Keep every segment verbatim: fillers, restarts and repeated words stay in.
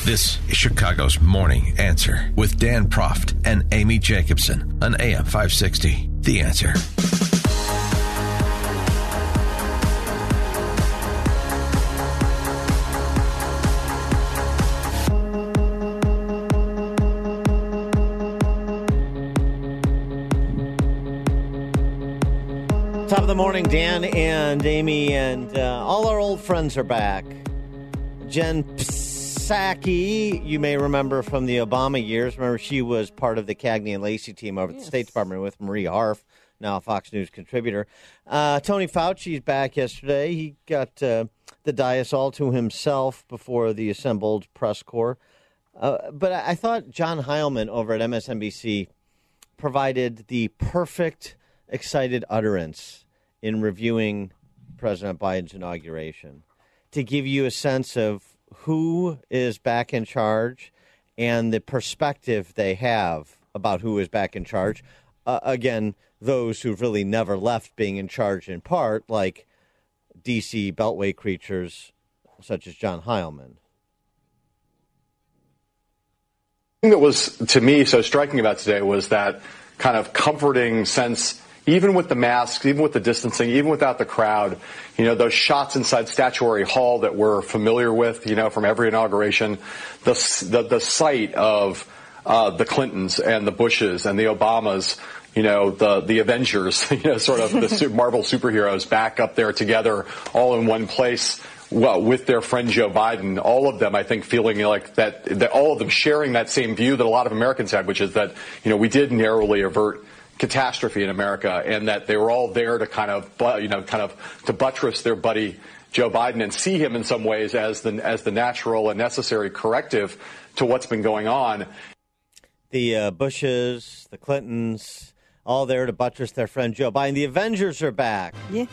This is Chicago's Morning Answer with Dan Proft and Amy Jacobson on A M five sixty. The Answer. Top of the morning, Dan and Amy, and uh, all our old friends are back. Jen Psaki, you may remember from the Obama years. Remember, she was part of the Cagney and Lacey team over at Yes. the State Department with Marie Harf, now a Fox News contributor. Uh, Tony Fauci's back yesterday. He got uh, the dais all to himself before the assembled press corps. Uh, but I, I thought John Heilman over at M S N B C provided the perfect excited utterance in reviewing President Biden's inauguration to give you a sense of who is back in charge and the perspective they have about who is back in charge. Uh, again, those who've really never left being in charge in part, like D C Beltway creatures such as John Heilman. The thing that was, to me, so striking about today was that kind of comforting sense, even with the masks, even with the distancing, even without the crowd, you know, those shots inside Statuary Hall that we're familiar with, you know, from every inauguration, the the, the sight of uh, the Clintons and the Bushes and the Obamas, you know, the the Avengers, you know, sort of the Marvel superheroes back up there together, all in one place. Well, with their friend Joe Biden, all of them, I think, feeling like that, that all of them sharing that same view that a lot of Americans had, which is that, you know, we did narrowly avert catastrophe in America, and that they were all there to kind of, you know, kind of to buttress their buddy Joe Biden and see him in some ways as the as the natural and necessary corrective to what's been going on. The uh, Bushes, the Clintons, all there to buttress their friend Joe Biden. The Avengers are back. Yeah.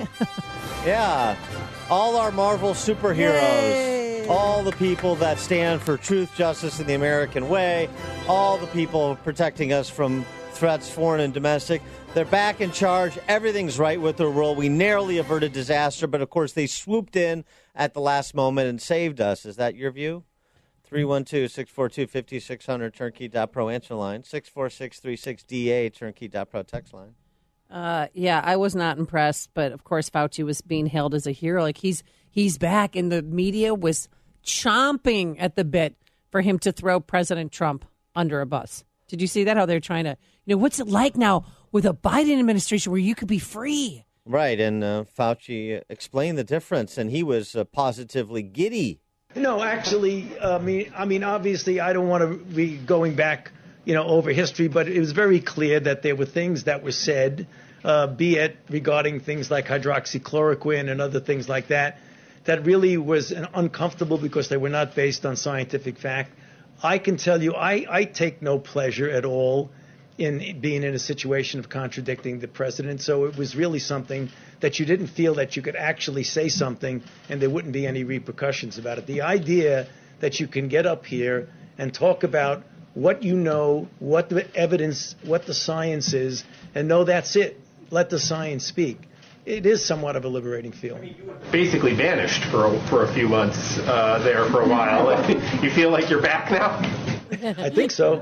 Yeah. All our Marvel superheroes. Yay. All the people that stand for truth, justice, and the American way. All the people protecting us from threats, foreign and domestic. They're back in charge. Everything's right with the world. We narrowly averted disaster, but of course they swooped in at the last moment and saved us. Is that your view? three one two, six four two, five six zero zero, turnkey dot pro answer line. six four six three six D A, turnkey dot pro text line. Uh, yeah, I was not impressed, but of course Fauci was being hailed as a hero. Like he's he's back, and the media was chomping at the bit for him to throw President Trump under a bus. Did you see that? How they're trying to, you know, what's it like now with a Biden administration where you could be free? Right, and uh, Fauci explained the difference, and he was uh, positively giddy. No, actually, I mean, I mean, obviously, I don't want to be going back, you know, over history, but it was very clear that there were things that were said, uh, be it regarding things like hydroxychloroquine and other things like that, that really was an uncomfortable because they were not based on scientific fact. I can tell you, I, I take no pleasure at all in being in a situation of contradicting the president. So it was really something that you didn't feel that you could actually say something and there wouldn't be any repercussions about it. The idea that you can get up here and talk about what you know, what the evidence, what the science is, and know that's it. Let the science speak. It is somewhat of a liberating feeling. Basically vanished for a, for a few months uh, there for a while. You feel like you're back now? I think so.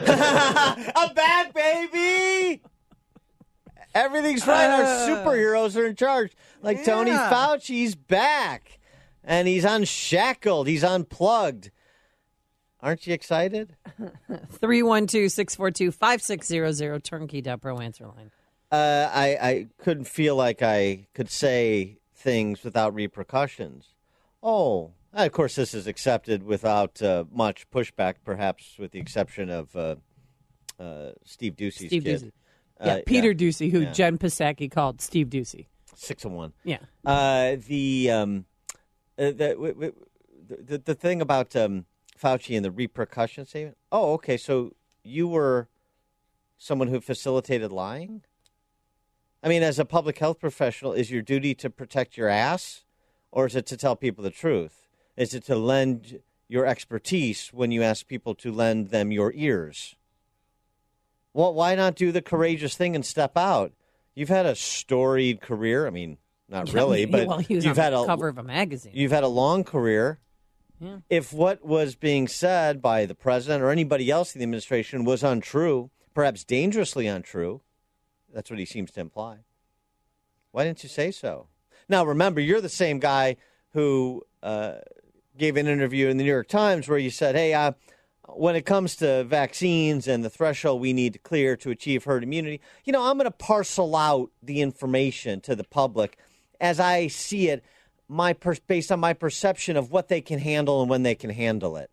I'm back, baby! Everything's right. Our superheroes are in charge. Like Yeah. Tony Fauci's back. And he's unshackled. He's unplugged. Aren't you excited? three one two, six four two, five six zero zero, turnkey dot pro answer line. Uh, I, I couldn't feel like I could say things without repercussions. Oh, of course, this is accepted without uh, much pushback, perhaps with the exception of uh, uh, Steve Ducey's Steve kid. Ducey. Yeah, Uh, Peter yeah. Ducey, who Yeah. Jen Psaki called Steve Ducey. Six and one. Yeah. Uh, the, um, uh, the, w- w- the the thing about um, Fauci and the repercussion statement. Oh, okay. So you were someone who facilitated lying? I mean, as a public health professional, is your duty to protect your ass, or is it to tell people the truth? Is it to lend your expertise when you ask people to lend them your ears? Well, why not do the courageous thing and step out? You've had a storied career. I mean, not really, but well, he was you've on had the a cover of a magazine. You've had a long career. Yeah. If what was being said by the president or anybody else in the administration was untrue, perhaps dangerously untrue, that's what he seems to imply. Why didn't you say so? Now, remember, you're the same guy who uh, gave an interview in the New York Times where you said, hey, uh, when it comes to vaccines and the threshold we need to clear to achieve herd immunity, you know, I'm going to parcel out the information to the public as I see it, my per- based on my perception of what they can handle and when they can handle it.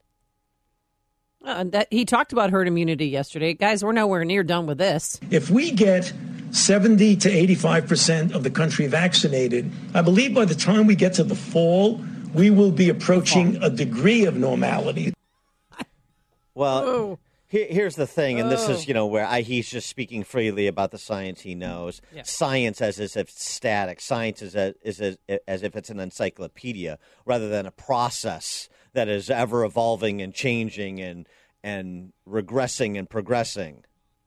Uh, that he talked about herd immunity yesterday. Guys, we're nowhere near done with this. If we get seventy to eighty-five percent of the country vaccinated, I believe by the time we get to the fall, we will be approaching a degree of normality. Well, Oh. here, here's the thing, and this Oh. is, you know, where I, he's just speaking freely about the science he knows. Yeah. Science as if it's static. Science is, a, is a, as if it's an encyclopedia rather than a process that is ever evolving and changing and and regressing and progressing.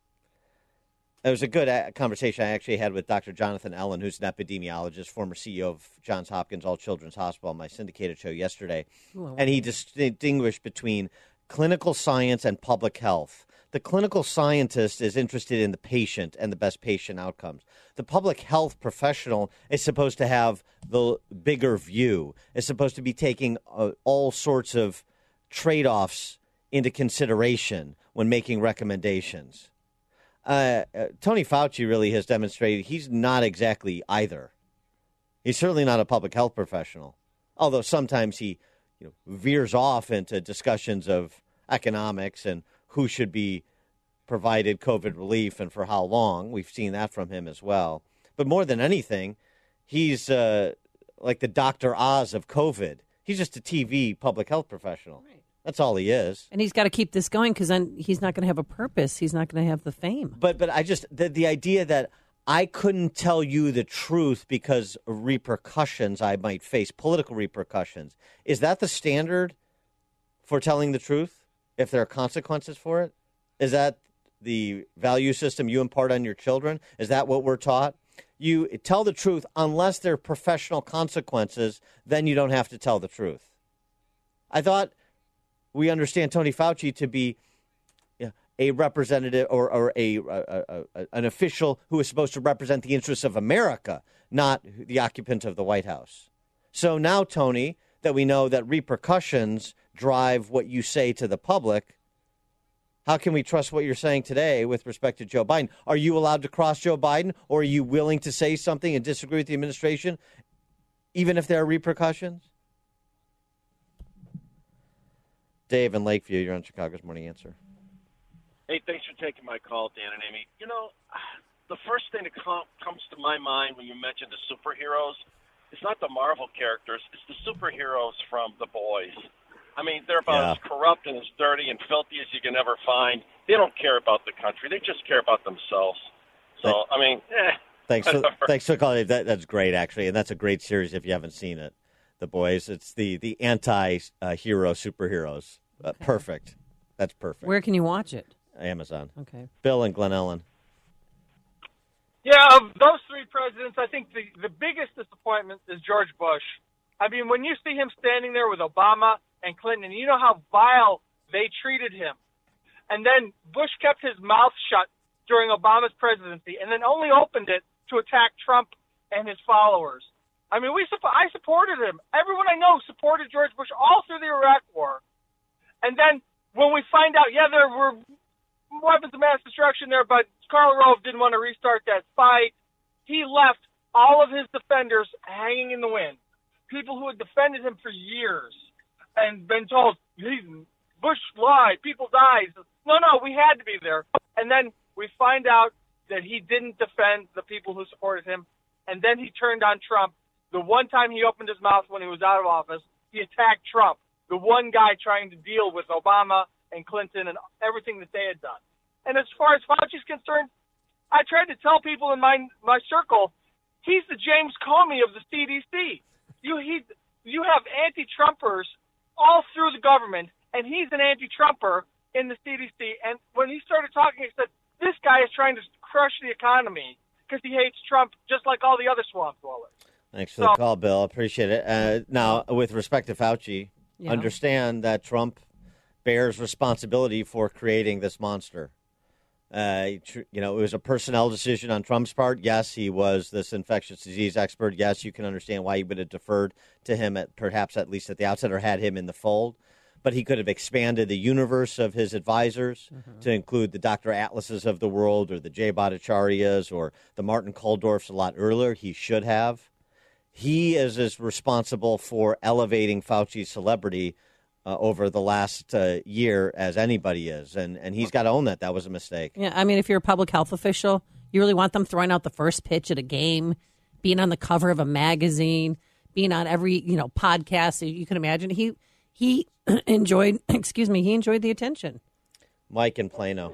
There was a good uh, conversation I actually had with Doctor Jonathan Ellen, who's an epidemiologist, former C E O of Johns Hopkins All Children's Hospital, on my syndicated show yesterday. Ooh, and he distinguished between clinical science and public health. The clinical scientist is interested in the patient and the best patient outcomes. The public health professional is supposed to have the bigger view, is supposed to be taking uh, all sorts of trade-offs into consideration when making recommendations. Uh, uh, Tony Fauci really has demonstrated he's not exactly either. He's certainly not a public health professional, although sometimes he you know, veers off into discussions of economics and who should be provided COVID relief and for how long. We've seen that from him as well. But more than anything, he's uh, like the Doctor Oz of COVID. He's just a T V public health professional. Right. That's all he is. And he's got to keep this going because then he's not going to have a purpose. He's not going to have the fame. But but I just the, the idea that I couldn't tell you the truth because of repercussions I might face, political repercussions. Is that the standard for telling the truth if there are consequences for it? Is that the value system you impart on your children? Is that what we're taught? You tell the truth unless there are professional consequences, then you don't have to tell the truth. I thought we understand Tony Fauci to be a representative or, or a, a, a, a an official who is supposed to represent the interests of America, not the occupant of the White House. So now, Tony, that we know that repercussions drive what you say to the public, how can we trust what you're saying today with respect to Joe Biden? Are you allowed to cross Joe Biden, or are you willing to say something and disagree with the administration, even if there are repercussions? Dave in Lakeview, you're on Chicago's Morning Answer. Hey, thanks for taking my call, Dan and Amy. You know, the first thing that com- comes to my mind when you mention the superheroes, it's not the Marvel characters, it's the superheroes from The Boys. I mean, they're about Yeah. as corrupt and as dirty and filthy as you can ever find. They don't care about the country. They just care about themselves. So, I mean, eh. Thanks for, whatever. thanks for calling. That, that's great, actually, and that's a great series if you haven't seen it. The Boys. It's the, the anti-hero superheroes. Uh, perfect. That's perfect. Where can you watch it? Amazon. Okay. Bill and Glen Ellen. Yeah, of those three presidents, I think the, the biggest disappointment is George Bush. I mean, when you see him standing there with Obama and Clinton, and you know how vile they treated him. And then Bush kept his mouth shut during Obama's presidency and then only opened it to attack Trump and his followers. I mean, we I supported him. Everyone I know supported George Bush all through the Iraq War. And then when we find out, yeah, there were weapons of mass destruction there, but Karl Rove didn't want to restart that fight. He left all of his defenders hanging in the wind. People who had defended him for years and been told, Bush lied, people died. No, no, we had to be there. And then we find out that he didn't defend the people who supported him, and then he turned on Trump. The one time he opened his mouth when he was out of office, he attacked Trump, the one guy trying to deal with Obama and Clinton and everything that they had done. And as far as Fauci's concerned, I tried to tell people in my my circle, he's the James Comey of the C D C. You he you have anti-Trumpers all through the government, and he's an anti-Trumper in the C D C. And when he started talking, he said, this guy is trying to crush the economy because he hates Trump just like all the other swamp dwellers. Thanks for the call, Bill. Appreciate it. Uh, now, with respect to Fauci, Yeah. understand that Trump bears responsibility for creating this monster. Uh, you know, it was a personnel decision on Trump's part. Yes, he was this infectious disease expert. Yes, you can understand why he would have deferred to him, at perhaps at least at the outset, or had him in the fold. But he could have expanded the universe of his advisors mm-hmm. to include the Doctor Atlases of the world, or the Jay Bhattacharya's, or the Martin Kulldorffs a lot earlier. He should have. He is as responsible for elevating Fauci's celebrity uh, over the last uh, year as anybody is. And, and he's got to own that. That was a mistake. Yeah, I mean, if you're a public health official, you really want them throwing out the first pitch at a game, being on the cover of a magazine, being on every, you know, podcast you can imagine. He he enjoyed, excuse me, he enjoyed the attention. Mike in Plano.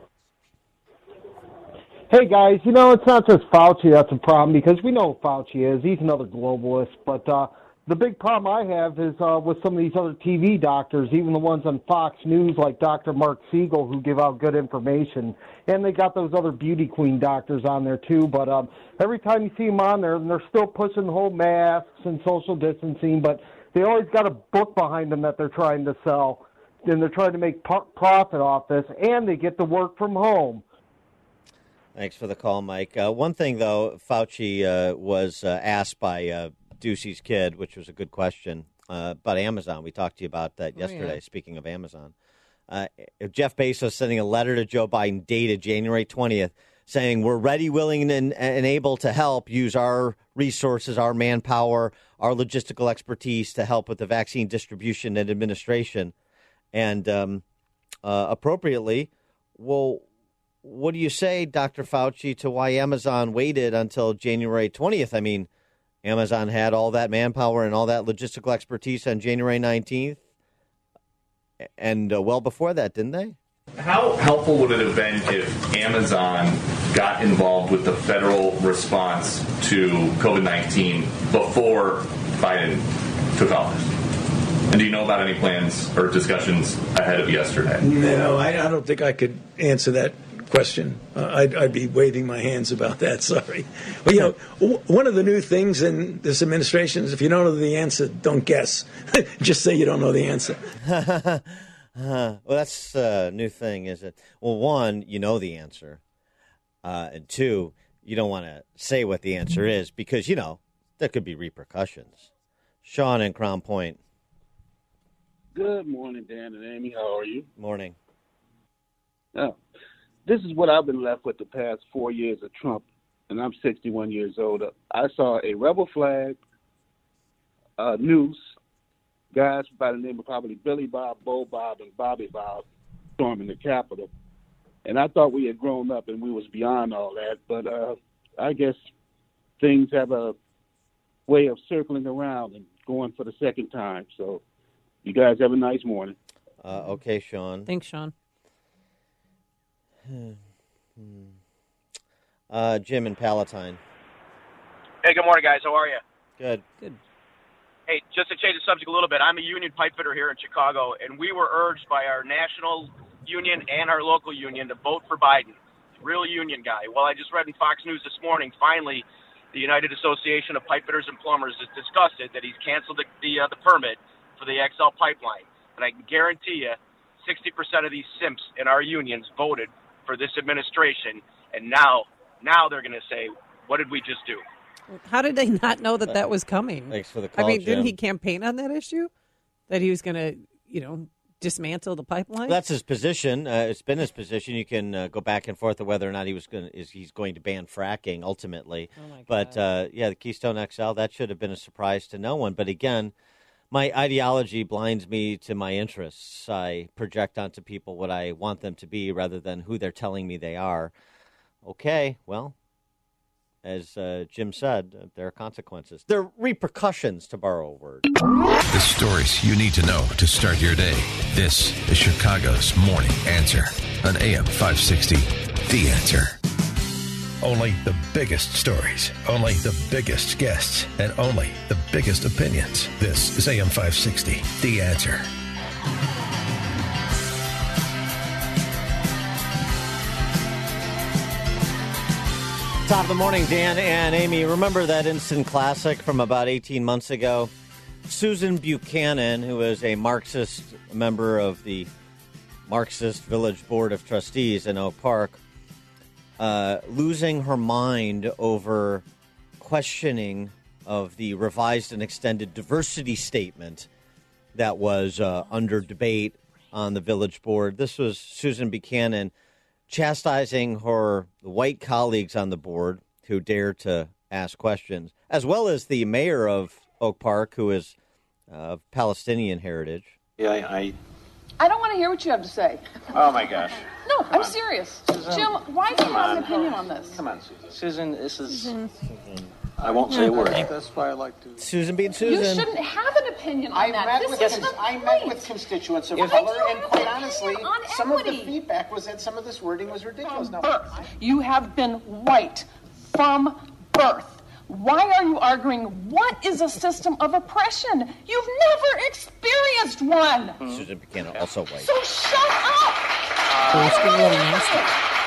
Hey, guys, you know, it's not just Fauci that's a problem, because we know who Fauci is. He's another globalist. But uh, the big problem I have is uh, with some of these other T V doctors, even the ones on Fox News like Doctor Mark Siegel, who give out good information. And they got those other beauty queen doctors on there, too. But um, every time you see them on there, they're still pushing the whole masks and social distancing, but they always got a book behind them that they're trying to sell. And they're trying to make p- profit off this, and they get to work from home. Thanks for the call, Mike. Uh, one thing, though, Fauci uh, was uh, asked by uh, Ducey's kid, which was a good question, uh, about Amazon. We talked to you about that yesterday, oh, yeah. Speaking of Amazon. Uh, Jeff Bezos sending a letter to Joe Biden dated January twentieth saying, we're ready, willing, and, and able to help use our resources, our manpower, our logistical expertise to help with the vaccine distribution and administration. And um, uh, appropriately, well, what do you say, Doctor Fauci, to why Amazon waited until January twentieth? I mean, Amazon had all that manpower and all that logistical expertise on January nineteenth, and uh, well before that, didn't they? How helpful would it have been if Amazon got involved with the federal response to COVID nineteen before Biden took office? And do you know about any plans or discussions ahead of yesterday? No, I, I don't think I could answer that question. Uh, I'd, I'd be waving my hands about that. Sorry. Well, you know, w- one of the new things in this administration is if you don't know the answer, don't guess. Just say you don't know the answer. uh, well, that's a new thing, is it? Well, one, you know the answer. Uh, and two, you don't want to say what the answer is because, you know, there could be repercussions. Sean in Crown Point. Good morning, Dan and Amy. How are you? Morning. Oh, this is what I've been left with the past four years of Trump, and I'm sixty-one years old. I saw a rebel flag, a noose, guys by the name of probably Billy Bob, Bo Bob, and Bobby Bob storming the Capitol. And I thought we had grown up and we was beyond all that, but uh, I guess things have a way of circling around and going for the second time. So you guys have a nice morning. Uh, okay, Sean. Thanks, Sean. uh, Jim in Palatine. Hey, good morning, guys. How are you? Good. Good. Hey, just to change the subject a little bit, I'm a union pipe fitter here in Chicago, and we were urged by our national union and our local union to vote for Biden. Real union guy. Well, I just read in Fox News this morning, finally, the United Association of Pipe Fitters and Plumbers has discussed it, that he's canceled the the, uh, the permit for the X L pipeline. And I can guarantee you, sixty percent of these simps in our unions voted for this administration, and now, now they're going to say, what did we just do? How did they not know that that was coming? Thanks for the call, I mean, Jim. didn't he campaign on that issue? That he was going to, you know, dismantle the pipeline? That's his position. Uh, it's been his position. You can uh, go back and forth on whether or not he was going is he's going to ban fracking ultimately. Oh my God. But uh, yeah, the Keystone X L, that should have been a surprise to no one. But again, my ideology blinds me to my interests. I project onto people what I want them to be rather than who they're telling me they are. Okay, well, as uh, Jim said, there are consequences. There are repercussions, to borrow a word. The stories you need to know to start your day. This is Chicago's Morning Answer on A M five sixty, The Answer. Only the biggest stories, only the biggest guests, and only the biggest opinions. This is A M five sixty, The Answer. Top of the morning, Dan and Amy. Remember that instant classic from about eighteen months ago? Susan Buchanan, who is a Marxist member of the Marxist Village Board of Trustees in Oak Park, uh, losing her mind over questioning of the revised and extended diversity statement that was uh, under debate on the Village Board. This was Susan Buchanan chastising her white colleagues on the board who dared to ask questions, as well as the mayor of Oak Park, who is uh, of Palestinian heritage. Yeah, I, I... I don't want to hear what you have to say. Oh, my gosh. No, Come I'm on. serious. Susan, Jim, why do you come have on. an opinion on this? Come on, Susan. Susan, this is... Susan. I won't say a word. That's why I like to... Susan being You Susan. shouldn't have an opinion on I that. met This with isn't cons- the I point. met with constituents of If- color, Why do you and have quite an honestly, opinion on some of the equity? feedback was that some of this wording was ridiculous. From Now, birth. You have been white from birth. Why are you arguing what is a system of oppression? You've never experienced one. Susan Buchanan, also white. So shut up. Oh, it's getting a little nasty.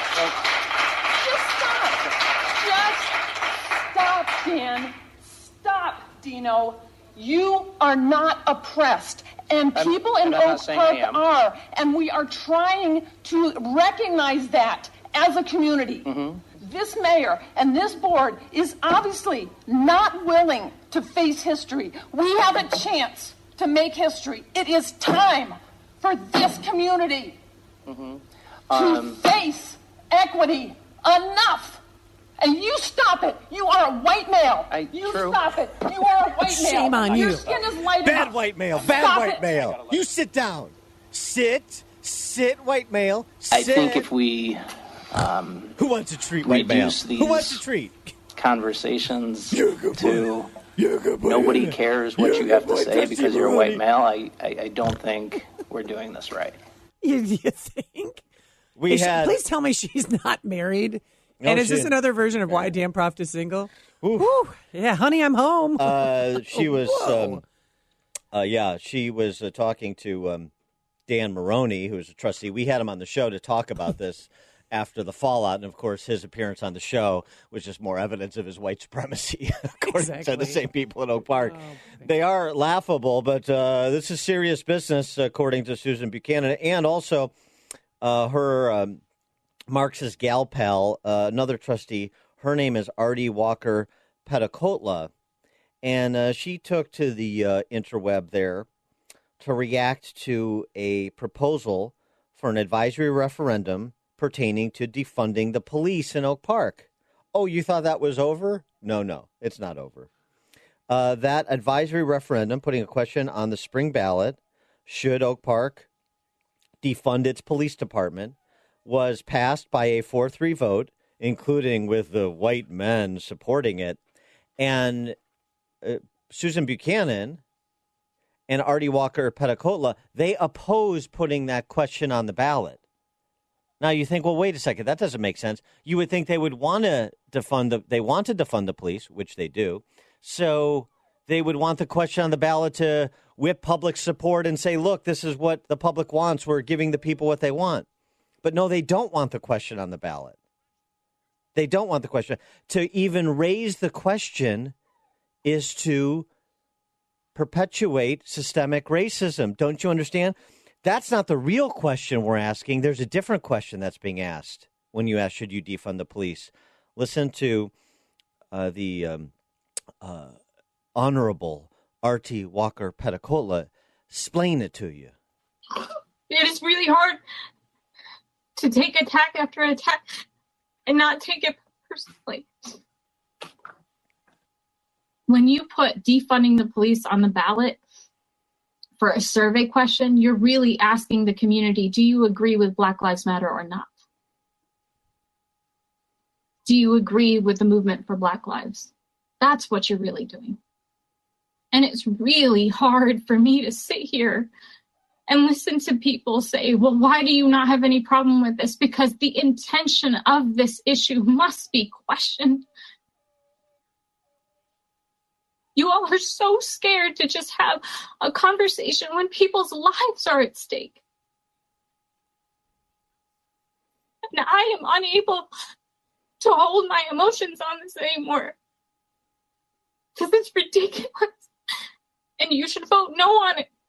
Just stop. Just stop, Dan. Stop, Dino. You are not oppressed. And I'm- people in and I'm not Oak saying I Park am. are. And we are trying to recognize that as a community. Mm-hmm. This mayor and this board is obviously not willing to face history. We have a chance to make history. It is time for this community Mm-hmm. to Um, face equity. Enough. And you stop it. You are a white male. I- you true. stop it. You are a white male. Shame on Your you. skin is light Bad enough. white male. Bad Stop white it. male. You sit down. Sit. Sit, white male. I Sit. think if we um, Who wants to treat white male? reduce these Who wants to treat? conversations You're a good boy. to You're a good boy. nobody cares what You're you a have good to boy. say Touch because your you're a white booty. male, I, I, I don't think we're doing this right. You, you think? We Is she- had. please tell me she's not married. No, and is she this didn't. another version of Why Dan Proft is single? Oof. Woo. Yeah, honey, I'm home. Uh, she was, Whoa. um, uh, yeah, she was uh, talking to um, Dan Maroney, who's a trustee. We had him on the show to talk about this after the fallout, and of course, his appearance on the show was just more evidence of his white supremacy, according Exactly. to the same people in Oak Park. They are laughable, but uh, this is serious business, according to Susan Buchanan, and also uh, her um, Marxist gal pal, uh, another trustee. Her name is Artie Walker Petacotla, and uh, she took to the uh, interweb there to react to a proposal for an advisory referendum pertaining to defunding the police in Oak Park. Oh, you thought that was over? No, no, it's not over. Uh, that advisory referendum, putting a question on the spring ballot, should Oak Park defund its police department, was passed by a four three vote, including with the white men supporting it. And uh, Susan Buchanan and Artie Walker Petacotla, they opposed putting that question on the ballot. Now you think, well, wait a second, that doesn't make sense. You would think they would want to defund the, they want to defund the police, which they do. So they would want the question on the ballot to whip public support and say, look, this is what the public wants. We're giving the people what they want. But no, they don't want the question on the ballot. They don't want the question. To even raise the question is to perpetuate systemic racism. Don't you understand? That's not the real question we're asking. There's a different question that's being asked when you ask, should you defund the police? Listen to uh, the um, uh, Honorable Artie Walker Petacotla explain it to you. It is really hard to take attack after attack and not take it personally. When you put defunding the police on the ballot for a survey question, you're really asking the community, do you agree with Black Lives Matter or not? Do you agree with the movement for Black lives? That's what you're really doing. And it's really hard for me to sit here and listen to people say, well, why do you not have any problem with this? Because the intention of this issue must be questioned. You all are so scared to just have a conversation when people's lives are at stake. And I am unable to hold my emotions on this anymore. Because it's ridiculous. and you should vote no on it.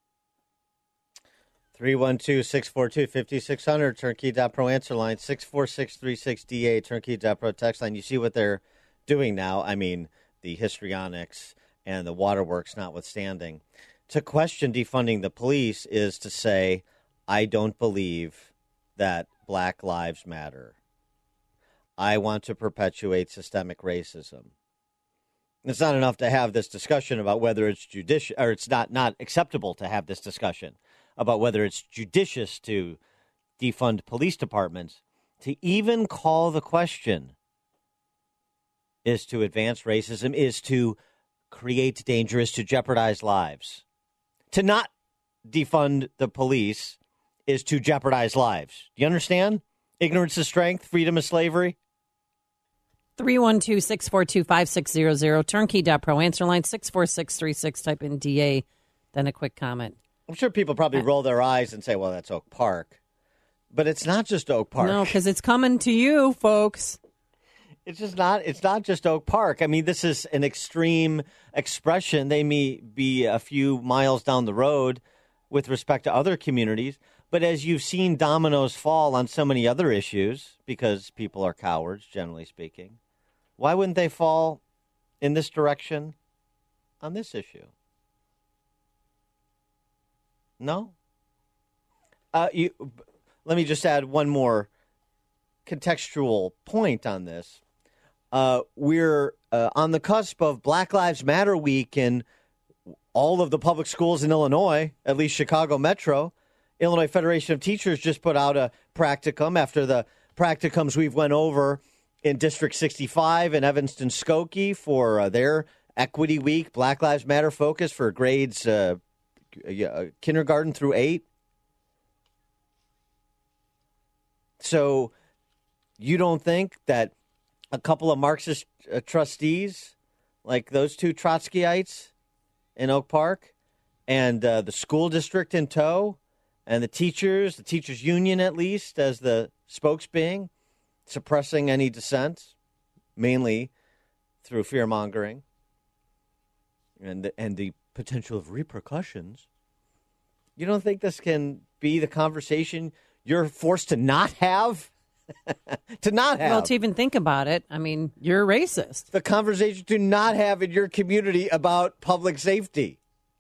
three one two, six four two, five six zero zero, turnkey dot pro answer line, six four six three six D A, turnkey dot pro text line. You see what they're doing now. I mean, the histrionics and the waterworks notwithstanding. To question defunding the police is to say, I don't believe that Black Lives Matter. I want to perpetuate systemic racism. It's not enough to have this discussion about whether it's judicious, or it's not, not acceptable to have this discussion about whether it's judicious to defund police departments. To even call the question is to advance racism, is to create danger, is to jeopardize lives. To not defund the police is to jeopardize lives. Do you understand? Ignorance is strength, freedom is slavery. three one two, six four two, five six zero zero, turnkey dot pro answer line, six four six three six, type in D A, then a quick comment. I'm sure people probably roll their eyes and say, well, that's Oak Park. But it's not just Oak Park. No, because it's coming to you, folks. It's just not, it's not just Oak Park. I mean, this is an extreme expression. They may be a few miles down the road with respect to other communities. But as you've seen dominoes fall on so many other issues, because people are cowards, generally speaking, why wouldn't they fall in this direction on this issue? No? Uh, you, let me just add one more contextual point on this. Uh, we're uh, on the cusp of Black Lives Matter week in all of the public schools in Illinois, at least Chicago Metro. Illinois Federation of Teachers just put out a practicum after the practicums we've went over in District sixty-five in Evanston Skokie for uh, their Equity Week, Black Lives Matter focus for grades uh, uh, kindergarten through eight. So you don't think that a couple of Marxist uh, trustees, like those two Trotskyites in Oak Park, and uh, the school district in tow, and the teachers, the teachers union at least, as the spokes being, suppressing any dissent, mainly through fear-mongering and the, and the potential of repercussions. You don't think this can be the conversation you're forced to not have? to not have. Well, to even think about it, I mean, you're racist. The conversation to not have in your community about public safety.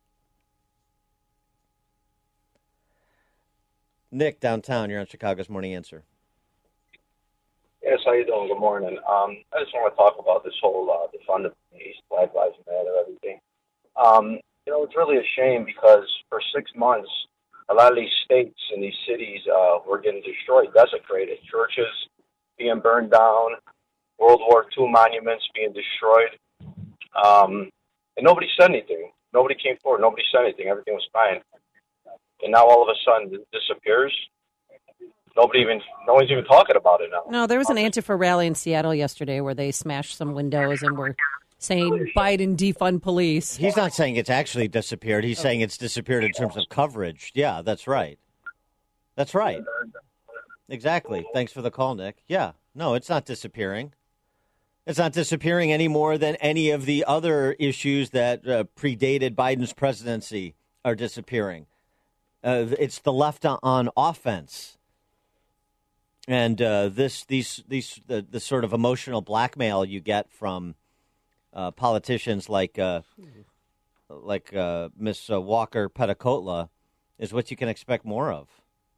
Nick, downtown, you're on Chicago's Morning Answer. Yes, how you doing? Good morning. Um, I just want to talk about this whole uh, defund the police, Black Lives Matter, everything. Um, you know, it's really a shame because for six months, a lot of these states and these cities uh, were getting destroyed, desecrated. Churches being burned down, World War Two monuments being destroyed. Um, and nobody said anything. Nobody came forward. Nobody said anything. Everything was fine. And now all of a sudden it disappears. Nobody even, no one's even talking about it now. No, there was an Antifa rally in Seattle yesterday where they smashed some windows and were saying Biden defund police. He's not saying it's actually disappeared. He's saying it's disappeared in terms of coverage. Yeah, that's right. That's right. Exactly. Thanks for the call, Nick. Yeah, no, it's not disappearing. It's not disappearing any more than any of the other issues that uh, predated Biden's presidency are disappearing. Uh, it's the left on offense. And uh, this, these, these, the, the sort of emotional blackmail you get from uh, politicians like, uh, like uh, Miss uh, Walker Petticola is what you can expect more of.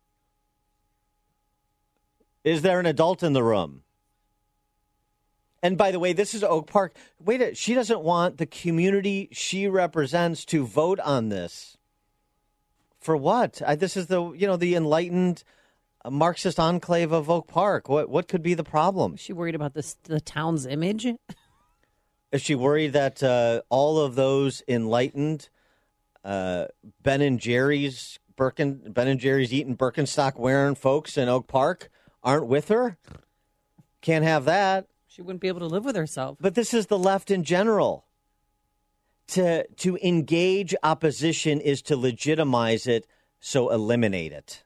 Is there an adult in the room? And by the way, this is Oak Park. Wait, a, she doesn't want the community she represents to vote on this. For what? I, this is the, you know, the enlightened Marxist enclave of Oak Park. What what could be the problem? Is she worried about this, the town's image? Is she worried that uh, all of those enlightened uh, Ben and Jerry's Birken, Ben and Jerry's eating Birkenstock wearing folks in Oak Park aren't with her? Can't have that. She wouldn't be able to live with herself. But this is the left in general. To to engage opposition is to legitimize it, so eliminate it.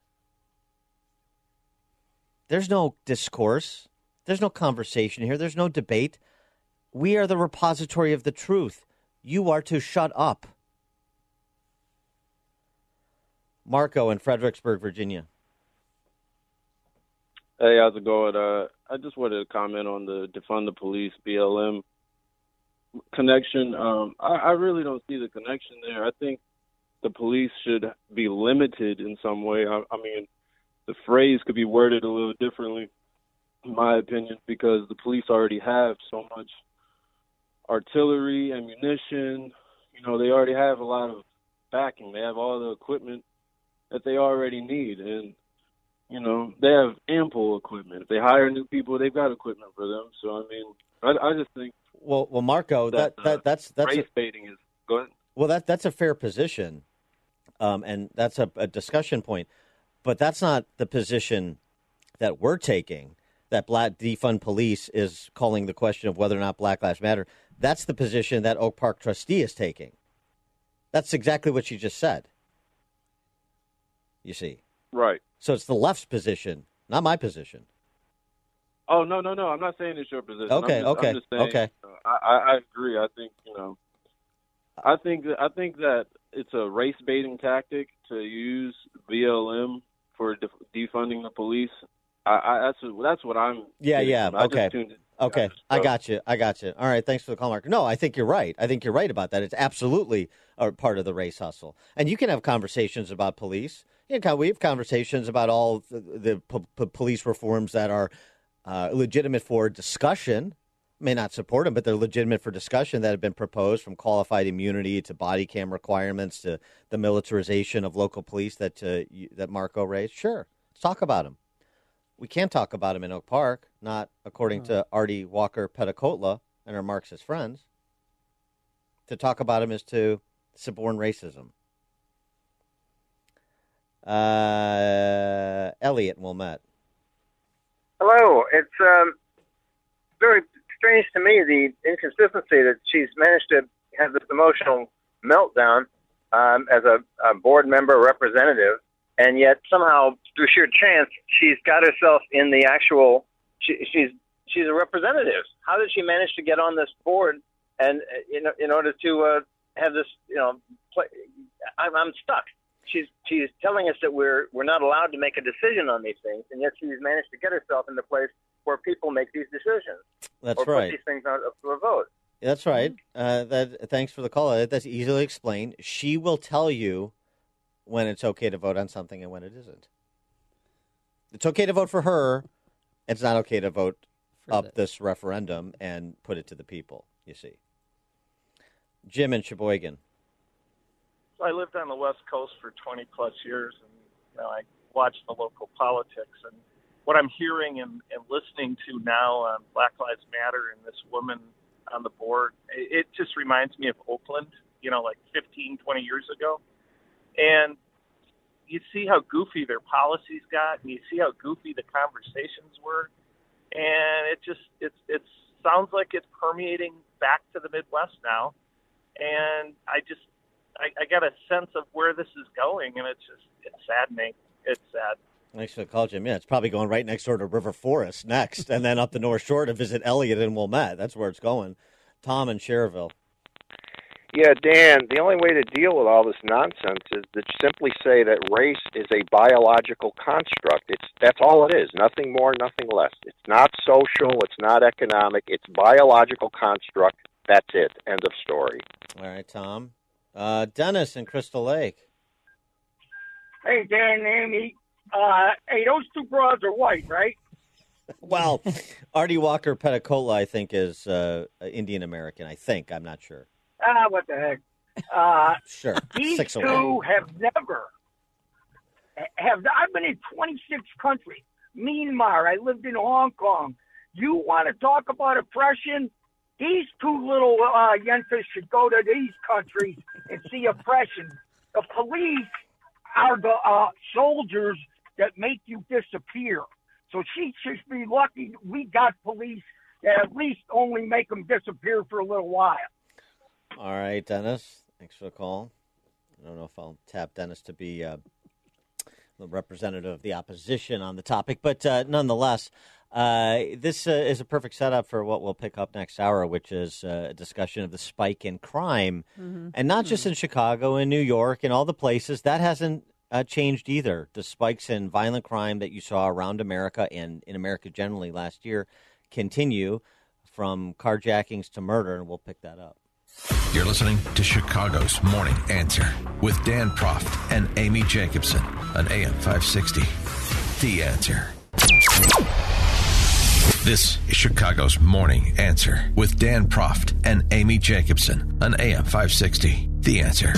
There's no discourse. There's no conversation here. There's no debate. We are the repository of the truth. You are to shut up. Marco in Fredericksburg, Virginia. Hey, how's it going? Uh, I just wanted to comment on the defund the police B L M connection. Um, I, I really don't see the connection there. I think the police should be limited in some way. I, I mean, the phrase could be worded a little differently, in my opinion, because the police already have so much artillery, ammunition. You know, they already have a lot of backing. They have all the equipment that they already need, and you know, they have ample equipment. If they hire new people, they've got equipment for them. So, I mean, I, I just think. Well, well, Marco, that, that, that that's that's race a, baiting is. Go ahead. Well, that that's a fair position, um, and that's a, a discussion point. But that's not the position that we're taking. That Black defund police is calling the question of whether or not Black Lives Matter. That's the position that Oak Park trustee is taking. That's exactly what you just said. You see. Right. So it's the left's position, not my position. Oh, no, no, no. I'm not saying it's your position. Okay, I'm just, okay, I'm just saying, okay. Uh, I, I, I agree. I think, you know, I think that, I think that it's a race baiting tactic to use B L M for def- defunding the police. I, I that's that's what I'm. Yeah, yeah. I Okay. Just tuned in. Okay, I got you. I got you. All right, thanks for the call, Mark. No, I think you're right. I think you're right about that. It's absolutely a part of the race hustle. And you can have conversations about police. You know, we have conversations about all the, the p- p- police reforms that are uh, legitimate for discussion. May not support them, but they're legitimate for discussion that have been proposed, from qualified immunity to body cam requirements to the militarization of local police that uh, you, that Marco raised. Sure, let's talk about them. We can't talk about them in Oak Park, not according Oh. to Artie Walker Petticotla and her Marxist friends. To talk about them is to suborn racism. Uh, Elliot in Wilmette. Hello. It's um, very strange to me, the inconsistency that she's managed to have this emotional meltdown um, as a, a board member representative, and yet somehow, through sheer chance, she's got herself in the actual. She, she's she's a representative. How did she manage to get on this board? And in in order to uh, have this, you know, play, I'm, I'm stuck. She's she's telling us that we're we're not allowed to make a decision on these things, and yet she's managed to get herself in the place where people make these decisions. That's or right. Put these things out for a vote. That's right. Uh, that. Thanks for the call. That's easily explained. She will tell you when it's okay to vote on something and when it isn't. It's okay to vote for her. It's not okay to vote for up the... this referendum and put it to the people, you see. Jim in Sheboygan. So I lived on the West Coast for twenty plus years, and you know, I watched the local politics. And what I'm hearing and, and listening to now on Black Lives Matter and this woman on the board, it, it just reminds me of Oakland, you know, like fifteen, twenty years ago. And you see how goofy their policies got, and you see how goofy the conversations were. And it just, it's, it sounds like it's permeating back to the Midwest now. And I just, I, I got a sense of where this is going, and it's just, it's saddening. It's sad. Thanks for the call, Jim. Yeah, it's probably going right next door to River Forest next, and then up the North Shore to visit Elliott and Wilmette. That's where it's going. Tom in Cherville. Yeah, Dan, the only way to deal with all this nonsense is to simply say that race is a biological construct. It's that's all it is, nothing more, nothing less. It's not social, it's not economic, it's biological construct. That's it. End of story. All right, Tom. Uh, Dennis in Crystal Lake. Hey, Dan and Amy. Uh, hey, those two broads are white, right? Well, Artie Walker Petticotla, I think, is uh, Indian American. I think. I'm not sure. Ah, what the heck. Uh, sure. These Six two away. have never, have, I've been in twenty-six countries. Myanmar, I lived in Hong Kong. You want to talk about oppression? These two little uh, yentas should go to these countries and see oppression. The police are the uh, soldiers that make you disappear. So she should be lucky we got police that at least only make them disappear for a little while. All right, Dennis. Thanks for the call. I don't know if I'll tap Dennis to be uh, the representative of the opposition on the topic, but uh, nonetheless, uh, this uh, is a perfect setup for what we'll pick up next hour, which is uh, a discussion of the spike in crime, Mm-hmm. and not just in Chicago and New York and all the places. That hasn't uh, changed either. The spikes in violent crime that you saw around America and in America generally last year continue, from carjackings to murder, and we'll pick that up. You're listening to Chicago's Morning Answer with Dan Proft and Amy Jacobson on A M five sixty. The Answer. This is Chicago's Morning Answer with Dan Proft and Amy Jacobson on A M five sixty. The Answer.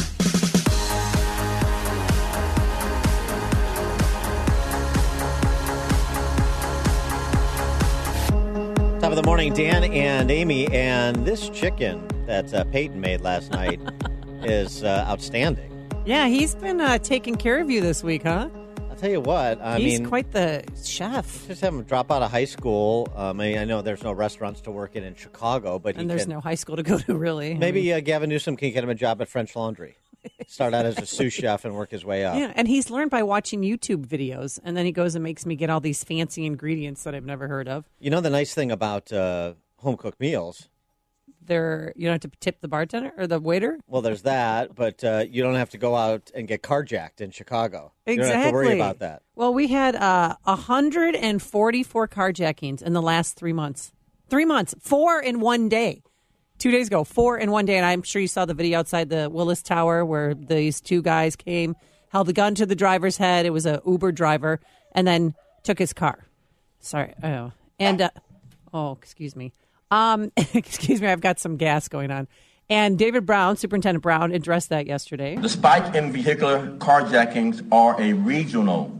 Top of the morning, Dan and Amy, and this chicken that uh, Peyton made last night is uh, outstanding. Yeah, he's been uh, taking care of you this week, huh? I'll tell you what. I he's mean, quite the chef. Just have him drop out of high school. Um, I mean, I know there's no restaurants to work in in Chicago, but he and there's can, no high school to go to, really. Maybe uh, Gavin Newsom can get him a job at French Laundry. Start out as a sous chef and work his way up. Yeah, and he's learned by watching YouTube videos, and then he goes and makes me get all these fancy ingredients that I've never heard of. You know the nice thing about uh, home-cooked meals? They're, you don't have to tip the bartender or the waiter? Well, there's that, but uh, you don't have to go out and get carjacked in Chicago. Exactly. You don't have to worry about that. Well, we had uh, one hundred forty-four carjackings in the last three months. Three months. Four in one day. Two days ago, four in one day, and I'm sure you saw the video outside the Willis Tower where these two guys came, held the gun to the driver's head. It was a Uber driver, and then took his car. Sorry. Oh, and uh, oh, excuse me. Um, excuse me. I've got some gas going on. And David Brown, Superintendent Brown, addressed that yesterday. The spike in vehicular carjackings are a regional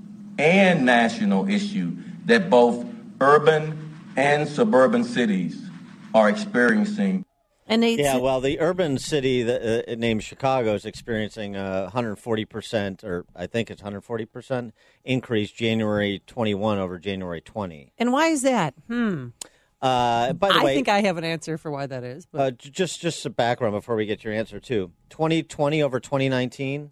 and national issue that both urban and suburban cities are experiencing. And they yeah, well, the urban city that, uh, named Chicago is experiencing a one hundred forty percent, or I think it's one hundred forty percent increase January twenty-one over January twenty. And why is that? Hmm. Uh, by the I way, think I have an answer for why that is. But. Uh, j- just just a background before we get your answer, too. twenty twenty over twenty nineteen,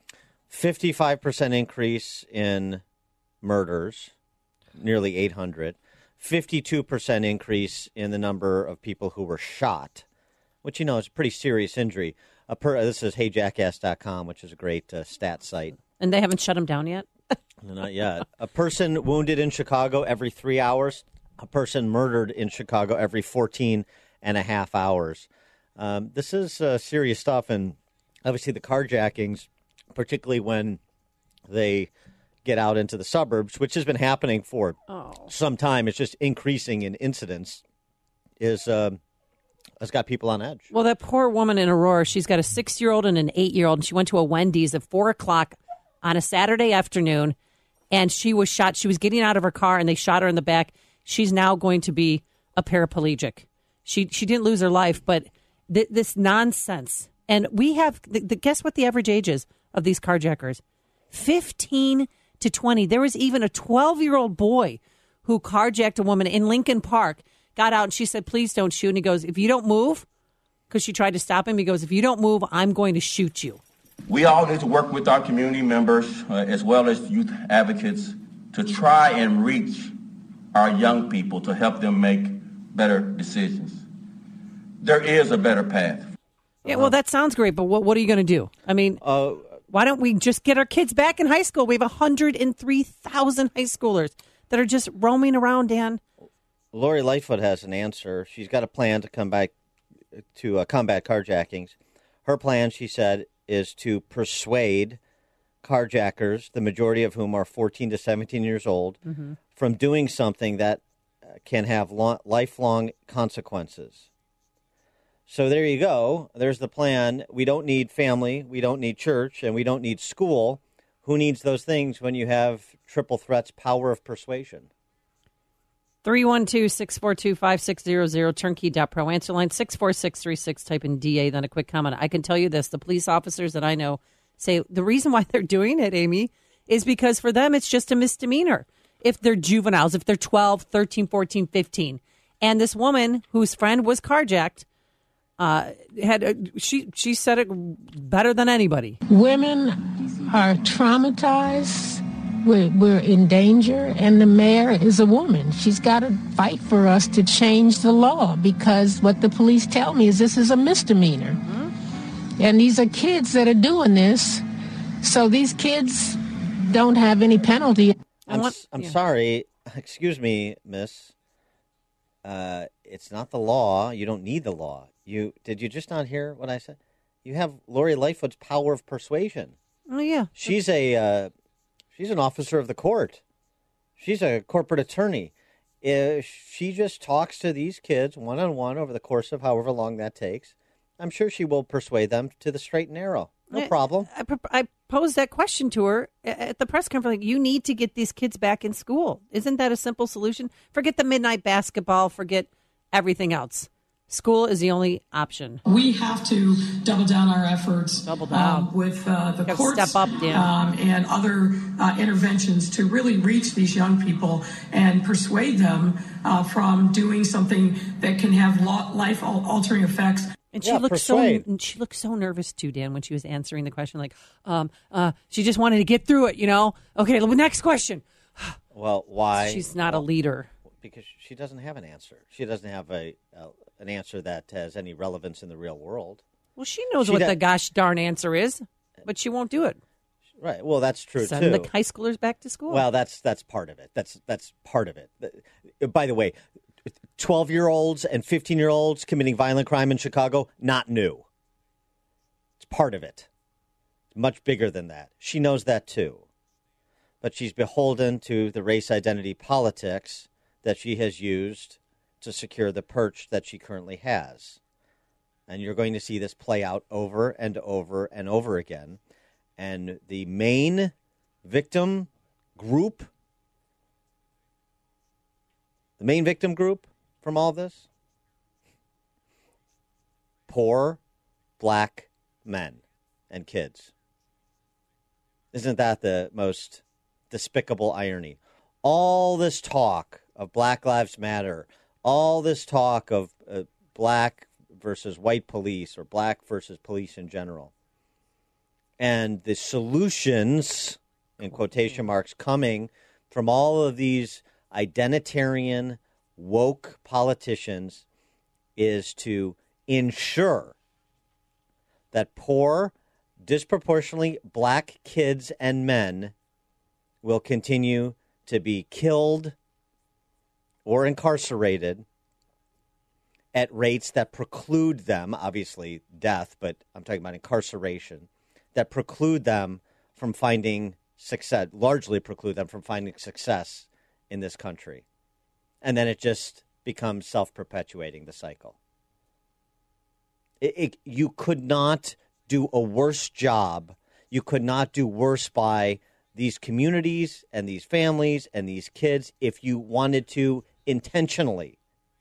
fifty-five percent increase in murders, nearly eight hundred. fifty-two percent increase in the number of people who were shot, which, you know, is a pretty serious injury. A per, this is hey jackass dot com, which is a great uh, stat site. And they haven't shut them down yet? No, not yet. A person wounded in Chicago every three hours. A person murdered in Chicago every fourteen and a half hours. Um, this is uh, serious stuff. And obviously the carjackings, particularly when they get out into the suburbs, which has been happening for oh. some time. It's just increasing in incidence. Is uh, has got people on edge. Well, that poor woman in Aurora, she's got a six-year-old and an eight-year-old, and she went to a Wendy's at four o'clock on a Saturday afternoon, and she was shot. She was getting out of her car, and they shot her in the back. She's now going to be a paraplegic. She she didn't lose her life, but th- this nonsense. And we have, the, the, guess what the average age is of these carjackers? fifteen to twenty. There was even a twelve-year-old boy who carjacked a woman in Lincoln Park, got out, and she said, please don't shoot. And he goes, if you don't move, because she tried to stop him, he goes, if you don't move, I'm going to shoot you. We all need to work with our community members uh, as well as youth advocates to try and reach our young people to help them make better decisions. There is a better path. Yeah, well, that sounds great, but what, what are you going to do? I mean, uh, why don't we just get our kids back in high school? We have one hundred three thousand high schoolers that are just roaming around, Dan. Lori Lightfoot has an answer. She's got a plan to come back to uh, combat carjackings. Her plan, she said, is to persuade carjackers, the majority of whom are fourteen to seventeen years old, mm-hmm. from doing something that can have lo- lifelong consequences. So there you go. There's the plan. We don't need family. We don't need church. And we don't need school. Who needs those things when you have triple threats, power of persuasion? three one two, six four two, five six zero zero, turnkey dot pro. Answer line six four six three six. Type in D A, then a quick comment. I can tell you this. The police officers that I know say the reason why they're doing it, Amy, is because for them it's just a misdemeanor. If they're juveniles, if they're twelve, thirteen, fourteen, fifteen. And this woman whose friend was carjacked, uh, had a, she she said it better than anybody. Women are traumatized. We're, we're in danger, and the mayor is a woman. She's got to fight for us to change the law because what the police tell me is this is a misdemeanor. Mm-hmm. And these are kids that are doing this. So these kids don't have any penalty. I'm, s- I'm sorry. Excuse me, miss. Uh, it's not the law. You don't need the law. You Did you just not hear what I said? You have Lori Lightfoot's power of persuasion. Oh, yeah. She's a uh, she's an officer of the court. She's a corporate attorney. If she just talks to these kids one-on-one over the course of however long that takes, I'm sure she will persuade them to the straight and narrow. No problem. I, I posed that question to her at the press conference. Like, you need to get these kids back in school. Isn't that a simple solution? Forget the midnight basketball. Forget everything else. School is the only option. We have to double down our efforts double down. Um, with uh, the courts step up, Dan. Um, and other uh, interventions to really reach these young people and persuade them uh, from doing something that can have life-altering effects. And she Yeah, looked persuade. so she looked so nervous too, Dan, when she was answering the question. Like, um, uh, she just wanted to get through it, you know. Okay, next question. Well, why? She's not a leader. Because she doesn't have an answer. She doesn't have a uh, an answer that has any relevance in the real world. Well, she knows She what do- the gosh darn answer is, but she won't do it. Right. Well, that's true Send too. the high schoolers back to school. Well, that's that's part of it. That's that's part of it. By the way, twelve-year-olds and fifteen-year-olds committing violent crime in Chicago, not new. It's part of it. It's much bigger than that. She knows that too. But she's beholden to the race identity politics that she has used to secure the perch that she currently has. And you're going to see this play out over and over and over again. And the main victim group, the main victim group from all this, poor black men and kids. Isn't that the most despicable irony? All this talk of Black Lives Matter, all this talk of uh, black versus white police or black versus police in general, and the solutions, in quotation marks, coming from all of these identitarian, woke politicians is to ensure that poor, disproportionately black kids and men will continue to be killed or incarcerated at rates that preclude them, obviously death, but I'm talking about incarceration, that preclude them from finding success, largely preclude them from finding success in this country. And then it just becomes self-perpetuating, the cycle. It, it, you could not do a worse job. You could not do worse by these communities and these families and these kids if you wanted to intentionally.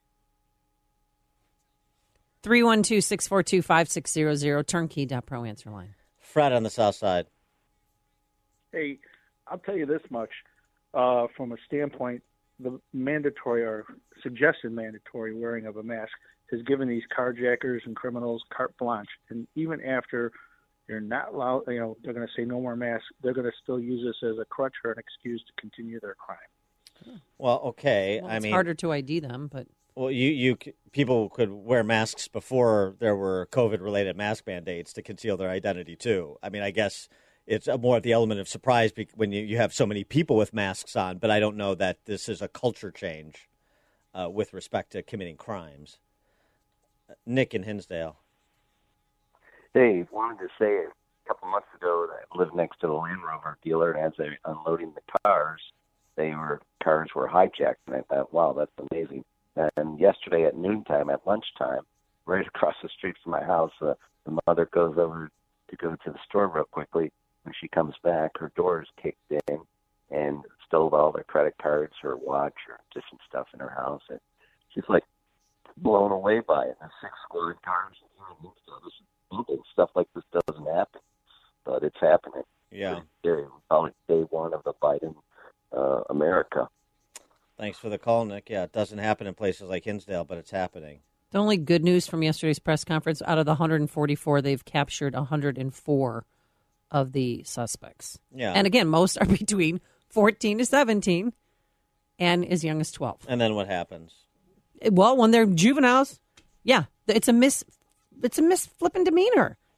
three one two, six four two, five six zero zero, turnkey dot pro answer line. Fred on the south side. Hey, I'll tell you this much. Uh, from a standpoint, the mandatory or suggested mandatory wearing of a mask has given these carjackers and criminals carte blanche. And even after you're not allowed, you know, they're going to say no more masks, they're going to still use this as a crutch or an excuse to continue their crime. Well, okay. Well, I it's mean, harder to I D them, but well, you, you people could wear masks before there were COVID-related mask mandates to conceal their identity, too. I mean, I guess it's more of the element of surprise when you, you have so many people with masks on, but I don't know that this is a culture change uh, with respect to committing crimes. Nick in Hinsdale. Dave, wanted to say a couple months ago that I lived next to the Land Rover dealer, and as they were unloading the cars, they were cars were hijacked, and I thought, wow, that's amazing. And yesterday at noontime, at lunchtime, right across the street from my house, uh, the mother goes over to go to the store real quickly. When she comes back, her door is kicked in and stole all their credit cards, her watch, or different stuff in her house. And she's like blown away by it. And six squad cars and stuff like this doesn't happen, but it's happening. Yeah. Day, probably day one of the Biden uh, America. Thanks for the call, Nick. Yeah, it doesn't happen in places like Hinsdale, but it's happening. the only good news from yesterday's press conference, out of the one hundred forty-four, they've captured one hundred four of the suspects. Yeah. And again, most are between fourteen to seventeen and as young as twelve. And then what happens? Well, when they're juveniles, yeah, it's a mis, it's a mis flipping demeanor.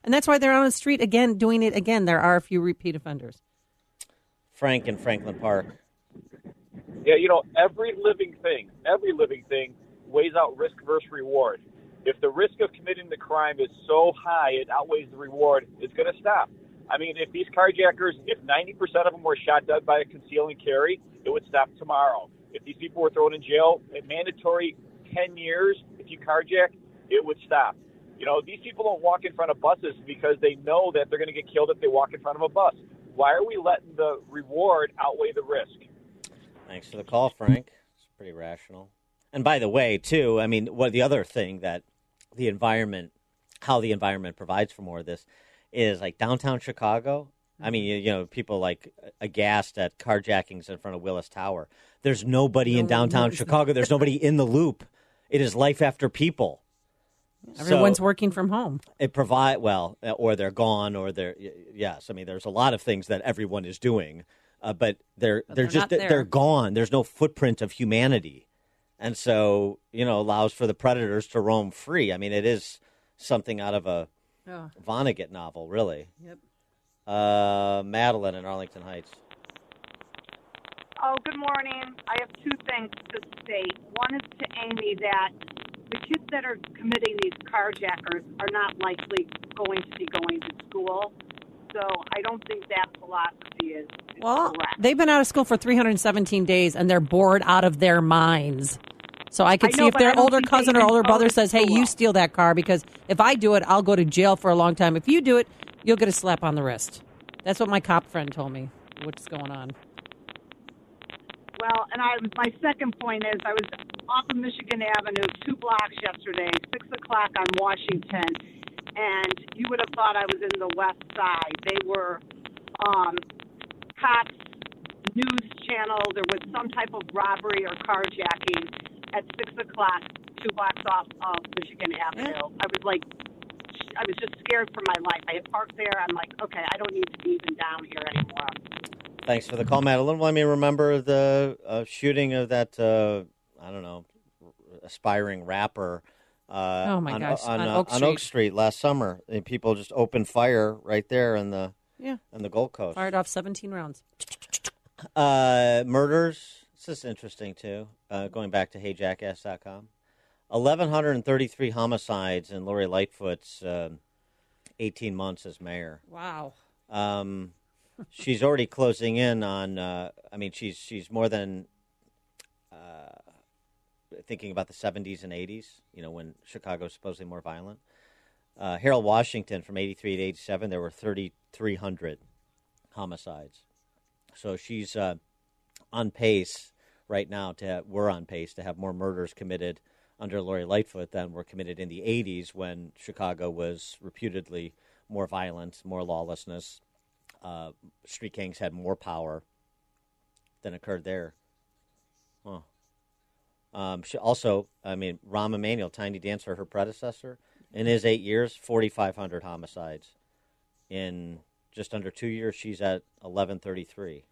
And that's why they're on the street again, doing it again. There are a few repeat offenders. Frank in Franklin Park. Yeah, you know, every living thing, every living thing weighs out risk versus reward. If the risk of committing the crime is so high it outweighs the reward, it's going to stop. I mean, if these carjackers, if ninety percent of them were shot dead by a conceal and carry, it would stop tomorrow. If these people were thrown in jail, a mandatory ten years, if you carjack, it would stop. You know, these people don't walk in front of buses because they know that they're going to get killed if they walk in front of a bus. Why are we letting the reward outweigh the risk? Thanks for the call, Frank. It's pretty rational. And by the way, too, I mean, what the other thing that the environment, how the environment provides for more of this is like downtown Chicago. I mean, you, you know, people like aghast at carjackings in front of Willis Tower. There's nobody in downtown Chicago. There's nobody in the loop. It is life after people. Everyone's So working from home. it provide well, or they're gone, or they're yes. I mean, there's a lot of things that everyone is doing, uh, but they're But they're, they're just not there. they're gone. There's no footprint of humanity, and so you know allows for the predators to roam free. I mean, it is something out of a Oh. Vonnegut novel, really. Yep. Uh, Madeline in Arlington Heights. Oh, good morning. I have two things to state. One is to Amy that the kids that are committing these carjackers are not likely going to be going to school. So I don't think that philosophy is, is Well, correct. they've been out of school for three hundred seventeen days, and they're bored out of their minds. So I could I see know, if but I their don't older think they cousin or can older go brother to says, hey, school. you steal that car, because if I do it, I'll go to jail for a long time. If you do it, you'll get a slap on the wrist. That's what my cop friend told me, what's going on. Well, and I, my second point is I was off of Michigan Avenue, two blocks yesterday, six o'clock on Washington, and you would have thought I was in the West Side. They were um, cops, news channel. There was some type of robbery or carjacking at six o'clock, two blocks off of Michigan Avenue. I was like, I was just scared for my life. I had parked there. I'm like, okay, I don't need to be even down here anymore. Thanks for the call, Madeline. Let me remember the uh, shooting of that, uh, I don't know, aspiring rapper uh, Oh, my on, gosh, on, on uh, Oak on Street. Oak Street last summer. And people just opened fire right there in the, Yeah. in the Gold Coast. Fired off seventeen rounds. Uh, murders. This is interesting, too. Uh, going back to hey jackass dot com. one thousand one hundred thirty-three homicides in Lori Lightfoot's uh, eighteen months as mayor. Wow. Um, she's already closing in on. Uh, I mean, she's she's more than uh, thinking about the seventies and eighties. You know, when Chicago was supposedly more violent. Uh, Harold Washington from eighty-three to eighty-seven, there were thirty-three hundred homicides. So she's uh, on pace right now to have, we're on pace to have more murders committed under Lori Lightfoot than were committed in the eighties when Chicago was reputedly more violent, more lawlessness. Uh, street gangs had more power than occurred there. Huh. Um, she also, I mean, Rahm Emanuel, Tiny Dancer, her predecessor, in his eight years, forty-five hundred homicides. In just under two years, she's at eleven thirty-three.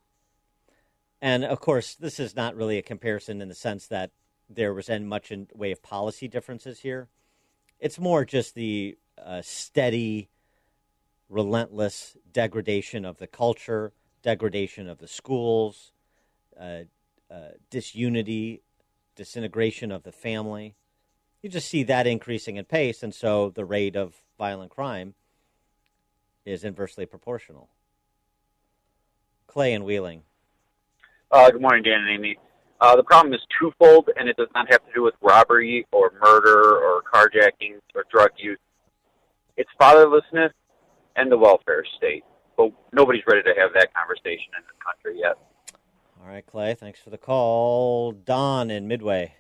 And, of course, this is not really a comparison in the sense that there was any much in way of policy differences here. It's more just the uh, steady, relentless degradation of the culture, degradation of the schools, uh, uh, disunity, disintegration of the family. You just see that increasing in pace, and so the rate of violent crime is inversely proportional. Clay and Wheeling. Uh, good morning, Dan and Amy. Uh, the problem is twofold, and it does not have to do with robbery or murder or carjacking or drug use. It's fatherlessness and the welfare state. But nobody's ready to have that conversation in this country yet. All right, Clay, thanks for the call. Don in Midway.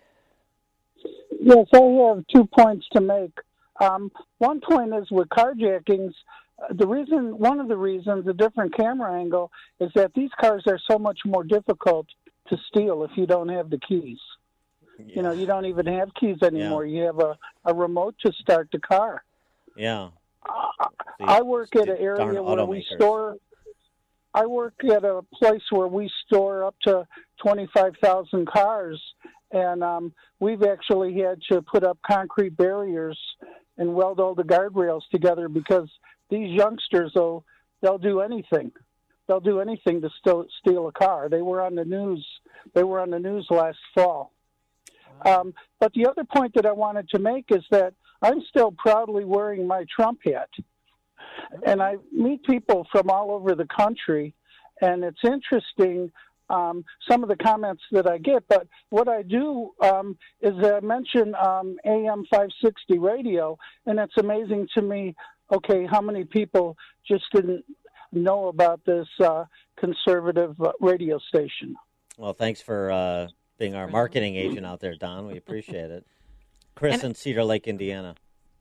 Yes, I have two points to make. Um, one point is with carjackings, uh, the reason, one of the reasons, a different camera angle, is that these cars are so much more difficult to steal if you don't have the keys. Yeah. You know, you don't even have keys anymore. Yeah. You have a, a remote to start the car. Yeah. Uh, I work at an area where we store. I work at a place where we store up to twenty-five thousand cars, and um, we've actually had to put up concrete barriers and weld all the guardrails together, because these youngsters, will they'll do anything. They'll do anything to steal, steal a car. They were on the news. They were on the news last fall. Um, but the other point that I wanted to make is that I'm still proudly wearing my Trump hat. And I meet people from all over the country, and it's interesting, um, some of the comments that I get. But what I do um, is I mention um, A M five sixty radio, and it's amazing to me, okay, how many people just didn't know about this uh, conservative uh, radio station. Well, thanks for uh, being our marketing agent out there, Don. We appreciate it. Chris in Cedar Lake, Indiana.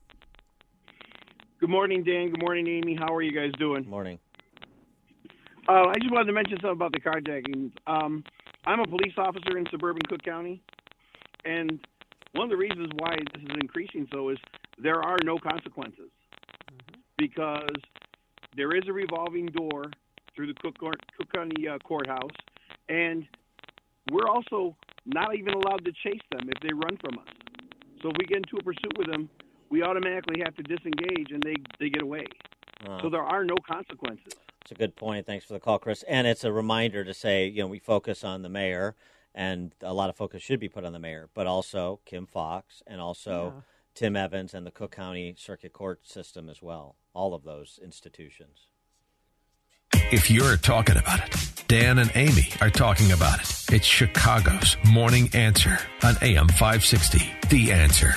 Good morning, Dan. Good morning, Amy. How are you guys doing? Morning. Uh, I just wanted to mention something about the carjackings. Um, I'm a police officer in suburban Cook County, and one of the reasons why this is increasing so is there are no consequences, mm-hmm. because there is a revolving door through the Cook, Cook County uh, courthouse, and we're also not even allowed to chase them if they run from us. So if we get into a pursuit with them, we automatically have to disengage, and they, they get away. Uh, so there are no consequences. That's a good point. Thanks for the call, Chris. And it's a reminder to say, you know, we focus on the mayor, and a lot of focus should be put on the mayor, but also Kim Foxx and also yeah. Tim Evans and the Cook County Circuit Court system as well, all of those institutions. If you're talking about it, Dan and Amy are talking about it. It's Chicago's Morning Answer on A M five sixty, The Answer.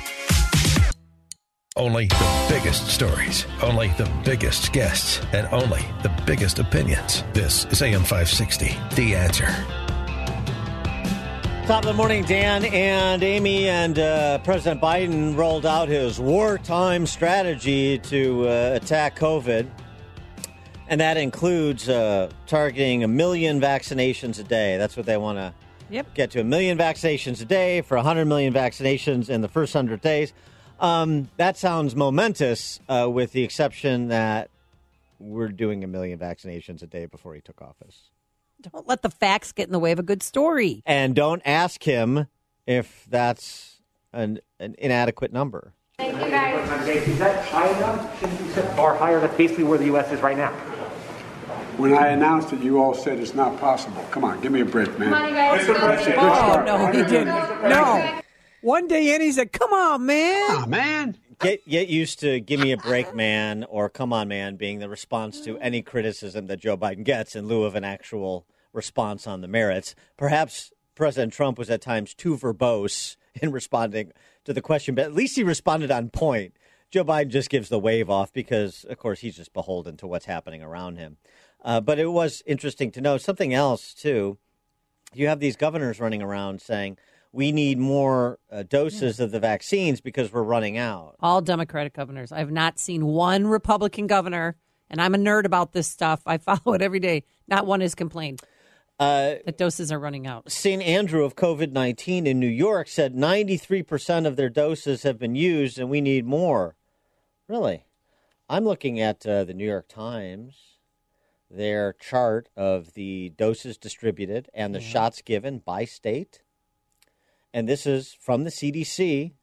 Only the biggest stories, only the biggest guests, and only the biggest opinions. This is A M five sixty, The Answer. Top of the morning, Dan and Amy, and uh, President Biden rolled out his wartime strategy to uh, attack COVID. And that includes uh, targeting a million vaccinations a day. That's what they want to yep. get to, a million vaccinations a day for one hundred million vaccinations in the first one hundred days. Um, that sounds momentous, uh, with the exception that we're doing a million vaccinations a day before he took office. Don't let the facts get in the way of a good story. And don't ask him if that's an, an inadequate number. Thank you, guys. Is that high enough? Shouldn't you set the bar higher? That's basically where the U S is right now. When I announced it, you all said it's not possible. Come on, give me a break, man. Come on, you guys. Good Oh, start. no, he didn't. No. One day in, he said, come on, man. Come on, man. Get get used to "give me a break, man" or "come on, man" being the response to any criticism that Joe Biden gets in lieu of an actual response on the merits. Perhaps President Trump was at times too verbose in responding to the question, but at least he responded on point. Joe Biden just gives the wave off because, of course, he's just beholden to what's happening around him. Uh, but it was interesting to know something else, too. You have these governors running around saying, we need more uh, doses yeah. of the vaccines because we're running out. All Democratic governors. I have not seen one Republican governor, and I'm a nerd about this stuff. I follow it every day. Not one has complained uh, that doses are running out. Saint Andrew of COVID nineteen in New York said ninety-three percent of their doses have been used and we need more. Really? I'm looking at uh, the New York Times, their chart of the doses distributed and the yeah. shots given by state. And this is from the C D C.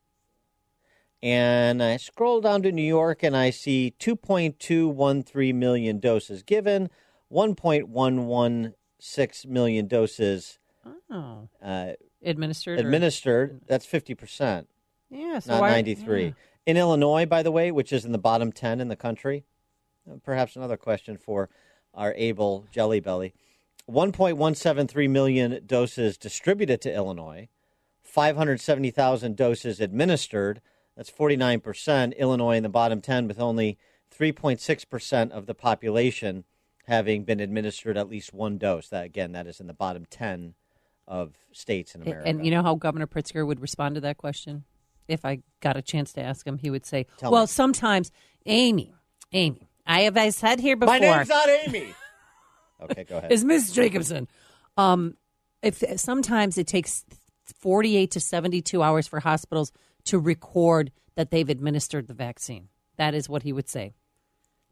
And I scroll down to New York and I see two point two one three million doses given, one point one one six million doses oh. uh, administered. Administered. Or... That's fifty percent. Yeah, so not why... ninety-three. Yeah. In Illinois, by the way, which is in the bottom ten in the country, perhaps another question for our able Jelly Belly, one point one seven three million doses distributed to Illinois, five hundred seventy thousand doses administered. That's forty-nine percent. Illinois in the bottom ten with only three point six percent of the population having been administered at least one dose. That, again, that is in the bottom ten of states in America. And you know how Governor Pritzker would respond to that question? If I got a chance to ask him, he would say, Tell well, me. sometimes, Amy, Amy, I have I said here before. My name's not Amy. Okay, go ahead. Is Miss Jacobson. Um, if sometimes it takes forty-eight to seventy-two hours for hospitals to record that they've administered the vaccine. That is what he would say.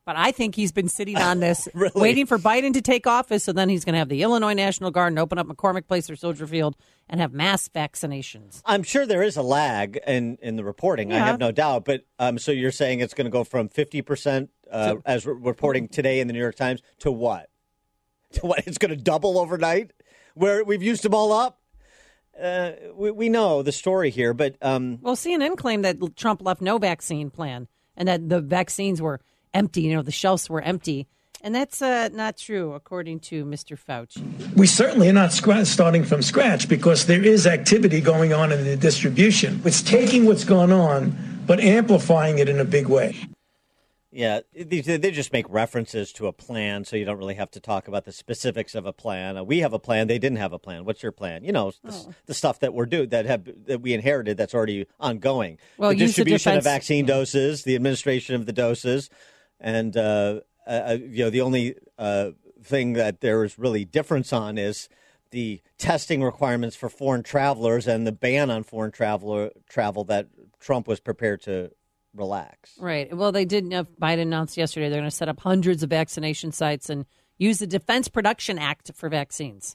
But I think he's been sitting on this, really? waiting for Biden to take office, so then he's going to have the Illinois National Guard and open up McCormick Place or Soldier Field and have mass vaccinations. I'm sure there is a lag in, in the reporting. Yeah. I have no doubt. But um, so you're saying it's going to go from fifty percent uh, So- as we're reporting today in the New York Times to what? To what? It's going to double overnight where we've used them all up? Uh, we, we know the story here, but... Um, Well, C N N claimed that Trump left no vaccine plan and that the vaccines were empty. You know, the shelves were empty. And that's uh, not true, according to Mister Fauci. We certainly are not scra- starting from scratch because there is activity going on in the distribution. It's taking what's gone on, but amplifying it in a big way. Yeah, they, they just make references to a plan, so you don't really have to talk about the specifics of a plan. Uh, we have a plan; they didn't have a plan. What's your plan? You know, the, Oh. the stuff that we're do that have that we inherited that's already ongoing. Well, the use the distribution of defense- vaccine doses, the administration of the doses, and uh, uh, you know, the only uh, thing that there is really difference on is the testing requirements for foreign travelers and the ban on foreign traveler travel that Trump was prepared to relax. Right. Well, they did. Uh, Biden announced yesterday they're going to set up hundreds of vaccination sites and use the Defense Production Act for vaccines.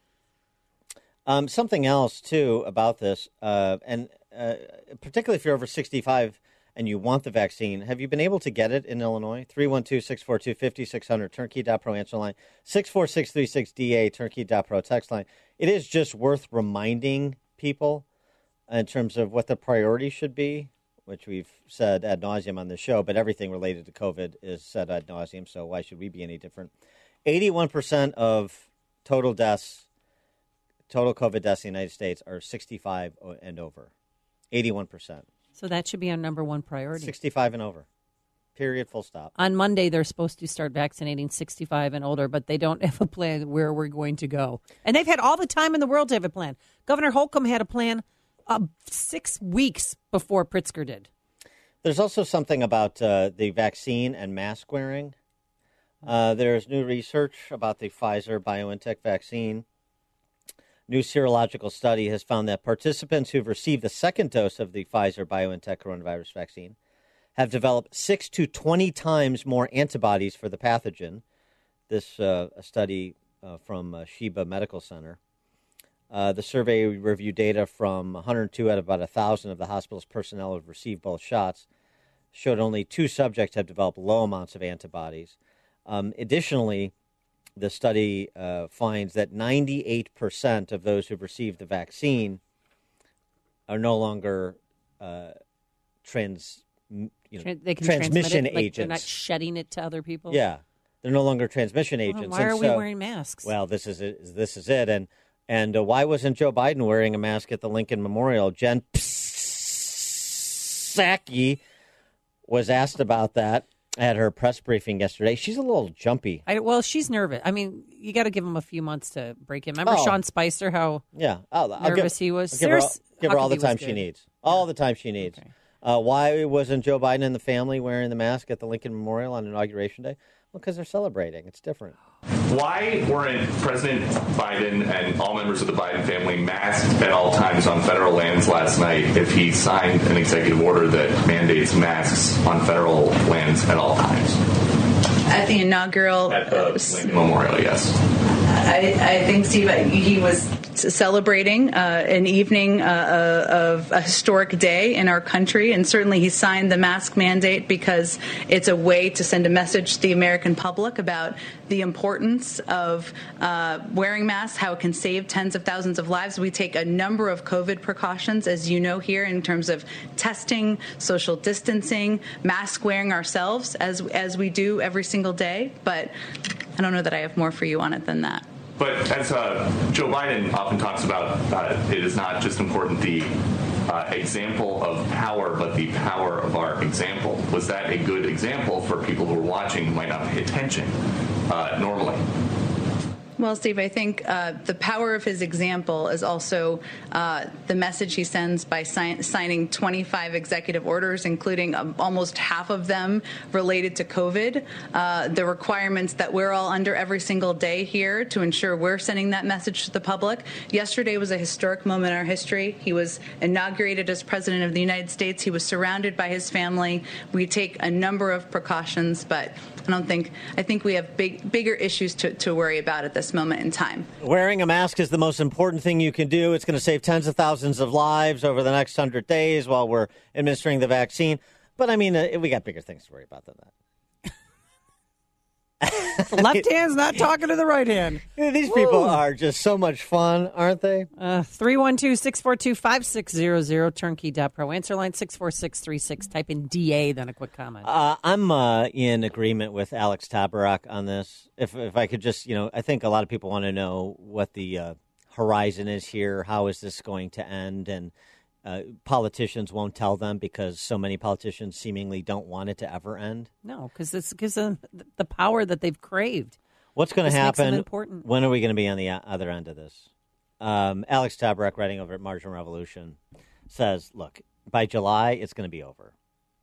Um, something else, too, about this, uh, and uh, particularly if you're over sixty-five and you want the vaccine, have you been able to get it in Illinois? three one two, six four two, five six zero zero, turnkey dot pro answer line, six four six three six D A, turnkey dot pro text line. It is just worth reminding people in terms of what the priority should be, which we've said ad nauseum on the show, but everything related to COVID is said ad nauseum, so why should we be any different? eighty-one percent of total deaths, total COVID deaths in the United States are sixty-five and over. eighty-one percent. So that should be our number one priority. sixty-five and over. Period, full stop. On Monday, they're supposed to start vaccinating sixty-five and older, but they don't have a plan where we're going to go. And they've had all the time in the world to have a plan. Governor Holcomb had a plan uh, six weeks before Pritzker did. There's also something about uh, the vaccine and mask wearing. Uh, there's new research about the Pfizer-BioNTech vaccine. New serological study has found that participants who've received the second dose of the Pfizer-BioNTech coronavirus vaccine have developed six to twenty times more antibodies for the pathogen. This uh, a study uh, from uh, Sheba Medical Center. Uh, the survey reviewed data from one hundred two out of about one thousand of the hospital's personnel who have received both shots, showed only two subjects have developed low amounts of antibodies. Um, additionally, the study uh, finds that ninety-eight percent of those who've received the vaccine are no longer uh, trans, you know, Tran- they can transmission transmit it, like agents. they're not shedding it to other people. Yeah, they're no longer transmission Well, agents. why And are we so- wearing masks? Well, this is it. This is it. And and uh, why wasn't Joe Biden wearing a mask at the Lincoln Memorial? Jen Psaki was asked about that at her press briefing yesterday. She's a little jumpy. I, well, she's nervous. I mean, you got to give him a few months to break him. Remember Oh. Sean Spicer? How Yeah, I'll, I'll nervous give, he was. I'll give her, all, Serious- give her all the Huckabee was time she good. needs. All the time she needs. Uh, why wasn't Joe Biden and the family wearing the mask at the Lincoln Memorial on Inauguration Day? Well, because they're celebrating. It's different. Why weren't President Biden and all members of the Biden family masked at all times on federal lands last night if he signed an executive order that mandates masks on federal lands at all times? At the inaugural At the Lincoln Memorial, yes. I, I think, Steve, he was celebrating uh, an evening uh, of a historic day in our country, and certainly he signed the mask mandate because it's a way to send a message to the American public about the importance of uh, wearing masks, how it can save tens of thousands of lives. We take a number of COVID precautions, as you know, here in terms of testing, social distancing, mask wearing ourselves, as as we do every single day. But I don't know that I have more for you on it than that. But as uh, Joe Biden often talks about, uh, it is not just important the uh, example of power, but the power of our example. Was that a good example for people who are watching who might not pay attention uh, normally? Well, Steve, I think uh, the power of his example is also uh, the message he sends by si- signing twenty-five executive orders, including um, almost half of them related to COVID. Uh, the requirements that we're all under every single day here to ensure we're sending that message to the public. Yesterday was a historic moment in our history. He was inaugurated as president of the United States. He was surrounded by his family. We take a number of precautions, but I don't think, I think we have big, bigger issues to, to worry about at this moment in time. Wearing a mask is the most important thing you can do. It's going to save tens of thousands of lives over the next hundred days while we're administering the vaccine. But, I mean, uh, we got bigger things to worry about than that. The left hand's not talking to the right hand. These people are just so much fun, aren't they? Uh, three one two, six four two, five six zero zero, turnkey dot pro. Answer line six four six three six. Type in D A, then a quick comment. Uh, I'm uh, in agreement with Alex Tabarrok on this. If if I could just, you know, I think a lot of people want to know what the uh, horizon is here. How is this going to end? And uh, politicians won't tell them because so many politicians seemingly don't want it to ever end. No, because it's because of the power that they've craved. What's going to This makes them happen? important. When are we going to be on the o- other end of this? Um, Alex Tabarrok, writing over at Margin Revolution, says, look, by July, it's going to be over.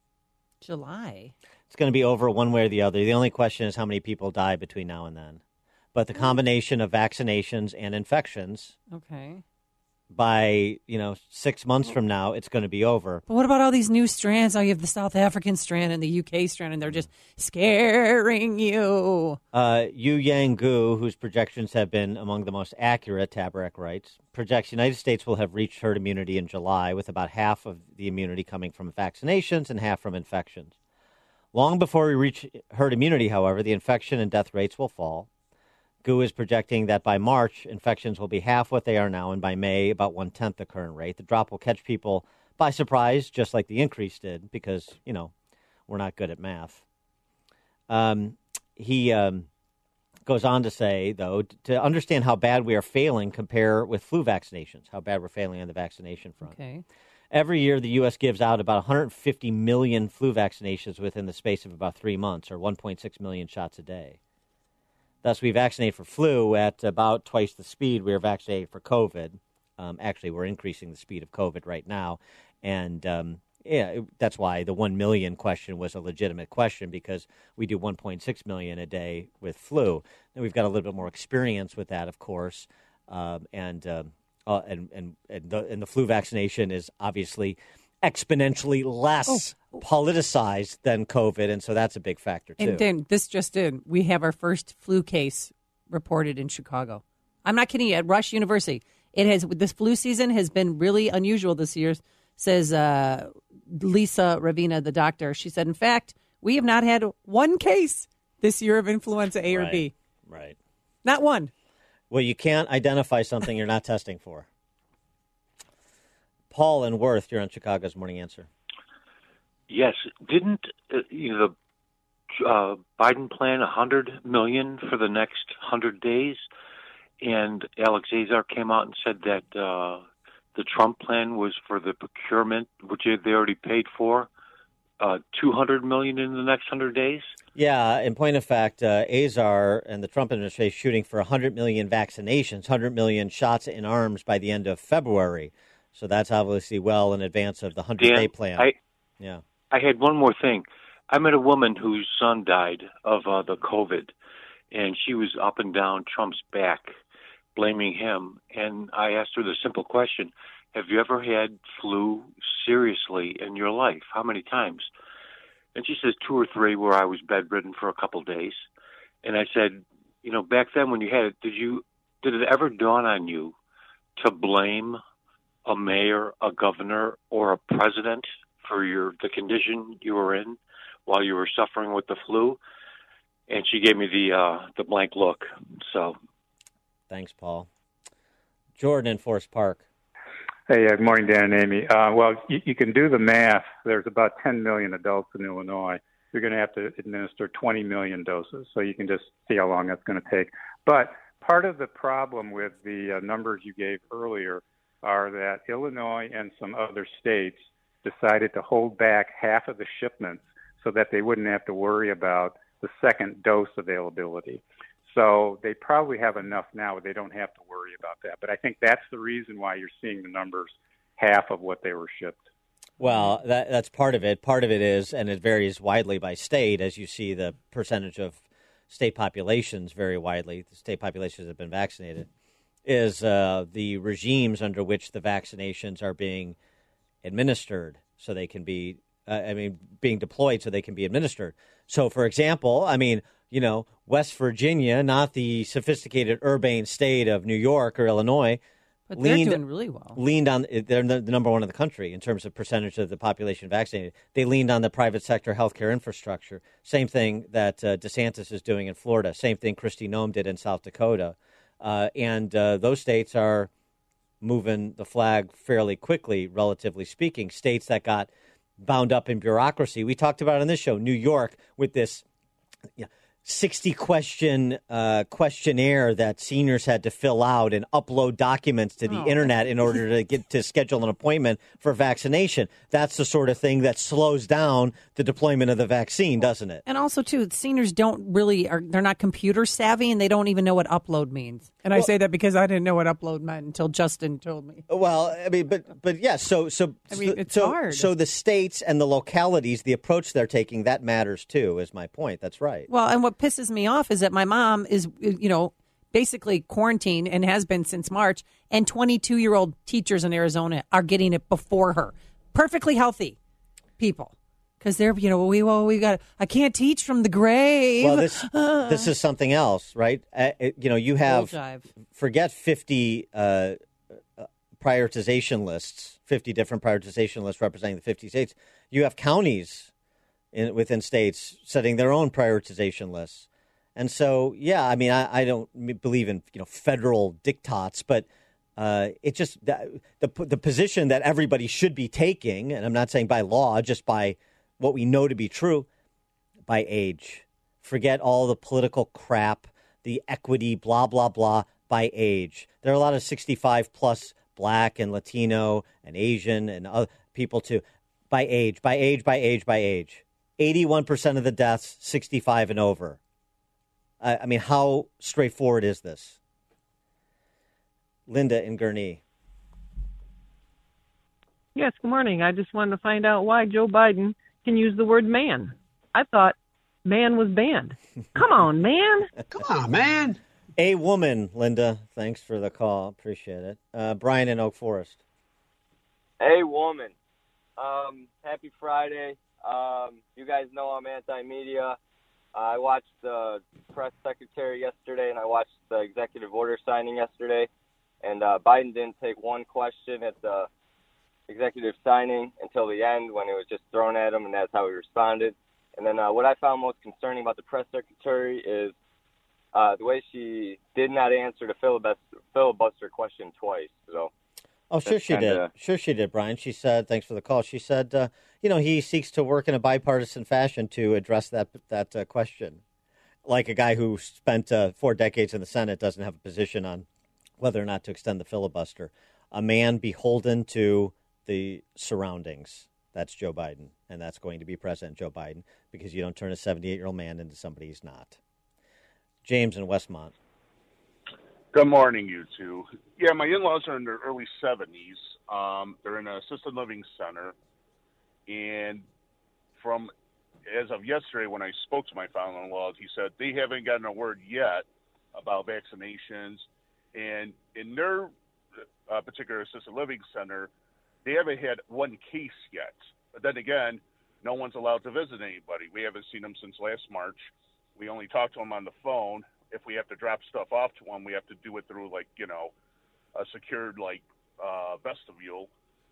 July? It's going to be over one way or the other. The only question is how many people die between now and then. But the combination of vaccinations and infections, Okay. by, you know, six months from now, it's going to be over. But what about all these new strands? Now you have the South African strand and the U K strand, and they're just scaring you. Uh, Yu Yang Gu, whose projections have been among the most accurate, Tabarrok writes, projects the United States will have reached herd immunity in July, with about half of the immunity coming from vaccinations and half from infections. Long before we reach herd immunity, however, the infection and death rates will fall. Gu is projecting that by March, infections will be half what they are now, and by May, about one-tenth the current rate. The drop will catch people by surprise, just like the increase did, because, you know, we're not good at math. Um, he um, goes on to say, though, to understand how bad we are failing, compare with flu vaccinations, how bad we're failing on the vaccination front. Okay. Every year, the U S gives out about one hundred fifty million flu vaccinations within the space of about three months, or one point six million shots a day. Thus, we vaccinate for flu at about twice the speed we are vaccinating for COVID. Um, actually, we're increasing the speed of COVID right now. And um, yeah, that's why the one million question was a legitimate question, because we do one point six million a day with flu. And we've got a little bit more experience with that, of course. Um, and, um, uh, and, and, and, the, and the flu vaccination is obviously exponentially less oh. politicized than COVID, and so that's a big factor, too. And then this just in, we have our first flu case reported in Chicago. I'm not kidding you, at Rush University. It has this flu season has been really unusual this year, says uh, Lisa Ravina, the doctor. She said, in fact, we have not had one case this year of influenza A or right. B. Right. Not one. Well, you can't identify something you're not testing for. Paul in Worth, you're on Chicago's Morning Answer. Yes. Didn't uh, you know, the uh, Biden plan one hundred million dollars for the next one hundred days? And Alex Azar came out and said that uh, the Trump plan was for the procurement, which they already paid for, uh, two hundred million dollars in the next one hundred days? Yeah, in point of fact, uh, Azar and the Trump administration shooting for one hundred million vaccinations, one hundred million shots in arms by the end of February. So that's obviously well in advance of the hundred-day plan. I, yeah. I had one more thing. I met a woman whose son died of uh, the COVID, and she was up and down Trump's back, blaming him. And I asked her the simple question, have you ever had flu seriously in your life? How many times? And she says two or three, where I was bedridden for a couple of days. And I said, you know, back then when you had it, did you did it ever dawn on you to blame a mayor, a governor, or a president for your the condition you were in while you were suffering with the flu? And she gave me the uh, the blank look. So, thanks, Paul. Jordan in Forest Park. Hey, good morning, Dan and Amy. Uh, well, you, you can do the math. There's about ten million adults in Illinois. You're going to have to administer twenty million doses, so you can just see how long that's going to take. But part of the problem with the uh, numbers you gave earlier are that Illinois and some other states decided to hold back half of the shipments so that they wouldn't have to worry about the second dose availability. So they probably have enough now where they don't have to worry about that. But I think that's the reason why you're seeing the numbers half of what they were shipped. Well, that, that's part of it. Part of it is, and it varies widely by state, as you see the percentage of state populations vary widely. The state populations have been vaccinated. Is uh, the regimes under which the vaccinations are being administered so they can be, uh, I mean, being deployed so they can be administered. So, for example, I mean, you know, West Virginia, not the sophisticated urbane state of New York or Illinois, But they're leaned, doing really well. leaned on, they're the number one in the country in terms of percentage of the population vaccinated. They leaned on the private sector healthcare infrastructure. Same thing that uh, DeSantis is doing in Florida. Same thing Kristi Noem did in South Dakota. Uh, and uh, those states are moving the flag fairly quickly, relatively speaking. States that got bound up in bureaucracy. We talked about on this show, New York, with this you know, sixty question uh, questionnaire that seniors had to fill out and upload documents to the Oh. internet in order to get to schedule an appointment for vaccination. That's the sort of thing that slows down the deployment of the vaccine, doesn't it? And also, too, seniors don't really are they're not computer savvy and they don't even know what upload means. And I Well- say that because I didn't know what upload meant until Justin told me. Well, I mean, but but yes, so so I mean, it's so, hard. so the states and the localities, the approach they're taking, that matters too. Is my point. That's right. Well, and what pisses me off is that my mom is, you know, basically quarantined and has been since March, and twenty-two-year-old teachers in Arizona are getting it before her. Perfectly healthy people. Because they're, you know, we well, we got. I can't teach from the grave. Well, this this is something else, right? Uh, it- you know, you have jive. forget fifty uh, uh, prioritization lists, fifty different prioritization lists representing the fifty states. You have counties in, within states setting their own prioritization lists, and so yeah, I mean, I, I don't m- believe in you know federal diktats, but. Uh, it just the, the the position that everybody should be taking, and I'm not saying by law, just by what we know to be true, by age. Forget all the political crap, the equity, blah, blah, blah, by age. There are a lot of sixty-five plus black and Latino and Asian and other people too. By age, by age, by age, by age. eighty-one percent of the deaths, sixty-five and over. I, I mean, how straightforward is this? Linda in Gurnee. Yes, good morning. I just wanted to find out why Joe Biden can use the word man. I thought man was banned. Come on, man. Come on, man. A woman, Linda. Thanks for the call. Appreciate it. Uh, Brian in Oak Forest. Hey, woman. Um, happy Friday. Um, you guys know I'm anti-media. Uh, I watched the press secretary yesterday, and I watched the executive order signing yesterday. And uh, Biden didn't take one question at the executive signing until the end when it was just thrown at him, and that's how he responded. And then uh, what I found most concerning about the press secretary is uh, the way she did not answer the filibuster, filibuster question twice. So, Oh, sure that's she did. kinda- Sure she did, Brian. She said, thanks for the call. She said, uh, you know, he seeks to work in a bipartisan fashion to address that that uh, question. Like a guy who spent uh, four decades in the Senate doesn't have a position on whether or not to extend the filibuster. A man beholden to the surroundings. That's Joe Biden, and that's going to be President Joe Biden because you don't turn a seventy-eight-year-old man into somebody he's not. James in Westmont. Good morning, you two. Yeah, my in-laws are in their early seventies. Um, they're in an assisted living center. And from as of yesterday, when I spoke to my father-in-law, he said they haven't gotten a word yet about vaccinations. And in their uh, particular assisted living center, they haven't had one case yet. But then again, no one's allowed to visit anybody. We haven't seen them since last March. We only talk to them on the phone. If we have to drop stuff off to them, we have to do it through, like, you know, a secured, like, uh, vestibule.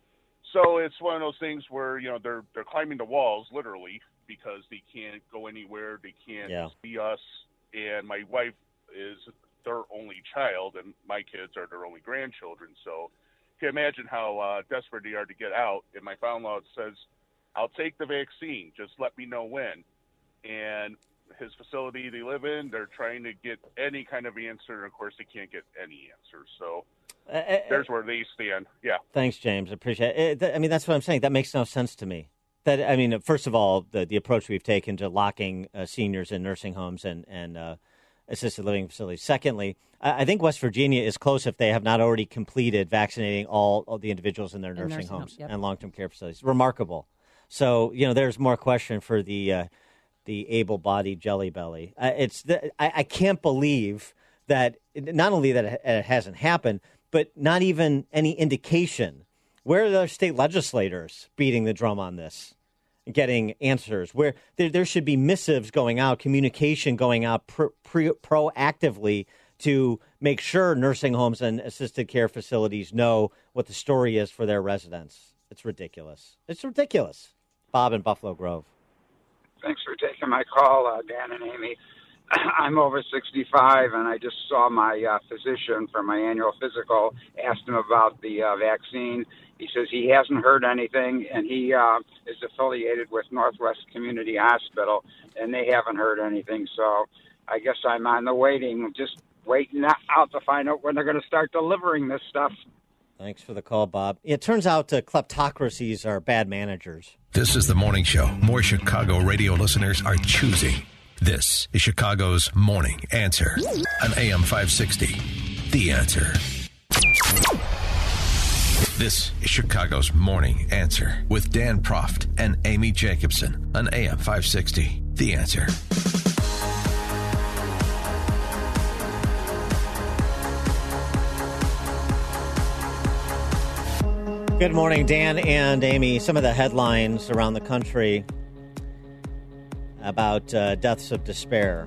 So it's one of those things where, you know, they're they're climbing the walls, literally, because they can't go anywhere. They can't Yeah. see us. And my wife is their only child, and my kids are their only grandchildren. So you can imagine how uh, desperate they are to get out. And my father-in-law says, I'll take the vaccine. Just let me know when. And his facility they live in, they're trying to get any kind of answer. And, of course, they can't get any answer. So Uh, there's where they stand. Yeah. Thanks, James. Appreciate it. Th- I mean, that's what I'm saying. That makes no sense to me. That I mean, first of all, the the approach we've taken to locking uh, seniors in nursing homes and and uh, assisted living facilities. Secondly, I, I think West Virginia is close if they have not already completed vaccinating all, all the individuals in their In nursing, nursing homes homes, yep. and long-term care facilities. Remarkable. So you know, there's more question for the uh, the able-bodied jelly belly. Uh, it's the, I, I can't believe that not only that it, it hasn't happened, but not even any indication. Where are the state legislators beating the drum on this? getting answers, where there, there should be missives going out, communication going out pr- pre- proactively to make sure nursing homes and assisted care facilities know what the story is for their residents. It's ridiculous. It's ridiculous. Bob in Buffalo Grove. Thanks for taking my call, uh, Dan and Amy. I'm over sixty-five, and I just saw my uh, physician for my annual physical, asked him about the uh, vaccine. He says he hasn't heard anything, and he uh, is affiliated with Northwest Community Hospital, and they haven't heard anything. So I guess I'm on the waiting, just waiting out to find out when they're going to start delivering this stuff. Thanks for the call, Bob. It turns out uh, kleptocracies are bad managers. This is the morning show more Chicago radio listeners are choosing. This is Chicago's Morning Answer on A M five sixty. The Answer. This is Chicago's Morning Answer with Dan Proft and Amy Jacobson on A M five sixty. The Answer. Good morning, Dan and Amy. Some of the headlines around the country about uh, deaths of despair.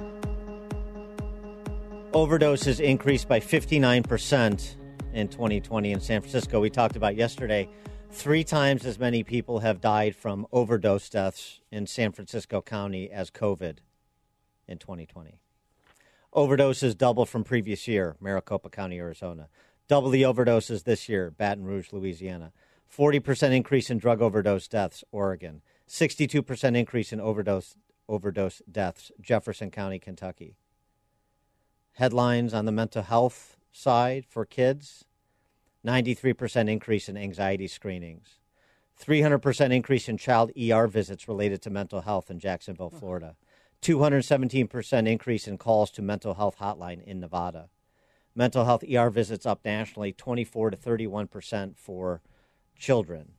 Overdoses increased by fifty-nine percent in twenty twenty in San Francisco. We talked about yesterday, three times as many people have died from overdose deaths in San Francisco County as COVID in twenty twenty. Overdoses double from previous year, Maricopa County, Arizona. Double the overdoses this year, Baton Rouge, Louisiana. forty percent increase in drug overdose deaths, Oregon. sixty-two percent increase in overdose overdose deaths, Jefferson County, Kentucky. Headlines on the mental health side for kids, ninety-three percent increase in anxiety screenings. three hundred percent increase in child E R visits related to mental health in Jacksonville, Florida. two hundred seventeen percent increase in calls to mental health hotline in Nevada. Mental health E R visits up nationally, twenty-four to thirty-one percent for children.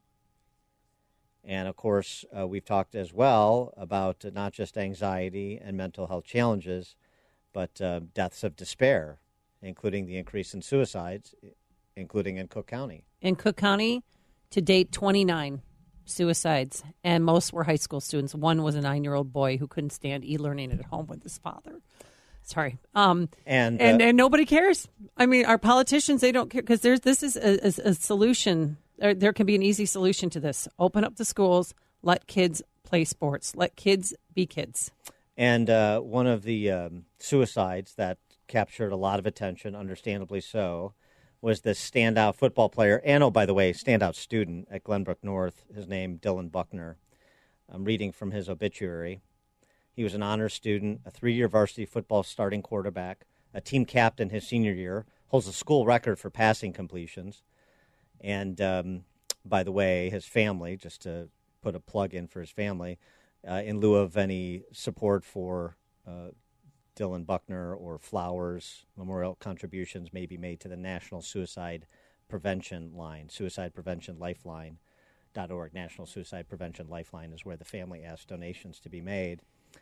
And, of course, uh, we've talked as well about uh, not just anxiety and mental health challenges, but uh, deaths of despair, including the increase in suicides, including in Cook County. In Cook County, to date, twenty-nine suicides, and most were high school students. One was a nine-year-old boy who couldn't stand e-learning at home with his father. Sorry. Um, and, uh, and and nobody cares. I mean, our politicians, they don't care because there's this is a, a, a solution. There, there can be an easy solution to this. Open up the schools. Let kids play sports. Let kids be kids. And uh, one of the um, suicides that captured a lot of attention, understandably so, was this standout football player, and, oh, by the way, standout student at Glenbrook North, his name, Dylan Buckner. I'm reading from his obituary. He was an honors student, a three-year varsity football starting quarterback, a team captain his senior year, holds a school record for passing completions. And, um, by the way, his family, just to put a plug in for his family, uh, in lieu of any support for uh, Dylan Buckner or flowers, memorial contributions may be made to the National Suicide Prevention Line, Suicide Prevention Lifeline dot org. National Suicide Prevention Lifeline is where the family asked donations to be made.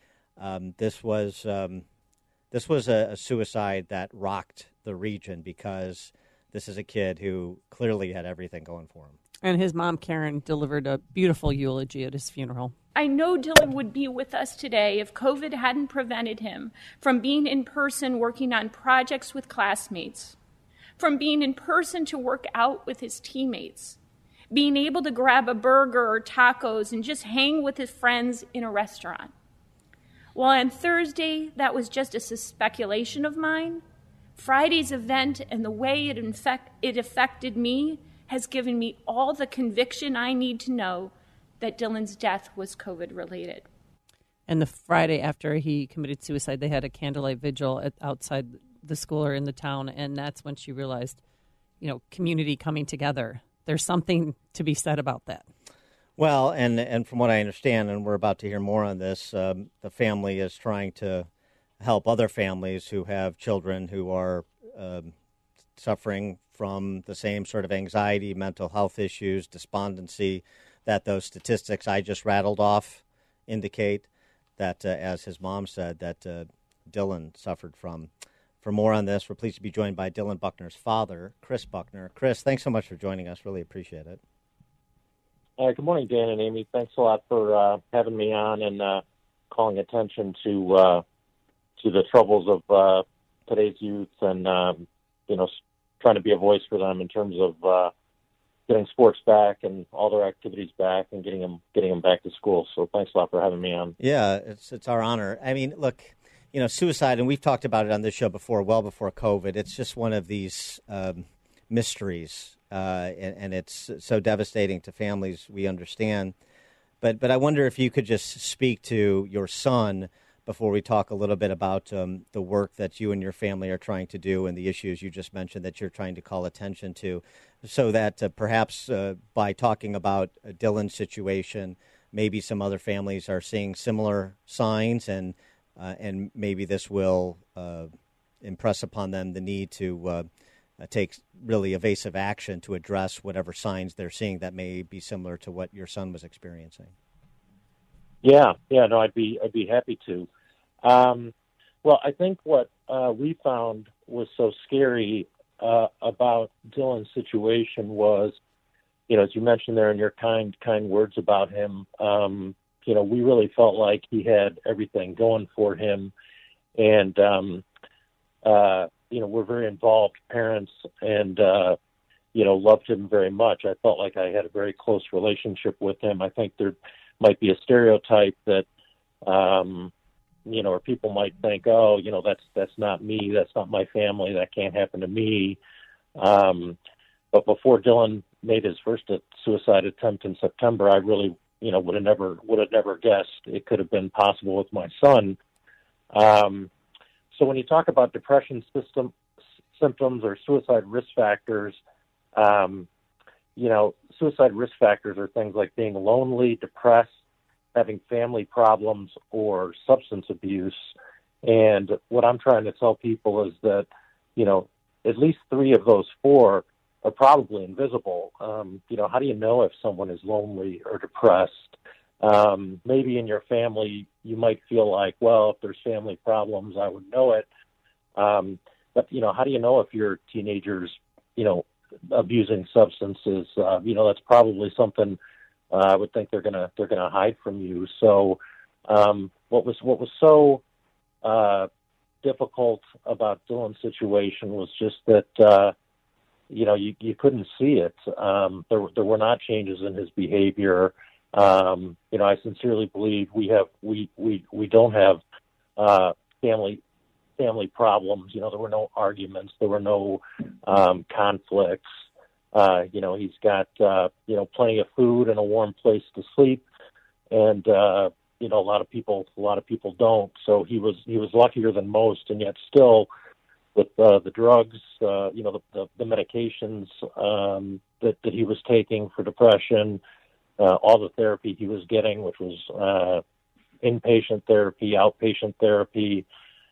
Um, this was um, this was a, a suicide that rocked the region because this is a kid who clearly had everything going for him. And his mom, Karen, delivered a beautiful eulogy at his funeral. I know Dylan would be with us today if COVID hadn't prevented him from being in person working on projects with classmates, from being in person to work out with his teammates, being able to grab a burger or tacos and just hang with his friends in a restaurant. Well, on Thursday, that was just a speculation of mine. Friday's event and the way it, infect, it affected me has given me all the conviction I need to know that Dylan's death was COVID-related. And the Friday after he committed suicide, they had a candlelight vigil at, outside the school or in the town, and that's when she realized, you know, community coming together. There's something to be said about that. Well, and, and from what I understand, and we're about to hear more on this, um, the family is trying to help other families who have children who are um, suffering from the same sort of anxiety, mental health issues, despondency that those statistics I just rattled off indicate, that, uh, as his mom said, that uh, Dylan suffered from. For more on this, we're pleased to be joined by Dylan Buckner's father, Chris Buckner. Chris, thanks so much for joining us. Really appreciate it. Uh, good morning, Dan and Amy. Thanks a lot for uh, having me on and uh, calling attention to uh, to the troubles of uh, today's youth, and um, you know, trying to be a voice for them in terms of uh, getting sports back and all their activities back, and getting them getting them back to school. So thanks a lot for having me on. Yeah, it's it's our honor. I mean, look, you know, suicide, and we've talked about it on this show before, well before COVID. It's just one of these um, mysteries. Uh, and, and it's so devastating to families, we understand. But but I wonder if you could just speak to your son before we talk a little bit about um, the work that you and your family are trying to do and the issues you just mentioned that you're trying to call attention to, so that uh, perhaps uh, by talking about uh, Dylan's situation, maybe some other families are seeing similar signs, and, uh, and maybe this will uh, impress upon them the need to uh, Uh, take really evasive action to address whatever signs they're seeing that may be similar to what your son was experiencing. Yeah, yeah, no, I'd be I'd be happy to. Um, well, I think what uh, we found was so scary uh, about Dylan's situation was, you know, as you mentioned there in your kind kind words about him, um, you know, we really felt like he had everything going for him, and um, uh, you know, we're very involved parents, and, uh, you know, loved him very much. I felt like I had a very close relationship with him. I think there might be a stereotype that, um, you know, or people might think, oh, you know, that's, that's not me. That's not my family. That can't happen to me. Um, but before Dylan made his first suicide attempt in September, I really, you know, would have never, would have never guessed it could have been possible with my son. Um, So when you talk about depression system, symptoms or suicide risk factors, um, you know, suicide risk factors are things like being lonely, depressed, having family problems, or substance abuse. And what I'm trying to tell people is that, you know, at least three of those four are probably invisible. Um, you know, how do you know if someone is lonely or depressed? Um, maybe in your family, you might feel like, well, if there's family problems, I would know it. Um, but, you know, how do you know if your teenager's, you know, abusing substances? Uh, you know, that's probably something uh, I would think they're gonna they're gonna hide from you. So, um, what was what was so uh, difficult about Dylan's situation was just that, uh, you know, you you couldn't see it. Um, there there were not changes in his behavior. Um, you know, I sincerely believe we have we we we don't have uh, family family problems. You know, there were no arguments, there were no um, conflicts. Uh, you know, he's got uh, you know plenty of food and a warm place to sleep, and uh, you know a lot of people a lot of people don't. So he was he was luckier than most, and yet still with uh, the drugs, uh, you know, the, the, the medications um, that that he was taking for depression. Uh, all the therapy he was getting, which was uh, inpatient therapy, outpatient therapy,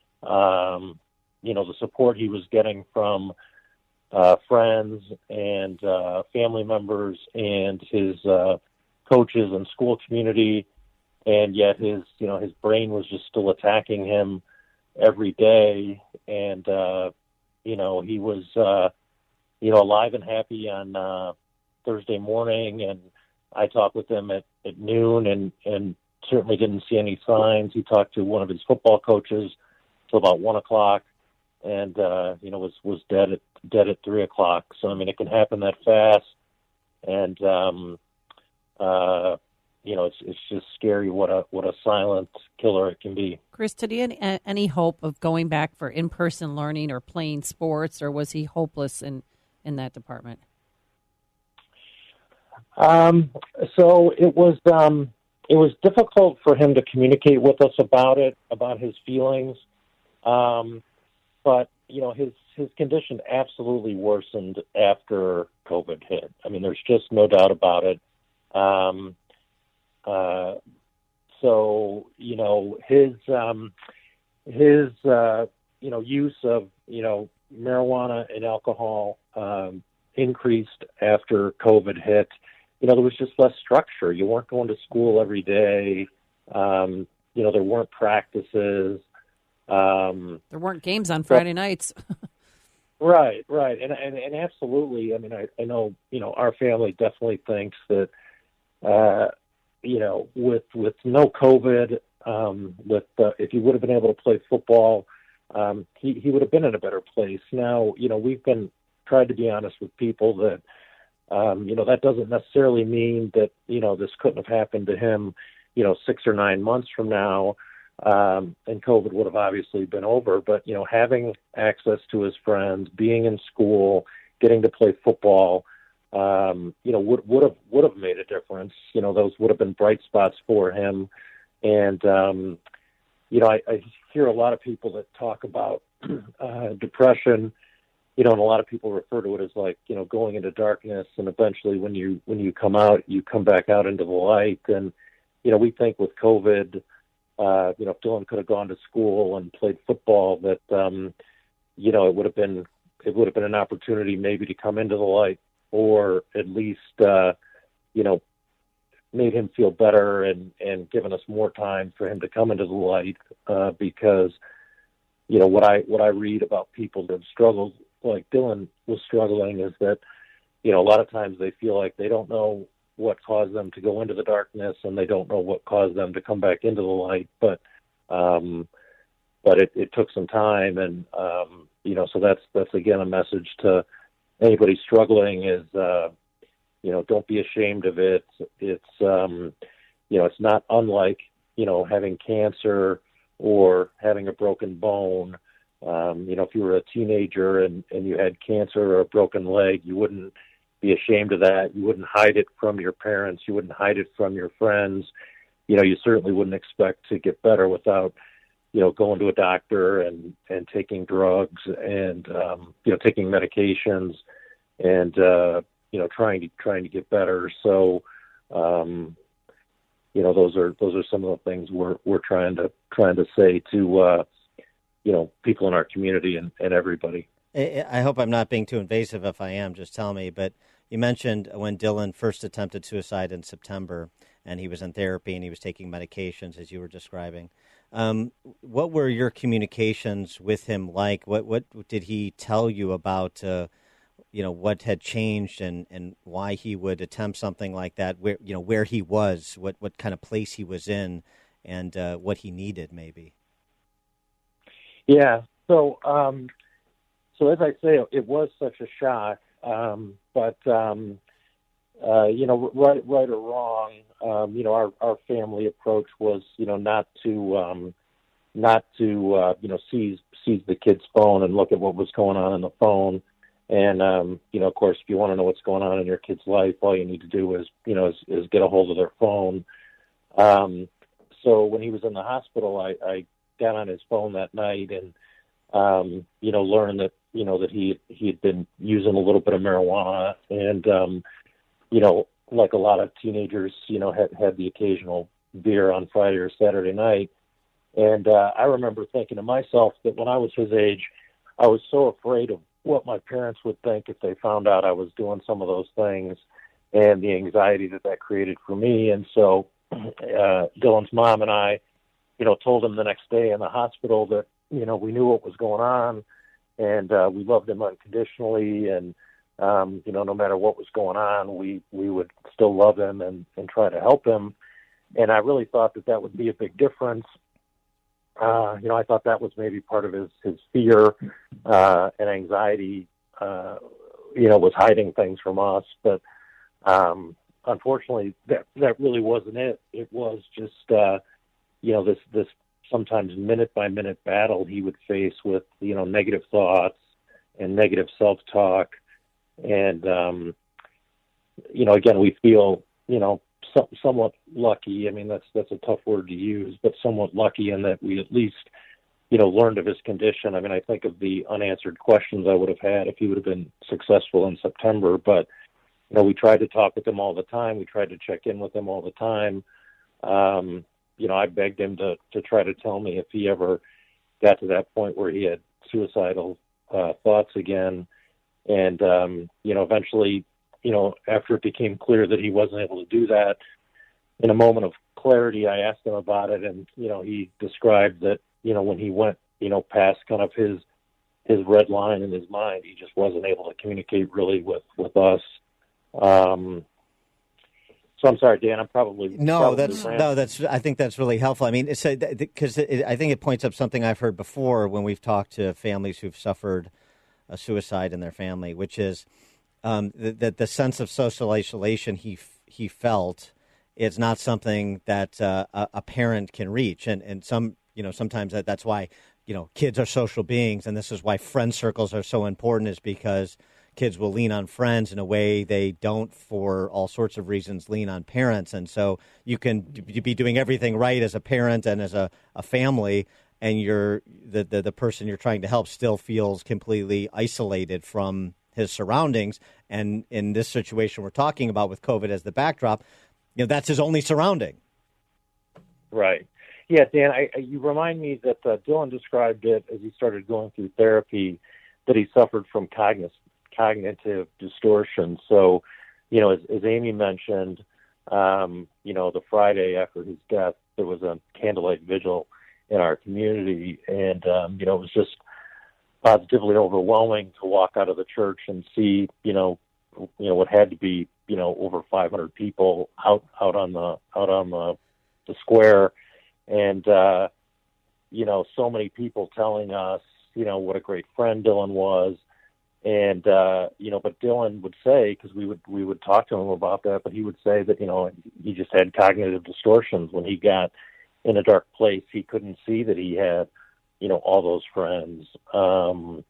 um, you know, the support he was getting from uh, friends and uh, family members and his uh, coaches and school community, and yet his, you know, his brain was just still attacking him every day, and uh, you know, he was, uh, you know, alive and happy on uh, Thursday morning, and I talked with him at, at noon and, and certainly didn't see any signs. He talked to one of his football coaches till about one o'clock, and uh, you know was was dead at dead at three o'clock. So I mean, it can happen that fast, and um, uh, you know, it's it's just scary what a what a silent killer it can be. Chris, did he have any hope of going back for in person learning or playing sports, or was he hopeless in in that department? Um, so it was, um, it was difficult for him to communicate with us about it, about his feelings. Um, but, you know, his, his condition absolutely worsened after COVID hit. I mean, there's just no doubt about it. Um, uh, so, you know, his, um, his, uh, you know, use of, you know, marijuana and alcohol, um, increased after COVID hit. You know, there was just less structure. You weren't going to school every day. Um, you know, there weren't practices. Um, there weren't games on Friday but, nights. right, right. And, and and absolutely, I mean, I, I know, you know, our family definitely thinks that, uh, you know, with with no COVID, um, with uh, if he would have been able to play football, um, he he would have been in a better place. Now, you know, we've been tried to be honest with people that, um, you know, that doesn't necessarily mean that, you know, this couldn't have happened to him, you know, six or nine months from now, um, and COVID would have obviously been over. But, you know, having access to his friends, being in school, getting to play football, um, you know, would would have would have made a difference. You know, those would have been bright spots for him. And, um, you know, I, I hear a lot of people that talk about uh, depression, you know, and a lot of people refer to it as like, you know, going into darkness, and eventually when you when you come out, you come back out into the light. And, you know, we think with COVID, uh, you know, if Dylan could have gone to school and played football, that, um, you know, it would have been it would have been an opportunity maybe to come into the light, or at least, uh, you know, made him feel better and, and given us more time for him to come into the light. Uh, because, you know, what I what I read about people that have struggled like Dylan was struggling is that, you know, a lot of times they feel like they don't know what caused them to go into the darkness, and they don't know what caused them to come back into the light. But, um, but it, it took some time. And, um, you know, so that's, that's again, a message to anybody struggling is, uh, you know, don't be ashamed of it. It's, um, you know, it's not unlike, you know, having cancer or having a broken bone. Um, you know, if you were a teenager and, and you had cancer or a broken leg, you wouldn't be ashamed of that. You wouldn't hide it from your parents. You wouldn't hide it from your friends. You know, you certainly wouldn't expect to get better without, you know, going to a doctor and, and taking drugs and, um, you know, taking medications and, uh, you know, trying to, trying to get better. So, um, you know, those are, those are some of the things we're, we're trying to, trying to say to, uh, you know, people in our community and, and everybody. I hope I'm not being too invasive. If I am, just tell me. But you mentioned when Dylan first attempted suicide in September, and he was in therapy and he was taking medications, as you were describing. Um, what were your communications with him like? What what did he tell you about, uh, you know, what had changed and, and why he would attempt something like that? Where you know where he was, what what kind of place he was in, and uh, what he needed, maybe. Yeah. So, um, so as I say, it was such a shock. Um, but um, uh, you know, right, right or wrong, um, you know, our, our family approach was, you know, not to, um, not to, uh, you know, seize seize the kid's phone and look at what was going on in the phone. And um, you know, of course, if you want to know what's going on in your kid's life, all you need to do is, you know, is, is get a hold of their phone. Um, so when he was in the hospital, I, I got on his phone that night and, um, you know, learned that, you know, that he, he had been using a little bit of marijuana and, um, you know, like a lot of teenagers, you know, had, had the occasional beer on Friday or Saturday night. And, uh, I remember thinking to myself that when I was his age, I was so afraid of what my parents would think if they found out I was doing some of those things and the anxiety that that created for me. And so, uh, Dylan's mom and I, you know, told him the next day in the hospital that, you know, we knew what was going on and, uh, we loved him unconditionally. And, um, you know, no matter what was going on, we, we would still love him and, and try to help him. And I really thought that that would be a big difference. Uh, you know, I thought that was maybe part of his, his fear, uh, and anxiety, uh, you know, was hiding things from us. But, um, unfortunately that, that really wasn't it. It was just, uh, you know, this, this sometimes minute by minute battle he would face with, you know, negative thoughts and negative self-talk. And, um, you know, again, we feel, you know, so, somewhat lucky. I mean, that's, that's a tough word to use, but somewhat lucky in that we at least, you know, learned of his condition. I mean, I think of the unanswered questions I would have had if he would have been successful in September, but, you know, we tried to talk with him all the time. We tried to check in with him all the time. Um, you know, I begged him to, to try to tell me if he ever got to that point where he had suicidal uh, thoughts again. And, um, you know, eventually, you know, after it became clear that he wasn't able to do that, in a moment of clarity, I asked him about it. And, you know, he described that, you know, when he went, you know, past kind of his, his red line in his mind, he just wasn't able to communicate really with, with us. Um, So I'm sorry, Dan. I'm probably no. probably That's ranting. no. That's. I think that's really helpful. I mean, it's because I think it points up something I've heard before when we've talked to families who've suffered a suicide in their family, which is um, that the, the sense of social isolation he he felt is not something that uh, a, a parent can reach, and and some you know sometimes that, that's why you know kids are social beings, and this is why friend circles are so important, is because kids will lean on friends in a way they don't, for all sorts of reasons, lean on parents. And so you can be doing everything right as a parent and as a, a family, and you're the, the the person you're trying to help still feels completely isolated from his surroundings. And in this situation we're talking about with COVID as the backdrop, you know, that's his only surrounding. Right. Yeah, Dan, I, I, you remind me that uh, Dylan described it as he started going through therapy, that he suffered from cognitive cognitive distortion. So, you know, as, as Amy mentioned, um, you know, the Friday after his death, there was a candlelight vigil in our community, and um, you know, it was just positively overwhelming to walk out of the church and see, you know, you know what had to be, you know, over five hundred people out out on the out on the, the square, and uh, you know, so many people telling us, you know, what a great friend Dylan was. And, uh, you know, but Dylan would say, because we would, we would talk to him about that, but he would say that, you know, he just had cognitive distortions. When he got in a dark place, he couldn't see that he had, you know, all those friends. Um,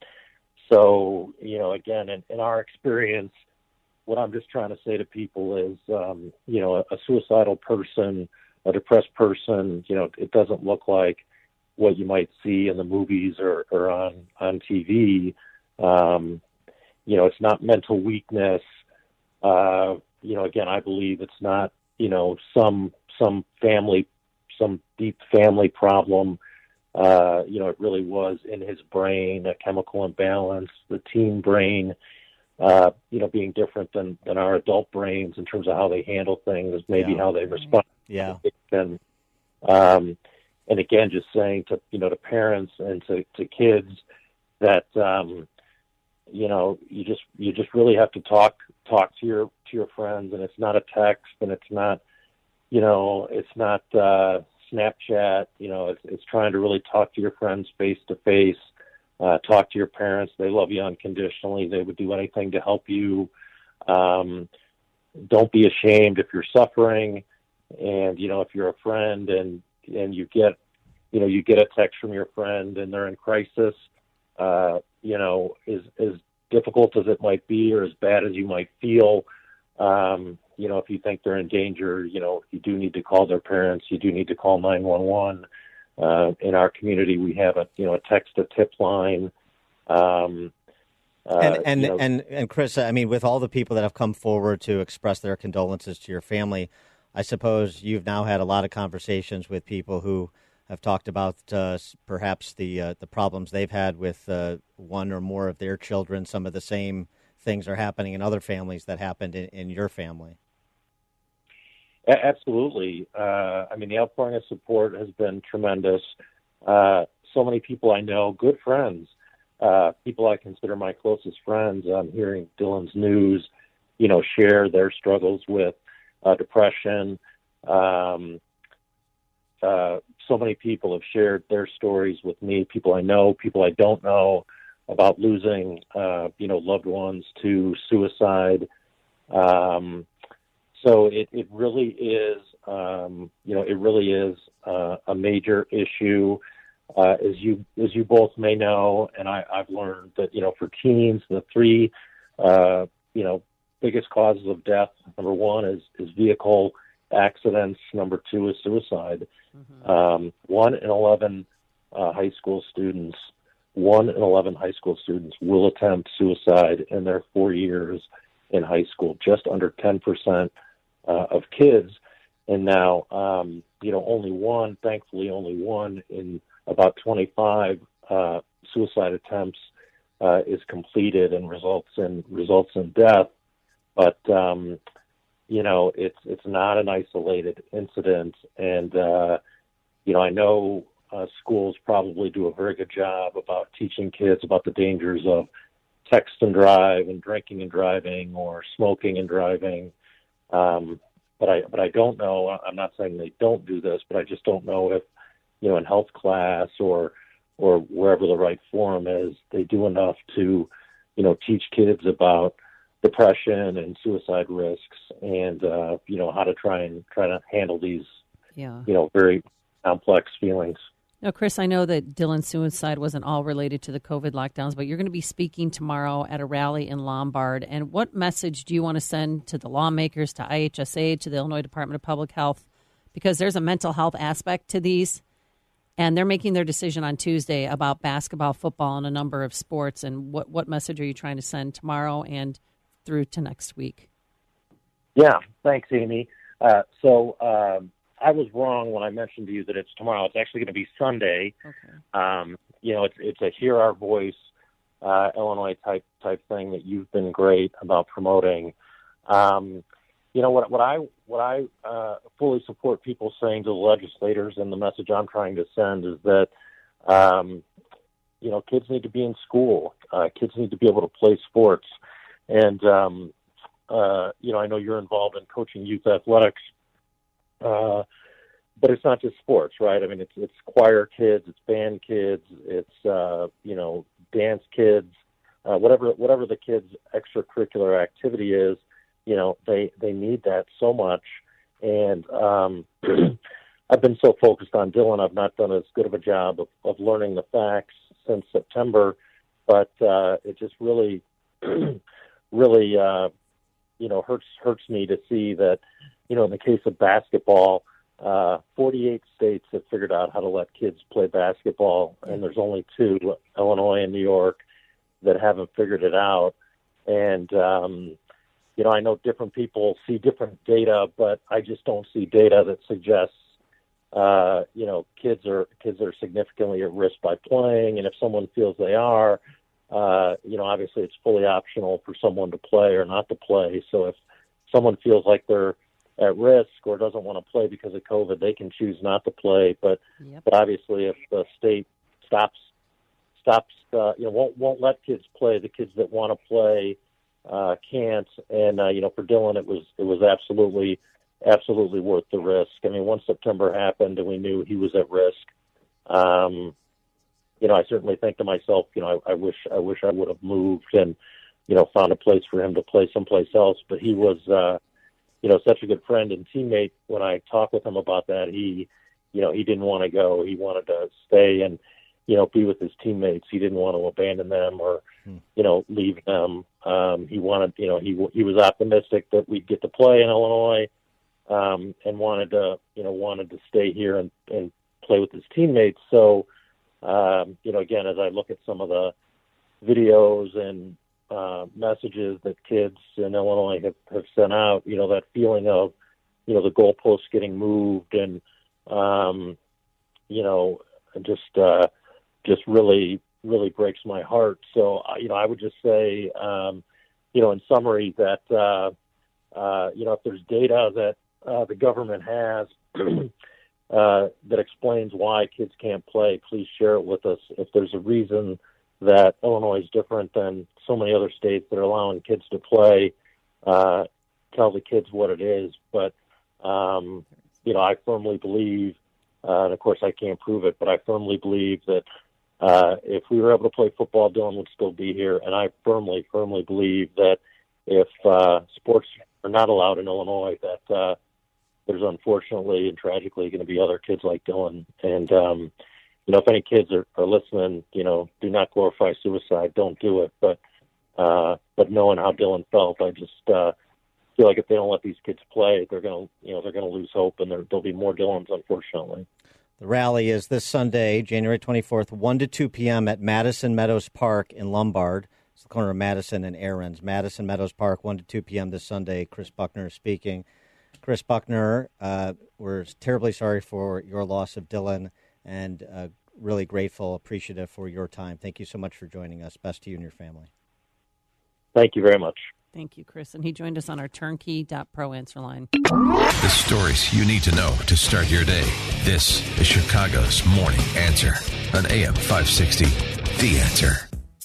so, you know, again, in, in our experience, what I'm just trying to say to people is, um, you know, a, a suicidal person, a depressed person, you know, it doesn't look like what you might see in the movies or, or on, on T V. Um, you know, it's not mental weakness. Uh, you know, again, I believe it's not, you know, some, some family, some deep family problem. Uh, you know, it really was in his brain, a chemical imbalance, the teen brain, uh, you know, being different than, than our adult brains in terms of how they handle things, maybe Yeah. how they respond. Yeah. And, um, and again, just saying to, you know, to parents and to, to kids that, um, you know, you just you just really have to talk talk to your to your friends, and it's not a text, and it's not, you know, it's not uh, Snapchat. You know, it's it's trying to really talk to your friends face to face. Uh, talk to your parents. They love you unconditionally. They would do anything to help you. Um, don't be ashamed if you're suffering, and you know, if you're a friend and and you get, you know, you get a text from your friend and they're in crisis. Uh, you know, as, as difficult as it might be or as bad as you might feel, um, you know, if you think they're in danger, you know, you do need to call their parents. You do need to call nine one one. Uh, in our community, we have a, you know, a text to tip line. Um, uh, and and, you know, and and Chris, I mean, with all the people that have come forward to express their condolences to your family, I suppose you've now had a lot of conversations with people who have talked about uh, perhaps the uh, the problems they've had with uh, one or more of their children. Some of the same things are happening in other families that happened in, in your family. Absolutely. Uh, I mean, the outpouring of support has been tremendous. Uh, so many people I know, good friends, uh, people I consider my closest friends, I'm hearing Dylan's news, you know, share their struggles with uh, depression. Um, uh, so many people have shared their stories with me, people I know, people I don't know, about losing, uh, you know, loved ones to suicide. Um, so it, it really is, um, you know, it really is uh, a major issue. Uh, as you as you both may know, and I, I've learned that, you know, for teens, the three, uh, you know, biggest causes of death, number one is, is vehicle accidents. Number two is suicide. Mm-hmm. Um, one in eleven uh, high school students, one in eleven high school students will attempt suicide in their four years in high school. Just under ten percent uh, of kids, and now um, you know only one, thankfully only one in about twenty-five uh, suicide attempts uh, is completed and results in results in death. But um, you know, it's it's not an isolated incident, and uh, you know, I know uh, schools probably do a very good job about teaching kids about the dangers of text and drive, and drinking and driving, or smoking and driving. Um, but I but I don't know. I'm not saying they don't do this, but I just don't know if, you know, in health class or or wherever the right forum is, they do enough to, you know, teach kids about depression and suicide risks, and uh, you know, how to try and try to handle these, yeah. you know, very complex feelings. Now, Chris, I know that Dylan's suicide wasn't all related to the COVID lockdowns, but you're going to be speaking tomorrow at a rally in Lombard. And what message do you want to send to the lawmakers, to I H S A, to the Illinois Department of Public Health? Because there's a mental health aspect to these, and they're making their decision on Tuesday about basketball, football, and a number of sports. And what, what message are you trying to send tomorrow and through to next week? Yeah, thanks, Amy. Uh, so um, I was wrong when I mentioned to you that it's tomorrow. It's actually going to be Sunday. Okay. Um, you know, it's it's a Hear Our Voice uh, Illinois type type thing that you've been great about promoting. Um, you know, what what I what I uh, fully support people saying to the legislators, and the message I'm trying to send is that um, you know, kids need to be in school. Uh, kids need to be able to play sports. And, um, uh, you know, I know you're involved in coaching youth athletics, uh, but it's not just sports, right? I mean, it's it's choir kids, it's band kids, it's, uh, you know, dance kids, uh, whatever whatever the kids' extracurricular activity is, you know, they, they need that so much. And um, I've been so focused on Dylan, I've not done as good of a job of, of learning the facts since September, but uh, it just really... really, uh, you know, hurts hurts me to see that, you know, in the case of basketball, uh, forty-eight states have figured out how to let kids play basketball, and there's only two, Illinois and New York, that haven't figured it out. And, um, you know, I know different people see different data, but I just don't see data that suggests, uh, you know, kids are kids are significantly at risk by playing, and if someone feels they are, Uh, you know, obviously it's fully optional for someone to play or not to play. So if someone feels like they're at risk or doesn't want to play because of COVID, they can choose not to play. But yep. but obviously, if the state stops stops, uh, you know, won't won't let kids play, the kids that want to play uh, can't. And uh, you know, for Dylan, it was it was absolutely absolutely worth the risk. I mean, once September happened and we knew he was at risk. Um, You know, I certainly think to myself, you know, I, I wish I wish I would have moved and, you know, found a place for him to play someplace else. But he was, uh, you know, such a good friend and teammate. When I talked with him about that, he, you know, he didn't want to go. He wanted to stay and, you know, be with his teammates. He didn't want to abandon them or, hmm. you know, leave them. Um, he wanted, you know, he he was optimistic that we'd get to play in Illinois, um, and wanted to, you know, wanted to stay here and, and play with his teammates. So. Um, you know, again, as I look at some of the videos and uh, messages that kids in Illinois have, have sent out, you know, that feeling of, you know, the goalposts getting moved and, um, you know, just uh, just really, really breaks my heart. So, you know, I would just say, um, you know, in summary, that, uh, uh, you know, if there's data that uh, the government has, Uh, that explains why kids can't play, please share it with us. If there's a reason that Illinois is different than so many other states that are allowing kids to play, uh, tell the kids what it is. But, um, you know, I firmly believe, uh, and of course I can't prove it, but I firmly believe that uh, if we were able to play football, Dylan would still be here. And I firmly, firmly believe that if uh, sports are not allowed in Illinois, that uh, there's unfortunately and tragically going to be other kids like Dylan. And, um, you know, if any kids are, are listening, you know, do not glorify suicide. Don't do it. But, uh, but knowing how Dylan felt, I just uh, feel like if they don't let these kids play, they're going to, you know, they're going to lose hope, and there, there'll be more Dylans, unfortunately. The rally is this Sunday, January twenty-fourth, one to two p.m. at Madison Meadows Park in Lombard. It's the corner of Madison and Ahrens. Madison Meadows Park, one to two p.m. this Sunday. Chris Buckner is speaking. Chris Buckner, uh, we're terribly sorry for your loss of Dylan, and uh, really grateful, appreciative for your time. Thank you so much for joining us. Best to you and your family. Thank you very much. Thank you, Chris. And he joined us on our turnkey dot pro answer line. The stories you need to know to start your day. This is Chicago's Morning Answer on A M five sixty, The Answer.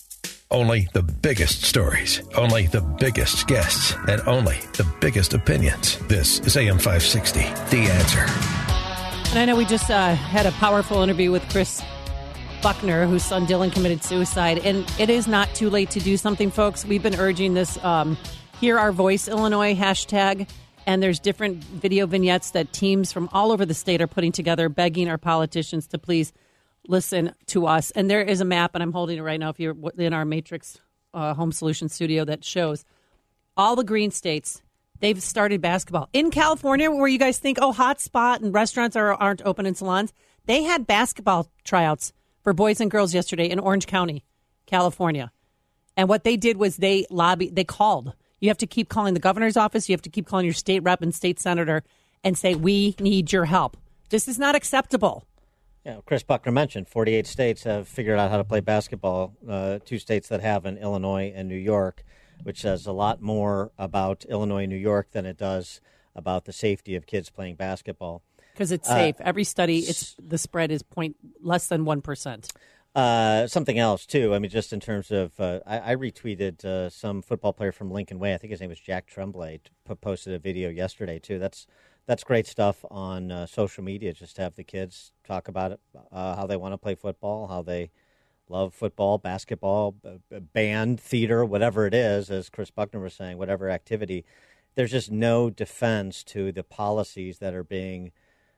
Only the biggest stories, only the biggest guests, and only the biggest opinions. This is A M five sixty, The Answer. And I know we just uh, had a powerful interview with Chris Buckner, whose son Dylan committed suicide. And it is not too late to do something, folks. We've been urging this um, Hear Our Voice Illinois hashtag. And there's different video vignettes that teams from all over the state are putting together, begging our politicians to please listen to us. And there is a map, and I'm holding it right now if you're in our Matrix uh, Home Solutions studio, that shows all the green states. They've started basketball. In California, where you guys think, oh, hot spot and restaurants are, aren't open and salons, they had basketball tryouts for boys and girls yesterday in Orange County, California. And what they did was they lobbied, they called. You have to keep calling the governor's office. You have to keep calling your state rep and state senator and say, we need your help. This is not acceptable. Yeah, Chris Buckner mentioned forty-eight states have figured out how to play basketball. Uh, two states that haven't, Illinois and New York, which says a lot more about Illinois and New York than it does about the safety of kids playing basketball. Because it's safe. Uh, Every study, it's the spread is point less than one percent. Uh, something else, too. I mean, just in terms of, uh, I, I retweeted uh, some football player from Lincoln Way. I think his name was Jack Tremblay. P- posted a video yesterday, too. That's that's great stuff on uh, social media, just to have the kids talk about it, uh, how they want to play football, how they love football, basketball, b- band, theater, whatever it is, as Chris Buckner was saying, whatever activity. There's just no defense to the policies that are being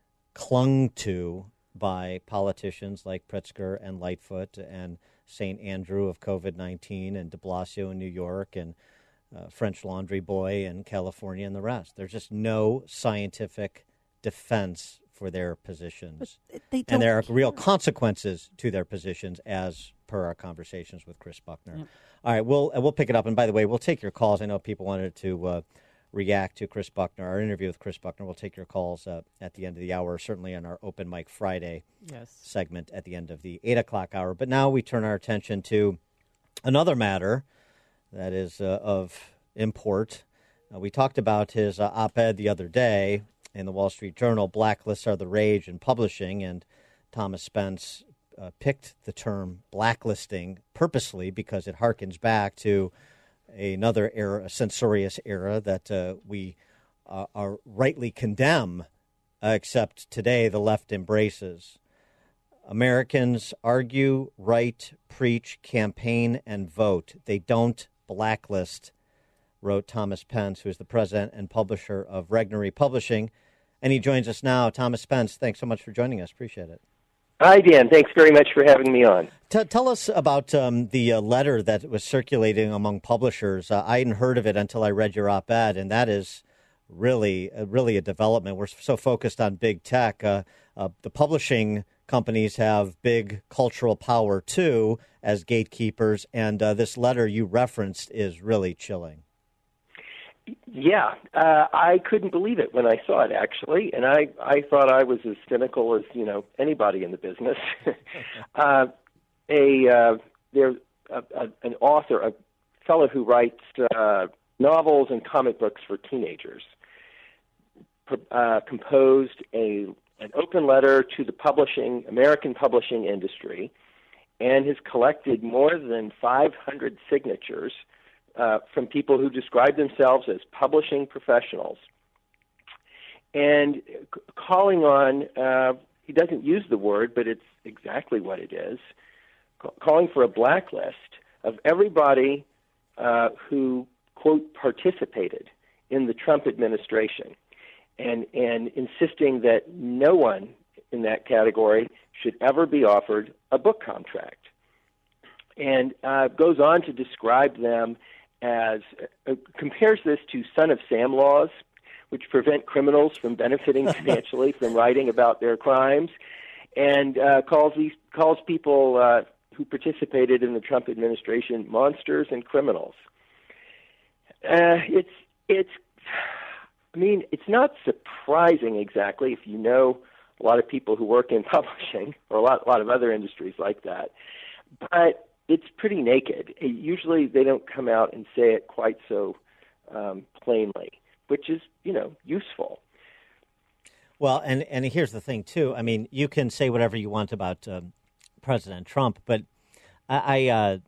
clung to by politicians like Pritzker and Lightfoot and Saint Andrew of COVID nineteen and de Blasio in New York and uh, French Laundry Boy in California and the rest. There's just no scientific defense for their positions. They and there are real consequences to their positions, as per our conversations with Chris Buckner. Yeah. All right, we'll, we'll pick it up. And by the way, we'll take your calls. I know people wanted to uh, react to Chris Buckner, our interview with Chris Buckner. We'll take your calls uh, at the end of the hour, certainly on our Open Mic Friday yes. segment at the end of the eight o'clock hour. But now we turn our attention to another matter that is uh, of import. Uh, we talked about his uh, op-ed the other day in the Wall Street Journal, Blacklists Are the Rage in Publishing, and Thomas Spence uh, picked the term blacklisting purposely because it harkens back to another era, a censorious era that uh, we uh, are rightly condemn, uh, except today the left embraces. Americans argue, write, preach, campaign, and vote. They don't blacklist, wrote Thomas Spence, who is the president and publisher of Regnery Publishing. And he joins us now. Thomas Spence, thanks so much for joining us. Appreciate it. Hi, Dan. Thanks very much for having me on. T- tell us about um, the uh, letter that was circulating among publishers. Uh, I hadn't heard of it until I read your op-ed, and that is really, uh, really a development. We're so focused on big tech. Uh, uh, the publishing companies have big cultural power, too, as gatekeepers, and uh, this letter you referenced is really chilling. Yeah, uh, I couldn't believe it when I saw it, actually, and I, I thought I was as cynical as, you know, anybody in the business. uh, a uh, there a, a, an author, a fellow who writes uh, novels and comic books for teenagers, uh, composed a an open letter to the publishing American publishing industry, and has collected more than five hundred signatures Uh, from people who describe themselves as publishing professionals, and c- calling on, uh, he doesn't use the word, but it's exactly what it is, c- calling for a blacklist of everybody uh, who, quote, participated in the Trump administration, and, and insisting that no one in that category should ever be offered a book contract. And uh, goes on to describe them as uh, compares this to Son of Sam laws, which prevent criminals from benefiting financially from writing about their crimes, and uh, calls these calls people uh, who participated in the Trump administration monsters and criminals. Uh, it's it's I mean it's not surprising exactly if you know a lot of people who work in publishing or a lot a lot of other industries like that, but it's pretty naked. Usually they don't come out and say it quite so um, plainly, which is, you know, useful. Well, and, and here's the thing, too. I mean, you can say whatever you want about um, President Trump, but I I, uh,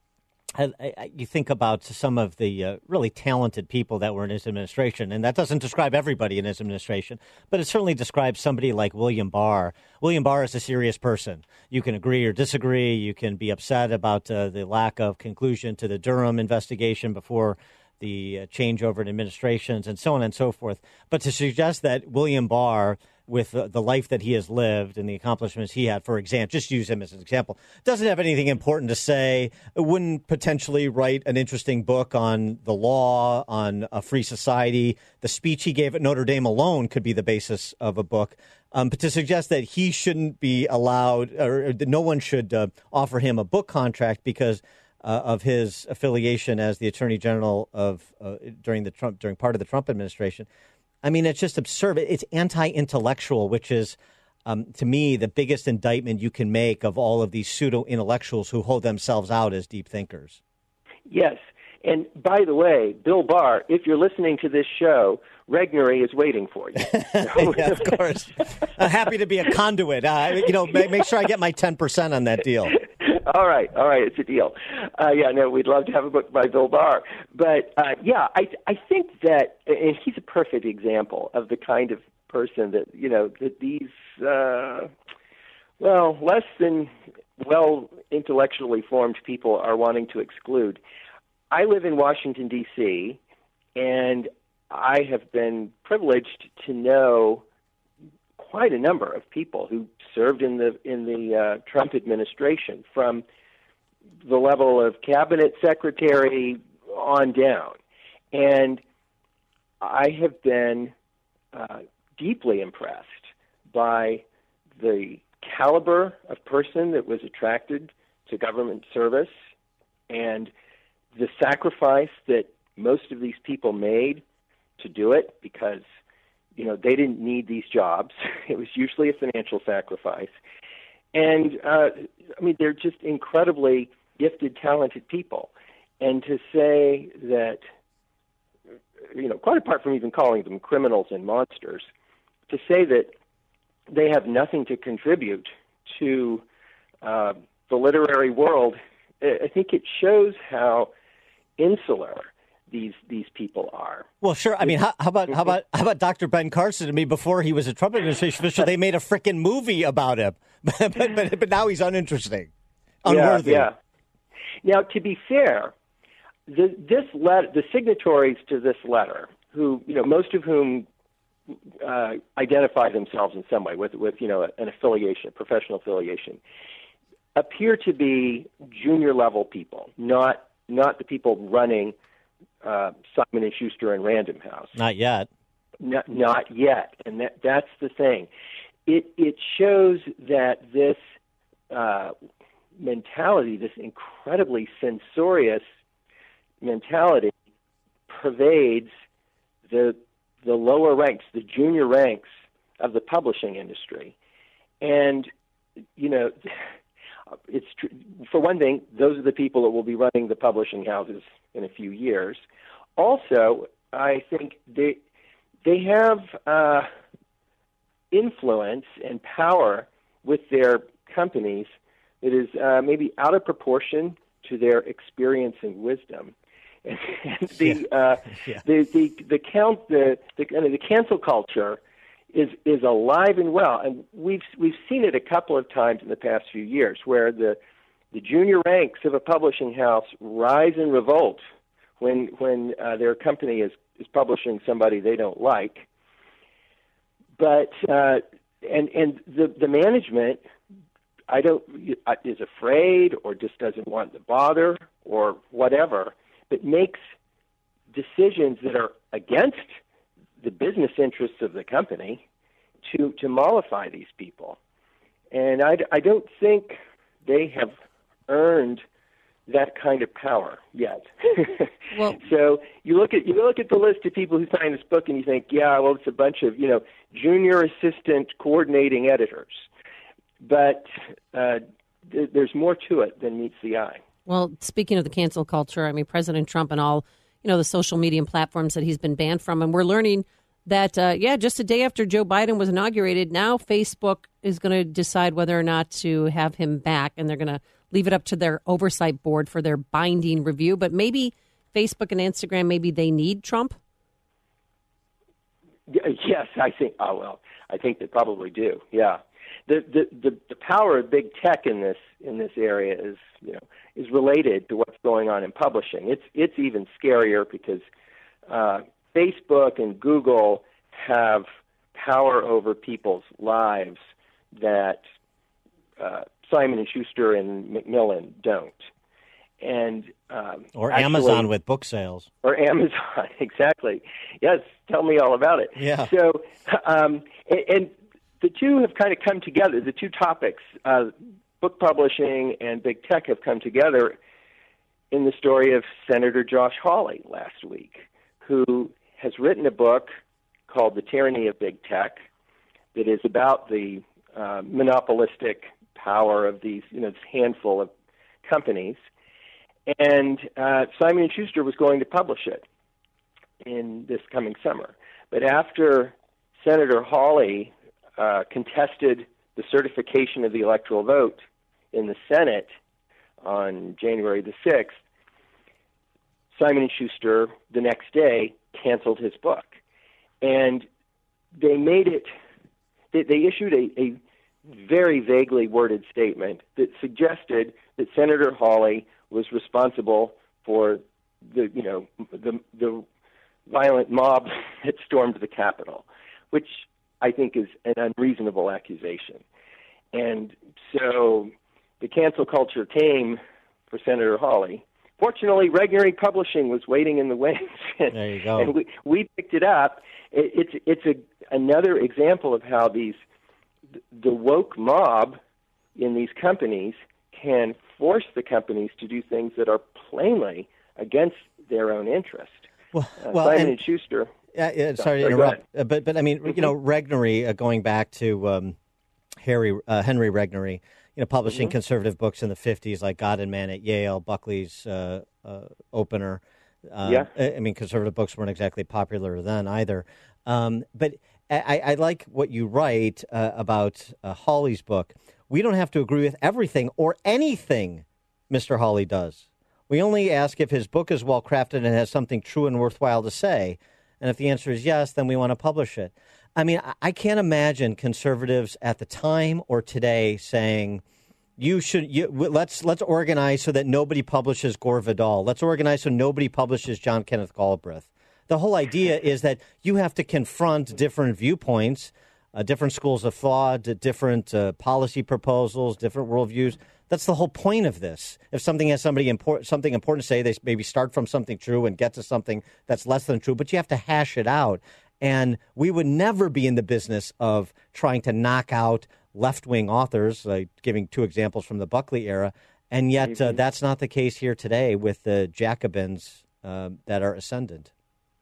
I, I, you think about some of the uh, really talented people that were in his administration, and that doesn't describe everybody in his administration, but it certainly describes somebody like William Barr. William Barr is a serious person. You can agree or disagree. You can be upset about uh, the lack of conclusion to the Durham investigation before the uh, changeover in administrations and so on and so forth. But to suggest that William Barr, with the, the life that he has lived and the accomplishments he had, for example, just use him as an example, doesn't have anything important to say, wouldn't potentially write an interesting book on the law, on a free society. The speech he gave at Notre Dame alone could be the basis of a book. Um, but to suggest that he shouldn't be allowed, or that no one should uh, offer him a book contract because uh, of his affiliation as the Attorney General of uh, during the Trump during part of the Trump administration. I mean, it's just absurd. It's anti-intellectual, which is, um, to me, the biggest indictment you can make of all of these pseudo-intellectuals who hold themselves out as deep thinkers. Yes. And by the way, Bill Barr, if you're listening to this show, Regnery is waiting for you. Yeah, of course. I'm happy to be a conduit. Uh, you know, make, make sure I get my ten percent on that deal. All right, all right, it's a deal. Uh, yeah, no, we'd love to have a book by Bill Barr. But, uh, yeah, I I think that, and he's a perfect example of the kind of person that, you know, that these, uh, well, less than well intellectually formed people are wanting to exclude. I live in Washington, D C, and I have been privileged to know quite a number of people who served in the in the uh, Trump administration, from the level of cabinet secretary on down, and I have been uh, deeply impressed by the caliber of person that was attracted to government service and the sacrifice that most of these people made to do it, because you know, they didn't need these jobs. It was usually a financial sacrifice. And, uh, I mean, they're just incredibly gifted, talented people. And to say that, you know, quite apart from even calling them criminals and monsters, to say that they have nothing to contribute to uh, the literary world, I think it shows how insular these these people are. Well, sure. I mean, how, how about how about how about Doctor Ben Carson? I mean, before he was a Trump administration official, they made a frickin' movie about him, but, but but but now he's uninteresting, unworthy. Yeah, yeah. Now, to be fair, the this let the signatories to this letter, who you know, most of whom uh, identify themselves in some way with with you know an affiliation, a professional affiliation, appear to be junior level people, not not the people running Uh, Simon and Schuster and Random House. Not yet. Not, not yet, and that, that's the thing. It it shows that this uh, mentality, this incredibly censorious mentality, pervades the the lower ranks, the junior ranks of the publishing industry, and you know. It's tr- for one thing, those are the people that will be running the publishing houses in a few years. Also, I think they they have uh, influence and power with their companies that is uh, maybe out of proportion to their experience and wisdom. And, and the, yeah. uh, yeah. the the the count the the, I mean, the cancel culture is is alive and well, and we've we've seen it a couple of times in the past few years, where the the junior ranks of a publishing house rise in revolt when when uh, their company is is publishing somebody they don't like. But uh, and and the the management, I don't is afraid or just doesn't want to bother or whatever, but makes decisions that are against the business interests of the company to, to mollify these people. And I, I don't think they have earned that kind of power yet. Well, so you look at you look at the list of people who signed this book and you think, yeah, well, it's a bunch of, you know, junior assistant coordinating editors. But uh, th- there's more to it than meets the eye. Well, speaking of the cancel culture, I mean, President Trump and all, you know, the social media platforms that he's been banned from. And we're learning that, uh, yeah, just a day after Joe Biden was inaugurated, now Facebook is going to decide whether or not to have him back. And they're going to leave it up to their oversight board for their binding review. But maybe Facebook and Instagram, maybe they need Trump? Yes, I think, oh, well, I think they probably do, yeah. The, the the the power of big tech in this in this area is you know is related to what's going on in publishing. It's it's even scarier because uh, Facebook and Google have power over people's lives that uh, Simon and Schuster and Macmillan don't. And um, or actually, Amazon with book sales. Or Amazon, exactly. Yes, tell me all about it. Yeah. So, um, and, and the two have kind of come together. The two topics, uh, book publishing and big tech, have come together in the story of Senator Josh Hawley last week, who has written a book called The Tyranny of Big Tech that is about the uh, monopolistic power of these, you know, this handful of companies. And uh, Simon and Schuster was going to publish it in this coming summer. But after Senator Hawley uh, contested the certification of the electoral vote in the Senate on January the sixth, Simon and Schuster the next day canceled his book. And they made it, they, they issued a, a very vaguely worded statement that suggested that Senator Hawley was responsible for the, you know, the the violent mob that stormed the Capitol, which I think is an unreasonable accusation. And so the cancel culture came for Senator Hawley. Fortunately, Regnery Publishing was waiting in the wings. There you go. And we, we picked it up. It, it's it's a another example of how these the woke mob in these companies can force the companies to do things that are plainly against their own interest. Well, uh, well Simon and, and Schuster. Uh, yeah, sorry to sorry, interrupt, uh, but but I mean, mm-hmm. you know, Regnery, uh, going back to um, Harry uh, Henry Regnery, you know, publishing mm-hmm. conservative books in the fifties, like God and Man at Yale, Buckley's uh, uh, opener. Uh, yeah. I, I mean, conservative books weren't exactly popular then either. Um, but I, I like what you write uh, about uh, Hawley's book. We don't have to agree with everything or anything Mister Hawley does. We only ask if his book is well-crafted and has something true and worthwhile to say. And if the answer is yes, then we want to publish it. I mean, I can't imagine conservatives at the time or today saying, you should you, let's let's organize so that nobody publishes Gore Vidal. Let's organize so nobody publishes John Kenneth Galbraith. The whole idea is that you have to confront different viewpoints, uh, different schools of thought, different uh, policy proposals, different worldviews. That's the whole point of this. If something has somebody import, something important to say, they maybe start from something true and get to something that's less than true, but you have to hash it out. And we would never be in the business of trying to knock out left-wing authors, like giving two examples from the Buckley era, and yet mm-hmm. uh, that's not the case here today with the Jacobins uh, that are ascendant.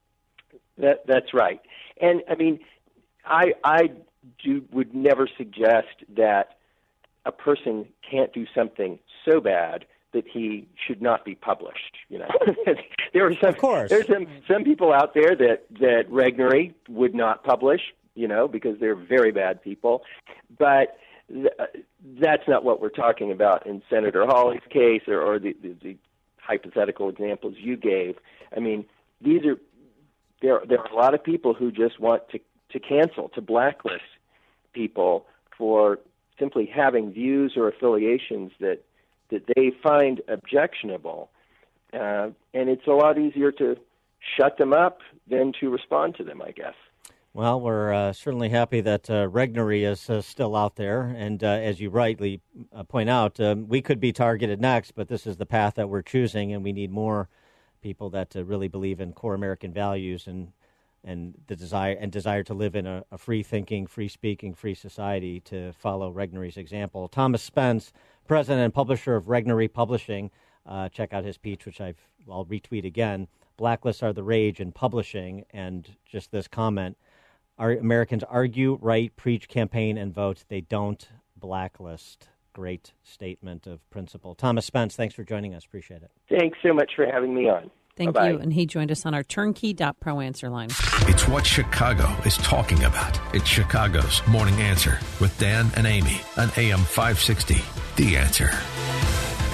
That, that's right. And, I mean, I, I do, would never suggest that a person can't do something so bad that he should not be published. You know, there are some, of course. There's some some people out there that that Regnery would not publish. You know, because they're very bad people. But th- that's not what we're talking about in Senator Hawley's case, or, or the, the, the hypothetical examples you gave. I mean, these are there. There are a lot of people who just want to to cancel, to blacklist people for simply having views or affiliations that that they find objectionable, uh, and it's a lot easier to shut them up than to respond to them, I guess. Well, we're uh, certainly happy that uh, Regnery is uh, still out there, and uh, as you rightly uh, point out, um, we could be targeted next, but this is the path that we're choosing, and we need more people that uh, really believe in core American values and and the desire and desire to live in a, a free-thinking, free-speaking, free society to follow Regnery's example. Thomas Spence, president and publisher of Regnery Publishing, uh, check out his piece, which I've, I'll retweet again. Blacklists are the rage in publishing, and just this comment. Our Americans argue, write, preach, campaign, and vote. They don't blacklist. Great statement of principle. Thomas Spence, thanks for joining us. Appreciate it. Thanks so much for having me on. Thank Bye-bye. you. And he joined us on our turnkey dot pro answer line. It's what Chicago is talking about. It's Chicago's Morning Answer with Dan and Amy on A M five sixty. The Answer.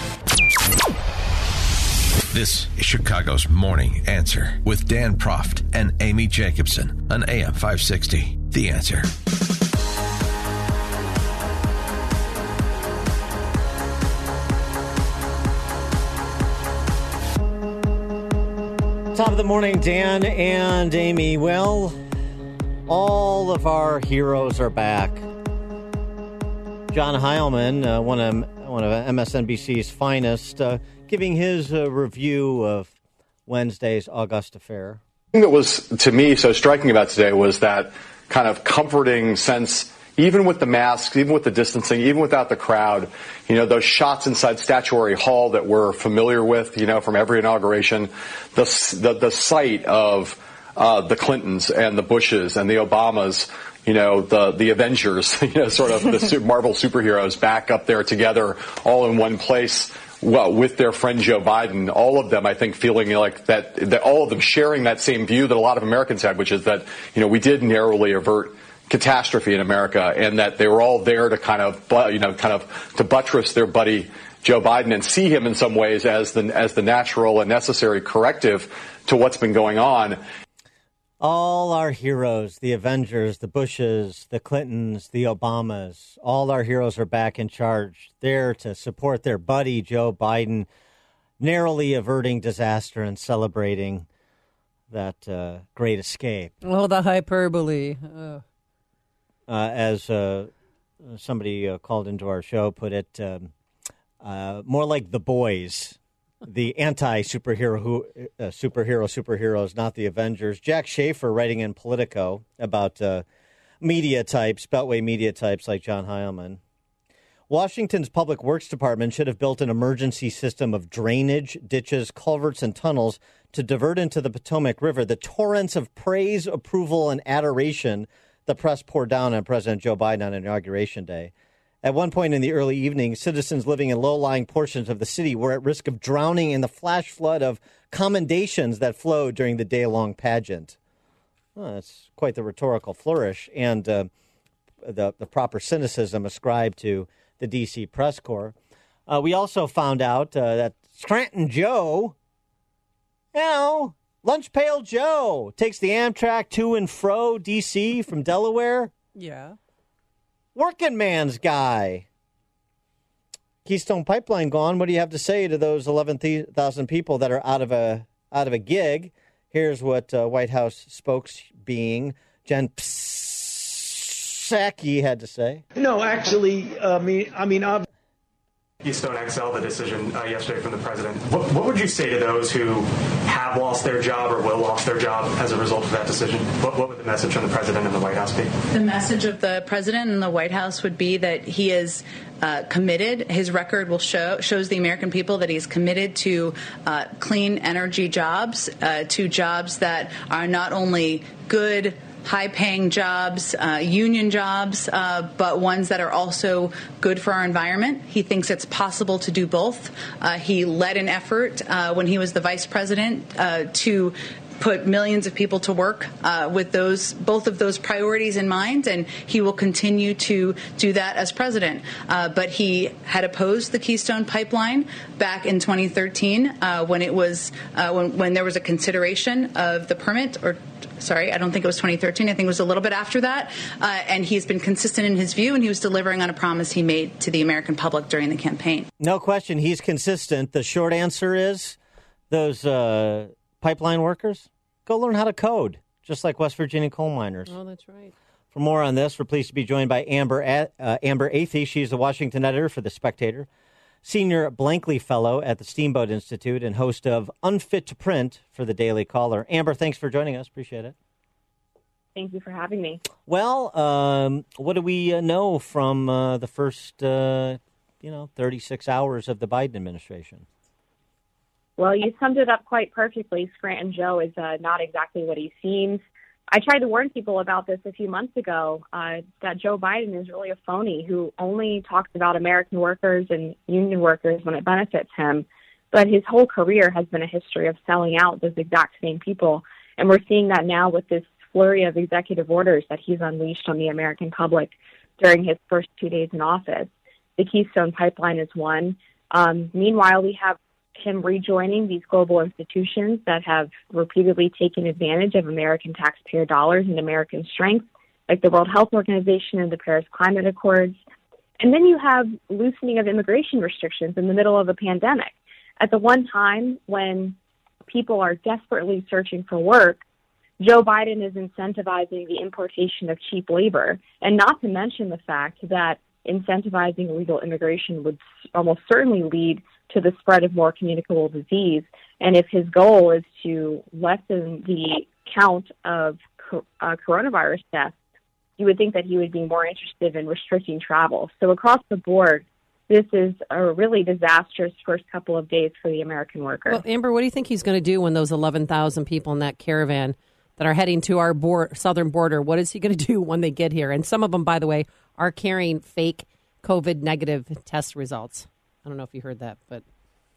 This is Chicago's Morning Answer with Dan Proft and Amy Jacobson on A M five sixty. The Answer. Top of the morning, Dan and Amy. Well, all of our heroes are back. John Heilman, uh, one of one of M S N B C's finest, uh, giving his uh, review of Wednesday's Augusta Fair. The thing that was, to me, so striking about today was that kind of comforting sense, even with the masks, even with the distancing, even without the crowd, you know, those shots inside Statuary Hall that we're familiar with, you know, from every inauguration, the the, the sight of uh, the Clintons and the Bushes and the Obamas, you know, the the Avengers, you know, sort of the Marvel superheroes back up there together, all in one place, well, with their friend Joe Biden, all of them, I think, feeling like that, that all of them sharing that same view that a lot of Americans had, which is that, you know, we did narrowly avert catastrophe in America, and that they were all there to kind of, you know, kind of to buttress their buddy Joe Biden and see him in some ways as the as the natural and necessary corrective to what's been going on. All our heroes, the Avengers, the Bushes, the Clintons, the Obamas, all our heroes are back in charge, there to support their buddy Joe Biden, narrowly averting disaster and celebrating that uh, great escape. Oh, the hyperbole. Uh. Uh, as uh, somebody uh, called into our show put it, um, uh, more like The Boys, the anti-superhero who, uh, superhero superheroes, not the Avengers. Jack Schaefer writing in Politico about uh, media types, Beltway media types like John Heilman. Washington's Public Works Department should have built an emergency system of drainage, ditches, culverts, and tunnels to divert into the Potomac River the torrents of praise, approval, and adoration the press poured down on President Joe Biden on Inauguration Day. At one point in the early evening, citizens living in low-lying portions of the city were at risk of drowning in the flash flood of commendations that flowed during the day-long pageant. Well, that's quite the rhetorical flourish and uh, the, the proper cynicism ascribed to the D C press corps. Uh, we also found out uh, that Scranton Joe, you know, Lunch Pail Joe takes the Amtrak to and fro D C from Delaware. Yeah. Working man's guy. Keystone Pipeline gone. What do you have to say to those eleven thousand people that are out of a out of a gig? Here's what uh, White House spokes being Jen Psaki had to say. No, actually, uh, I mean, I mean, I've Keystone X L, the decision uh, yesterday from the president. What, what would you say to those who have lost their job or will lose their job as a result of that decision? What, what would the message from the president and the White House be? The message of the president and the White House would be that he is uh, committed. His record will show shows the American people that he's committed to uh, clean energy jobs, uh, to jobs that are not only good, high-paying jobs, uh, union jobs, uh, but ones that are also good for our environment. He thinks it's possible to do both. Uh, he led an effort uh, when he was the vice president uh, to put millions of people to work uh, with those both of those priorities in mind, and he will continue to do that as president. Uh, but he had opposed the Keystone Pipeline back in twenty thirteen uh, when it was uh, when, when there was a consideration of the permit or Sorry, I don't think it was twenty thirteen. I think it was a little bit after that. Uh, and he's been consistent in his view, and he was delivering on a promise he made to the American public during the campaign. No question, he's consistent. The short answer is those uh, pipeline workers, go learn how to code, just like West Virginia coal miners. Oh, that's right. For more on this, we're pleased to be joined by Amber uh, Amber Athey. She's the Washington editor for The Spectator, Senior Blankley Fellow at the Steamboat Institute, and host of Unfit to Print for the Daily Caller. Amber, thanks for joining us. Appreciate it. Thank you for having me. Well, um, what do we uh, know from uh, the first, uh, you know, thirty-six hours of the Biden administration? Well, you summed it up quite perfectly. Scranton Joe is uh, not exactly what he seems. I tried to warn people about this a few months ago, uh, that Joe Biden is really a phony who only talks about American workers and union workers when it benefits him. But his whole career has been a history of selling out those exact same people. And we're seeing that now with this flurry of executive orders that he's unleashed on the American public during his first two days in office. The Keystone Pipeline is one. Um, meanwhile, we have him rejoining these global institutions that have repeatedly taken advantage of American taxpayer dollars and American strength, like the World Health Organization and the Paris Climate Accords. And then you have loosening of immigration restrictions in the middle of a pandemic. At the one time when people are desperately searching for work, Joe Biden is incentivizing the importation of cheap labor, and not to mention the fact that incentivizing illegal immigration would almost certainly lead to the spread of more communicable disease. And if his goal is to lessen the count of uh, coronavirus deaths, you would think that he would be more interested in restricting travel. So across the board, this is a really disastrous first couple of days for the American worker. Well, Amber, what do you think he's going to do when those eleven thousand people in that caravan that are heading to our board, southern border, what is he going to do when they get here? And some of them, by the way, are carrying fake COVID negative test results. I don't know if you heard that, but.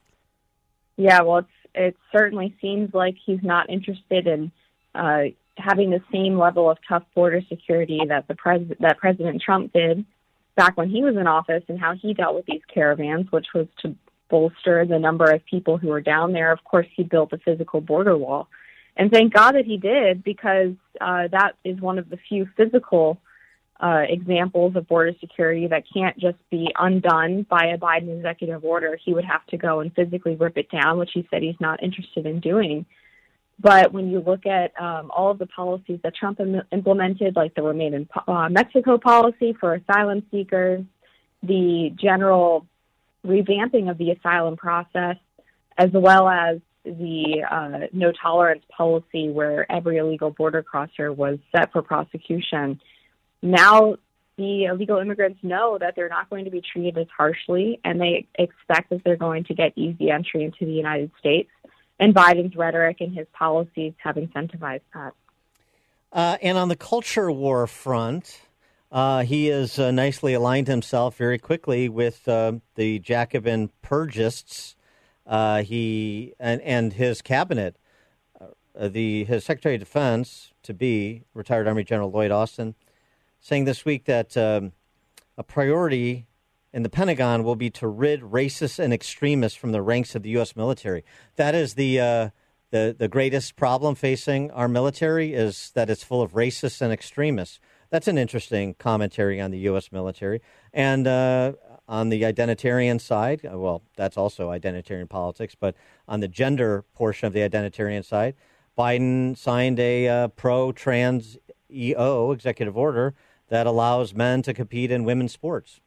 Yeah, well, it's, it certainly seems like he's not interested in uh, having the same level of tough border security that the pres- that President Trump did back when he was in office, and how he dealt with these caravans, which was to bolster the number of people who were down there. Of course, he built a physical border wall. And thank God that he did, because uh, that is one of the few physical uh, examples of border security that can't just be undone by a Biden executive order. He would have to go and physically rip it down, which he said he's not interested in doing. But when you look at um, all of the policies that Trump im- implemented, like the Remain in uh, Mexico policy for asylum seekers, the general revamping of the asylum process, as well as the uh, no tolerance policy where every illegal border crosser was set for prosecution, now the illegal immigrants know that they're not going to be treated as harshly, and they expect that they're going to get easy entry into the United States. And Biden's rhetoric and his policies have incentivized that. Uh, and on the culture war front, uh, he has uh, nicely aligned himself very quickly with uh, the Jacobin purgists. Uh, he and, and his cabinet, uh, the his Secretary of Defense to be retired Army General Lloyd Austin, saying this week that um, a priority in the Pentagon will be to rid racists and extremists from the ranks of the U S military. That is the uh, the the greatest problem facing our military, is that it's full of racists and extremists. That's an interesting commentary on the U S military. And uh, on the identitarian side, well, that's also identitarian politics, but on the gender portion of the identitarian side, Biden signed a uh, pro-trans E O executive order that allows men to compete in women's sports.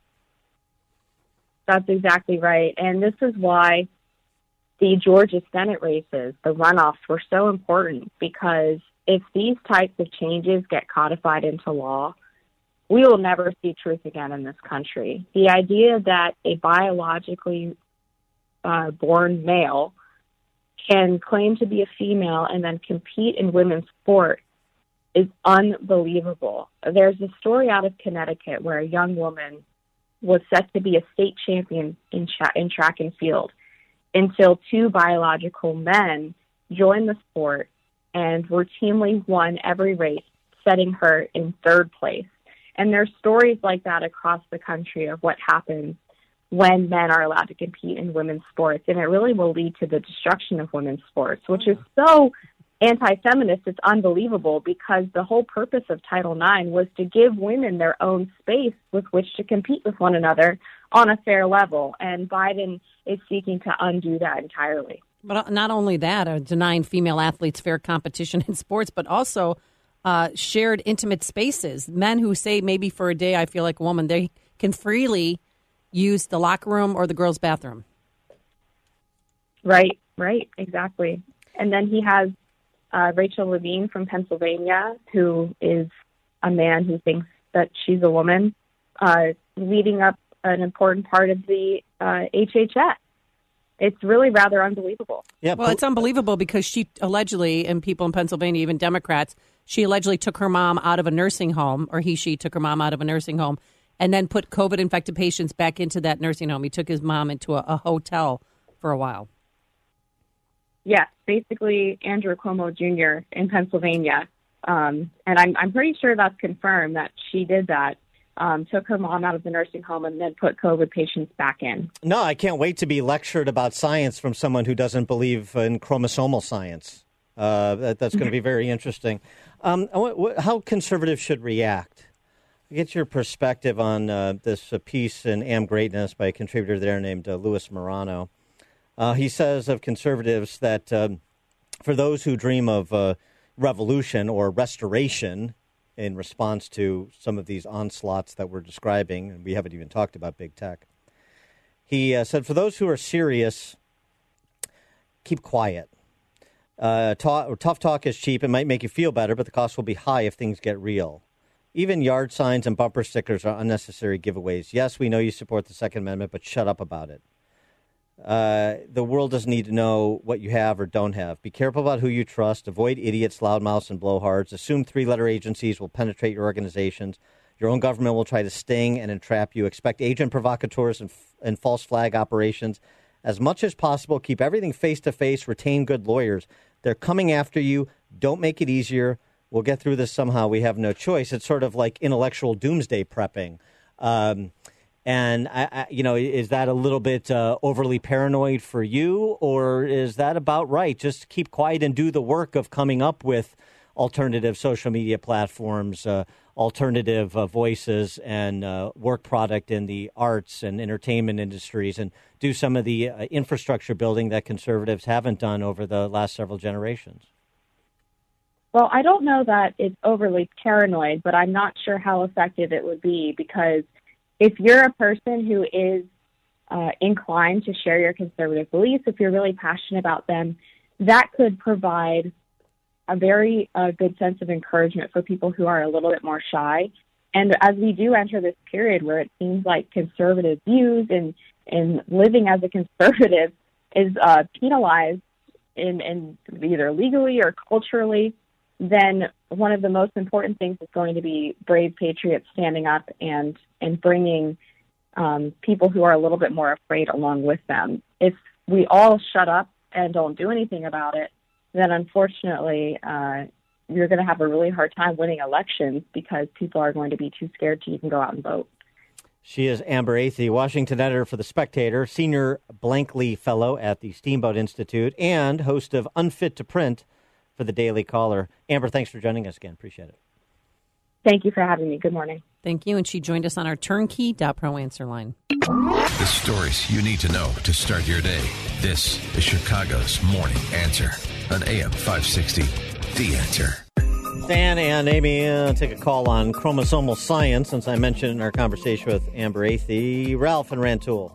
That's exactly right. And this is why the Georgia Senate races, the runoffs, were so important, because if these types of changes get codified into law, we will never see truth again in this country. The idea that a biologically uh, born male can claim to be a female and then compete in women's sport is unbelievable. There's a story out of Connecticut where a young woman was set to be a state champion in, tra- in track and field until two biological men joined the sport and routinely won every race, setting her in third place. And there's stories like that across the country of what happens when men are allowed to compete in women's sports. And it really will lead to the destruction of women's sports, which is so anti-feminist, it's unbelievable, because the whole purpose of Title nine was to give women their own space with which to compete with one another on a fair level. And Biden is seeking to undo that entirely. But not only that, uh, denying female athletes fair competition in sports, but also uh, shared intimate spaces. Men who say maybe for a day I feel like a woman, they can freely use the locker room or the girls' bathroom. Right, right, exactly. And then he has uh, Rachel Levine from Pennsylvania, who is a man who thinks that she's a woman, uh, leading up an important part of the uh, H H S. It's really rather unbelievable. Yeah, well, it's unbelievable because she allegedly, and people in Pennsylvania, even Democrats, she allegedly took her mom out of a nursing home, or he, she took her mom out of a nursing home, and then put COVID-infected patients back into that nursing home. He took his mom into a, a hotel for a while. Yes, basically Andrew Cuomo Junior in Pennsylvania. Um, and I'm, I'm pretty sure that's confirmed that she did that. um, took her mom out of the nursing home and then put COVID patients back in. No, I can't wait to be lectured about science from someone who doesn't believe in chromosomal science. Uh, that, that's going to be very interesting. Um, what, what, how conservatives should react? Get your perspective on uh, this uh, piece in Am Greatness by a contributor there named uh, Louis Morano. Uh, he says of conservatives that um, for those who dream of uh, revolution or restoration in response to some of these onslaughts that we're describing, and we haven't even talked about big tech, he uh, said, for those who are serious, keep quiet. Uh, ta- tough talk is cheap. It might make you feel better, but the cost will be high if things get real. Even yard signs and bumper stickers are unnecessary giveaways. Yes, we know you support the Second Amendment, but shut up about it. Uh, the world doesn't need to know what you have or don't have. Be careful about who you trust. Avoid idiots, loudmouths, and blowhards. Assume three-letter agencies will penetrate your organizations. Your own government will try to sting and entrap you. Expect agent provocateurs and, f- and false flag operations. As much as possible, keep everything face-to-face. Retain good lawyers. They're coming after you. Don't make it easier. We'll get through this somehow. We have no choice. It's sort of like intellectual doomsday prepping. Um, and, I, I, you know, is that a little bit uh, overly paranoid for you, or is that about right? Just keep quiet and do the work of coming up with alternative social media platforms, uh, alternative uh, voices, and uh, work product in the arts and entertainment industries, and do some of the uh, infrastructure building that conservatives haven't done over the last several generations. Well, I don't know that it's overly paranoid, but I'm not sure how effective it would be, because if you're a person who is uh, inclined to share your conservative beliefs, if you're really passionate about them, that could provide a very uh, good sense of encouragement for people who are a little bit more shy. And as we do enter this period where it seems like conservative views and, and living as a conservative is uh, penalized in, in either legally or culturally, then one of the most important things is going to be brave patriots standing up and, and bringing um, people who are a little bit more afraid along with them. If we all shut up and don't do anything about it, then unfortunately uh, you're going to have a really hard time winning elections because people are going to be too scared to even go out and vote. She is Amber Athey, Washington editor for The Spectator, senior Blankley Fellow at the Steamboat Institute, and host of Unfit to Print for the Daily Caller. Amber, thanks for joining us again. Appreciate it. Thank you for having me. Good morning. Thank you. And she joined us on our turnkey dot pro answer line. The stories you need to know to start your day. This is Chicago's Morning Answer on A M five sixty, The Answer. Dan and Amy, uh, take a call on chromosomal science, since I mentioned in our conversation with Amber Athey. Ralph and Rantoul.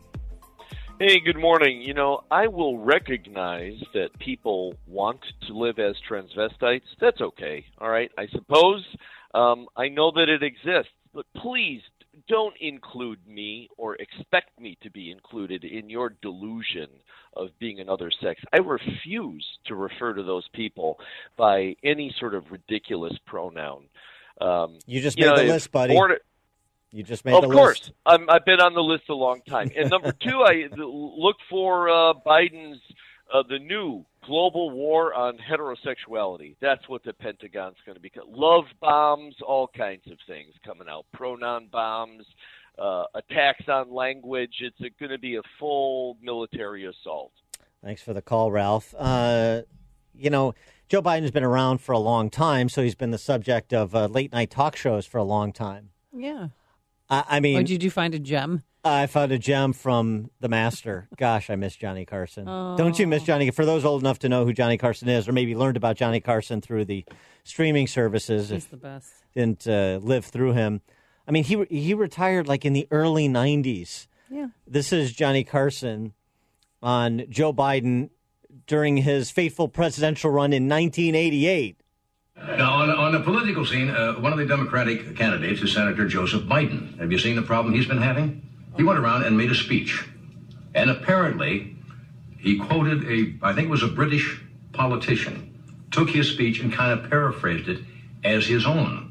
Hey, good morning. You know, I will recognize that people want to live as transvestites. That's okay, all right? I suppose um, I know that it exists, but please don't include me or expect me to be included in your delusion of being another sex. I refuse to refer to those people by any sort of ridiculous pronoun. Um, You just you made know, the list, buddy. born- You just made of the course. list. I'm, I've been on the list a long time. And number two, I look for uh, Biden's, uh, the new global war on heterosexuality. That's what the Pentagon's going to be. Love bombs, all kinds of things coming out. Pronoun bombs, uh, attacks on language. It's going to be a full military assault. Thanks for the call, Ralph. Uh, you know, Joe Biden's been around for a long time, so he's been the subject of uh, late-night talk shows for a long time. Yeah. I, I mean... Oh, did you find a gem? I found a gem from The Master. Gosh, I miss Johnny Carson. Oh. Don't you miss Johnny? For those old enough to know who Johnny Carson is, or maybe learned about Johnny Carson through the streaming services. He's the best. Didn't uh, live through him. I mean, he he retired like in the early nineties. Yeah. This is Johnny Carson on Joe Biden during his fateful presidential run in nineteen eighty-eight. Now, on, on the political scene, uh, one of the Democratic candidates is Senator Joseph Biden. Have you seen the problem he's been having? He went around and made a speech. And apparently, he quoted a, I think it was a British politician, took his speech and kind of paraphrased it as his own.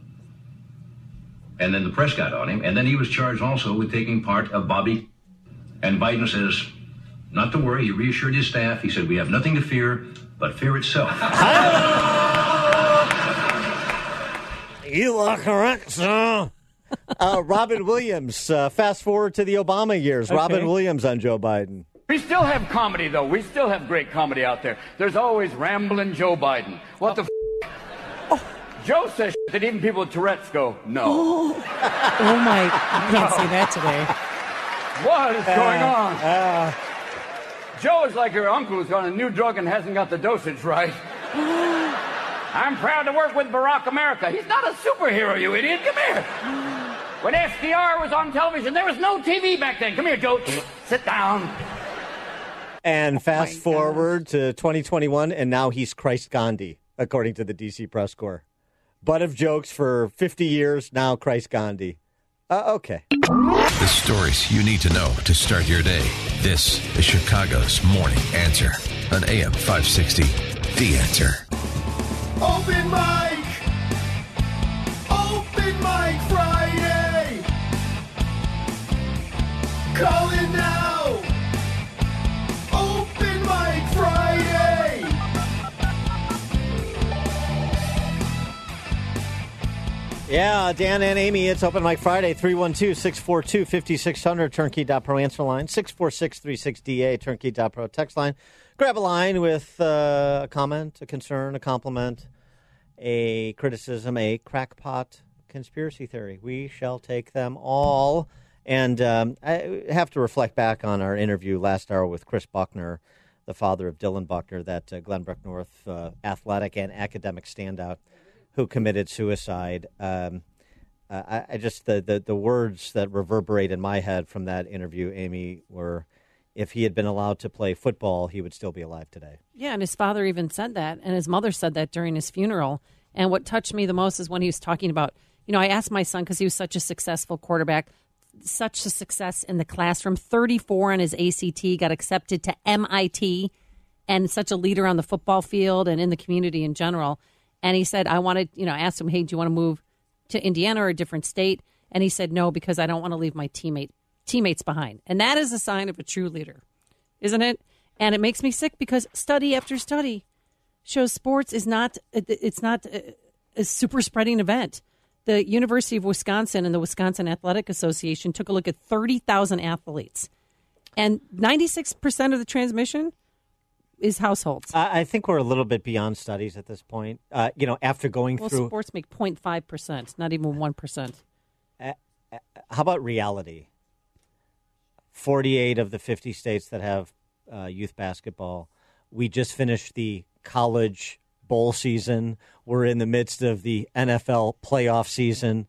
And then the press got on him. And then he was charged also with taking part of Bobby. And Biden says, not to worry. He reassured his staff. He said, we have nothing to fear but fear itself. You are correct, sir. uh, Robin Williams, uh, fast forward to the Obama years. Okay. Robin Williams on Joe Biden. We still have comedy, though. We still have great comedy out there. There's always rambling Joe Biden. What the f***? Oh. Joe says shit that even people with Tourette's go, no. Oh, oh my, you can't say that today. What is going Uh, on? Uh, Joe is like your uncle who's on a new drug and hasn't got the dosage right. I'm proud to work with Barack America. He's not a superhero, you idiot. Come here. When F D R was on television, there was no T V back then. Come here, Joe. Sit down. And fast forward to twenty twenty-one, and now he's Christ Gandhi, according to the D C press corps. Butt of jokes for fifty years, now Christ Gandhi. Uh, okay. The stories you need to know to start your day. This is Chicago's Morning Answer on A M five sixty. The Answer. Open mic! Open mic Friday! Call it now! Open mic Friday! Yeah, Dan and Amy, it's Open Mic Friday, three one two, six four two, five six zero zero, turnkey dot pro answer line, six four six, three six D A, turnkey dot pro text line. Grab a line with uh, a comment, a concern, a compliment, a criticism, a crackpot conspiracy theory. We shall take them all. And um, I have to reflect back on our interview last hour with Chris Buckner, the father of Dylan Buckner, that uh, Glenbrook North uh, athletic and academic standout who committed suicide. Um, uh, I, I just, the, the, the words that reverberate in my head from that interview, Amy, were, if he had been allowed to play football, he would still be alive today. Yeah, and his father even said that, and his mother said that during his funeral. And what touched me the most is when he was talking about, you know, I asked my son, because he was such a successful quarterback, such a success in the classroom, thirty-four on his A C T, got accepted to M I T, and such a leader on the football field and in the community in general. And he said, I wanted, you know, I asked him, hey, do you want to move to Indiana or a different state? And he said, no, because I don't want to leave my teammate teammates behind. And that is a sign of a true leader, isn't it? And it makes me sick because study after study shows sports is not, it's not a, a super spreading event. The University of Wisconsin and the Wisconsin Athletic Association took a look at thirty thousand athletes, and ninety-six percent of the transmission is households. I, I think we're a little bit beyond studies at this point. Uh, you know, after going well, through... sports make zero point five percent, not even one percent. Uh, uh, how about reality? forty-eight of the fifty states that have uh, youth basketball. We just finished the college bowl season. We're in the midst of the N F L playoff season.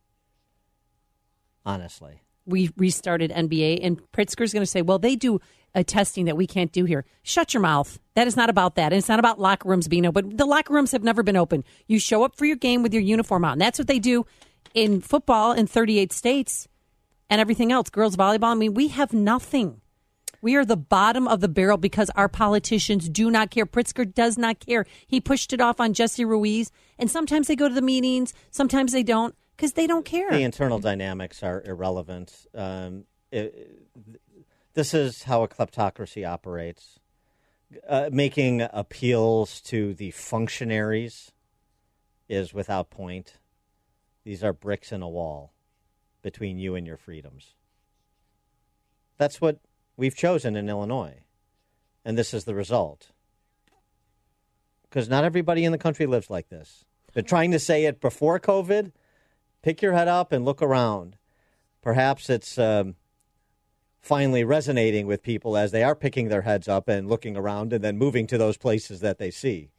Honestly. We restarted N B A, and Pritzker's going to say, well, they do a testing that we can't do here. Shut your mouth. That is not about that. And it's not about locker rooms being open. The locker rooms have never been open. You show up for your game with your uniform on. That's what they do in football in thirty-eight states and everything else. Girls volleyball. I mean, we have nothing. We are the bottom of the barrel because our politicians do not care. Pritzker does not care. He pushed it off on Jesse Ruiz, and sometimes they go to the meetings, sometimes they don't, because they don't care. The internal dynamics are irrelevant. Um, it, this is how a kleptocracy operates. Uh, making appeals to the functionaries is without point. These are bricks in a wall between you and your freedoms. That's what we've chosen in Illinois, and this is the result. Because not everybody in the country lives like this. Been trying to say it before COVID. Pick your head up and look around. Perhaps it's um, finally resonating with people as they are picking their heads up and looking around and then moving to those places that they see.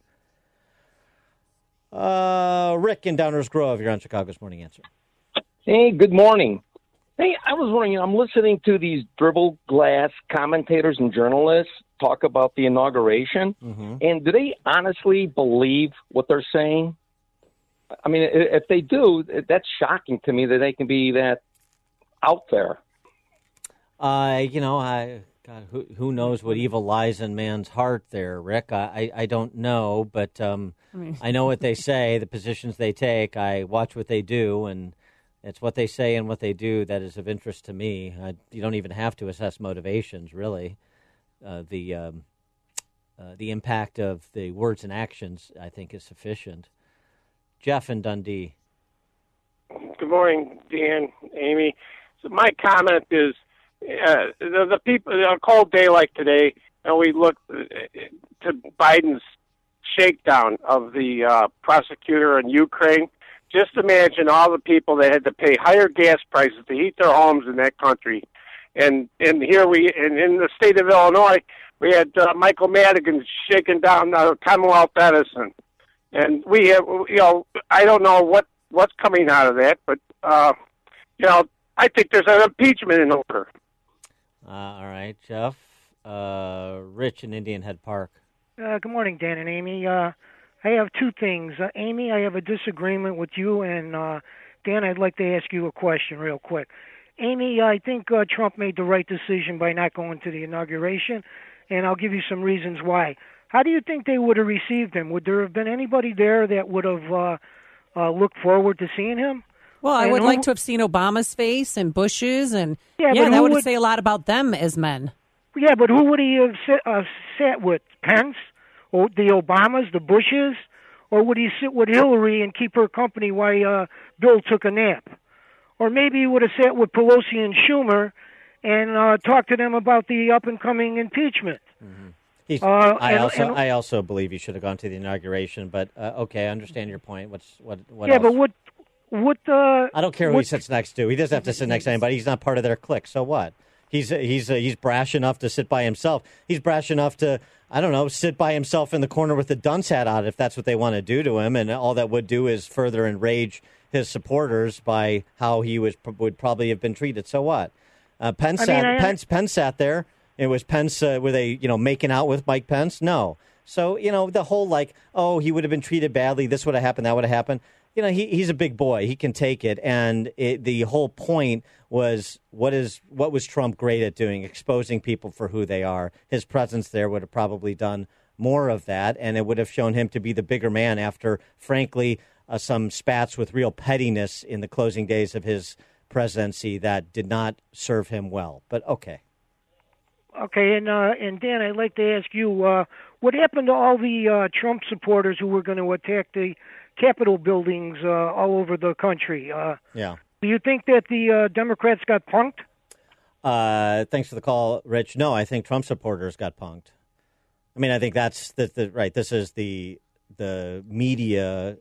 Uh, Rick in Downers Grove, you're on Chicago's Morning Answer. Hey, good morning. Hey, I was wondering, I'm listening to these dribble glass commentators and journalists talk about the inauguration, mm-hmm. and do they honestly believe what they're saying? I mean, if they do, that's shocking to me that they can be that out there. Uh, you know, I God, who who knows what evil lies in man's heart there, Rick? I, I, I don't know, but um, I mean- I know what they say, the positions they take. I watch what they do, and it's what they say and what they do that is of interest to me. I, you don't even have to assess motivations, really. Uh, the um, uh, the impact of the words and actions, I think, is sufficient. Jeff in Dundee. Good morning, Dan, Amy. So my comment is, uh, the, the people on a cold day like today, and we look to Biden's shakedown of the uh, prosecutor in Ukraine. Just imagine all the people that had to pay higher gas prices to heat their homes in that country. And and here we, and in the state of Illinois, we had uh, Michael Madigan shaking down uh, Commonwealth Edison. And we have, you know, I don't know what, what's coming out of that, but, uh, you know, I think there's an impeachment in order. Uh, all right, Jeff. Uh, Rich in Indian Head Park. Uh, good morning, Dan and Amy. Uh, I have two things. Uh, Amy, I have a disagreement with you, and uh, Dan, I'd like to ask you a question real quick. Amy, I think uh, Trump made the right decision by not going to the inauguration, and I'll give you some reasons why. How do you think they would have received him? Would there have been anybody there that would have uh, uh, looked forward to seeing him? Well, I And would who- like to have seen Obama's face and Bush's, and Yeah, yeah, but that who would would- say a lot about them as men. Yeah, but who would he have sit, uh, sat with? Pence? Or the Obamas, the Bushes? Or would he sit with Hillary and keep her company while uh, Bill took a nap? Or maybe he would have sat with Pelosi and Schumer and uh, talked to them about the up-and-coming impeachment. He's, Uh, I and- also and- I also believe he should have gone to the inauguration, but uh, okay, I understand your point. What's what? What yeah, else? but what... what uh, I don't care who what, he sits next to. He doesn't have to sit next to anybody. He's not part of their clique. So what? He's he's uh, he's brash enough to sit by himself. He's brash enough to, I don't know, sit by himself in the corner with the dunce hat on if that's what they want to do to him. And all that would do is further enrage his supporters by how he was would probably have been treated. So what? Uh, Pence, I sat, mean, I- Pence, Pence sat there. It was Pence. Uh, were they, you know, making out with Mike Pence? No. So, you know, the whole like, oh, he would have been treated badly. This would have happened. That would have happened. You know, he, he's a big boy. He can take it. And it, the whole point was what is what was Trump great at doing? Exposing people for who they are. His presence there would have probably done more of that. And it would have shown him to be the bigger man after, frankly, uh, some spats with real pettiness in the closing days of his presidency that did not serve him well. But okay. Okay, and uh, and Dan, I'd like to ask you, uh, what happened to all the uh, Trump supporters who were going to attack the Capitol buildings uh, all over the country? Uh, Yeah. do you think that the uh, Democrats got punked? Uh, thanks for the call, Rich. No, I think Trump supporters got punked. I mean, I think that's the, the right. This is the the media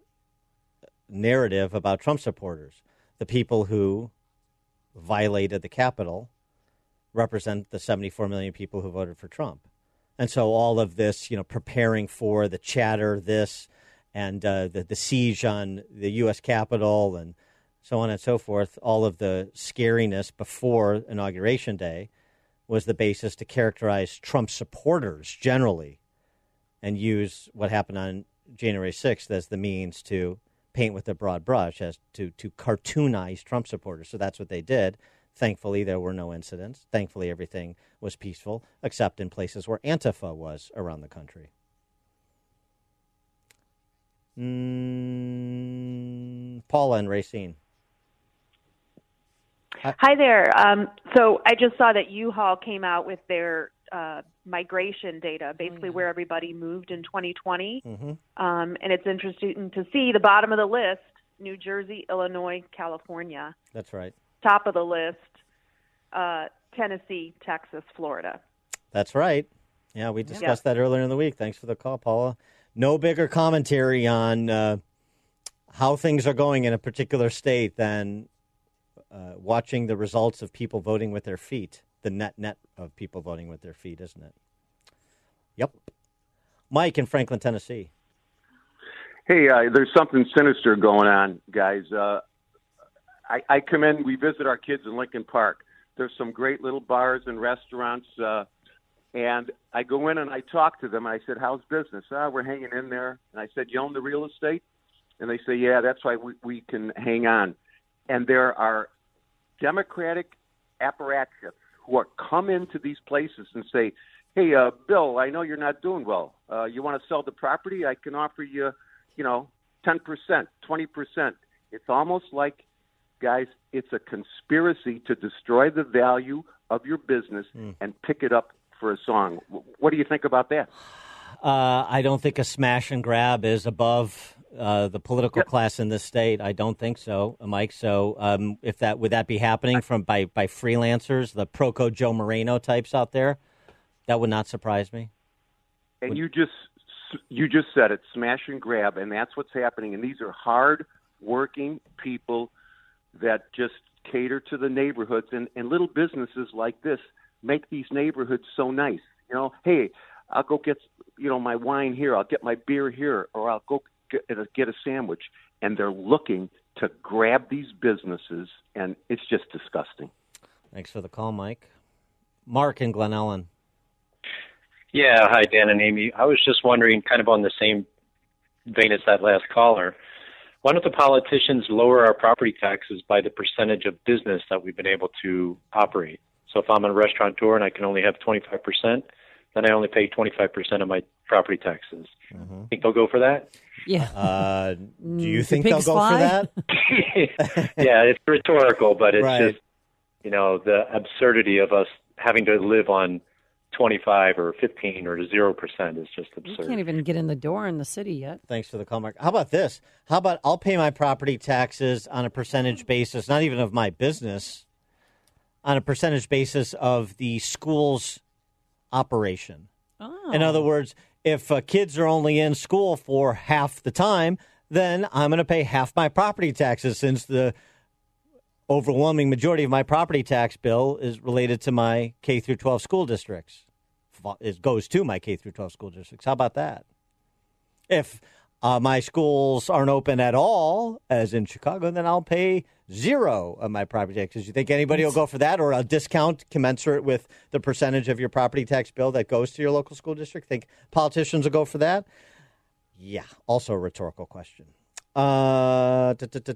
narrative about Trump supporters. The people who violated the Capitol represent the seventy-four million people who voted for Trump. And so all of this, you know, preparing for the chatter, this, and uh, the, the siege on the U S Capitol and so on and so forth, all of the scariness before Inauguration Day was the basis to characterize Trump supporters generally and use what happened on January sixth as the means to paint with a broad brush, as to, to cartoonize Trump supporters. So that's what they did. Thankfully, there were no incidents. Thankfully, everything was peaceful, except in places where Antifa was around the country. Mm, Paula and Racine. Hi there. Um, so I just saw that U-Haul came out with their uh, migration data, basically where everybody moved in twenty twenty. Mm-hmm. Um, and it's interesting to see the bottom of the list, New Jersey, Illinois, California. That's right. Top of the list, uh, Tennessee, Texas, Florida. That's right. Yeah, we discussed that earlier in the week. Thanks for the call, Paula. No bigger commentary on uh, how things are going in a particular state than uh, watching the results of people voting with their feet, the net net of people voting with their feet, isn't it? Yep. Mike in Franklin, Tennessee. Hey, uh, there's something sinister going on, guys. Uh, I, I come in, we visit our kids in Lincoln Park. There's some great little bars and restaurants, uh, and I go in and I talk to them. And I said, how's business? Ah, we're hanging in there. And I said, you own the real estate? And they say, yeah, that's why we, we can hang on. And there are Democratic apparatchiks who are come into these places and say, hey, uh, Bill, I know you're not doing well. Uh, you want to sell the property? I can offer you, you know, ten percent, twenty percent. It's almost like, guys, it's a conspiracy to destroy the value of your business mm. and pick it up for a song. What do you think about that? Uh, I don't think a smash and grab is above uh, the political class in this state. I don't think so, Mike. So um, if that would that be happening from by, by freelancers, the Proco Joe Moreno types out there? That would not surprise me. And you just you just said it, smash and grab, and that's what's happening. And these are hard-working people that just cater to the neighborhoods, and, and little businesses like this make these neighborhoods so nice. You know, hey, I'll go get, you know, my wine here. I'll get my beer here, or I'll go get a, get a sandwich. And they're looking to grab these businesses, and it's just disgusting. Thanks for the call, Mike. Mark in Glen Ellen. Yeah, hi, Dan and Amy. I was just wondering, kind of on the same vein as that last caller, why don't the politicians lower our property taxes by the percentage of business that we've been able to operate? So if I'm a restaurateur and I can only have twenty-five percent, then I only pay twenty-five percent of my property taxes. Mm-hmm. Think they'll go for that? Yeah. Uh, do you The think they'll pigs go fly? for that? Yeah, it's rhetorical, but it's Right. just, you know, the absurdity of us having to live on twenty-five or fifteen or zero percent is just You absurd. can't even get in the door in the city yet. Thanks for the call, Mark. How about this? How about I'll pay my property taxes on a percentage basis, not even of my business, on a percentage basis of the school's operation. Oh. In other words, if uh, kids are only in school for half the time, then I'm going to pay half my property taxes, since the overwhelming majority of my property tax bill is related to my K through twelve school districts. It goes to my K through twelve school districts. How about that? If uh, my schools aren't open at all, as in Chicago, then I'll pay zero of my property taxes. You think anybody will go for that, or a discount commensurate with the percentage of your property tax bill that goes to your local school district? Think politicians will go for that? Yeah, also a rhetorical question. Uh,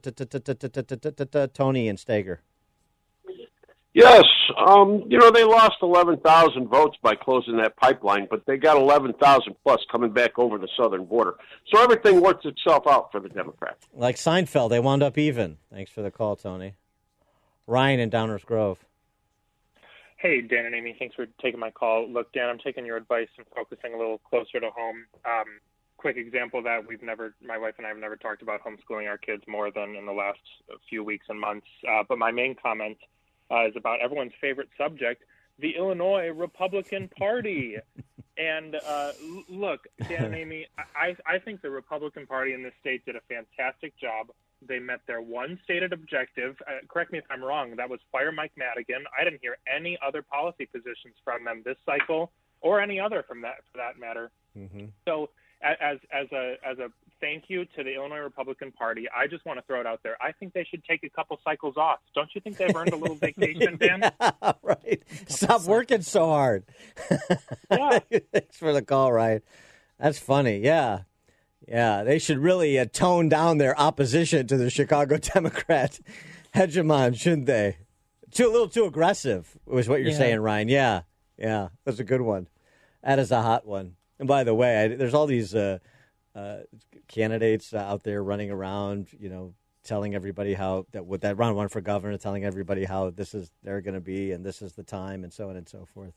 Tony and Steger. Yes, um, you know, they lost eleven thousand votes by closing that pipeline, but they got eleven thousand plus coming back over the southern border. So everything works itself out for the Democrats. Like Seinfeld, they wound up even. Thanks for the call, Tony. Ryan in Downers Grove. Hey, Dan and Amy, thanks for taking my call. Look, Dan, I'm taking your advice and focusing a little closer to home. Um, quick example of that, we've never, my wife and I have never talked about homeschooling our kids more than in the last few weeks and months. Uh, but my main comment uh, is about everyone's favorite subject, the Illinois Republican Party. And uh, l- look, Dan and Amy, I, I think the Republican Party in this state did a fantastic job. They met their one stated objective. Uh, correct me if I'm wrong. That was fire Mike Madigan. I didn't hear any other policy positions from them this cycle, or any other from that for that matter. Mm-hmm. So, as as a as a thank you to the Illinois Republican Party, I just want to throw it out there. I think they should take a couple cycles off. Don't you think they've earned a little vacation, Dan? Yeah, right. Stop working so hard. Yeah. Thanks for the call, Ryan. That's funny. Yeah. Yeah, they should really uh, tone down their opposition to the Chicago Democrat hegemon, shouldn't they? Too a little too aggressive was what you're Yeah. saying, Ryan. Yeah, yeah, that's a good one. That is a hot one. And by the way, I, there's all these uh, uh, candidates out there running around, you know, telling everybody how that with that run one for governor, telling everybody how this is they're going to be and this is the time and so on and so forth.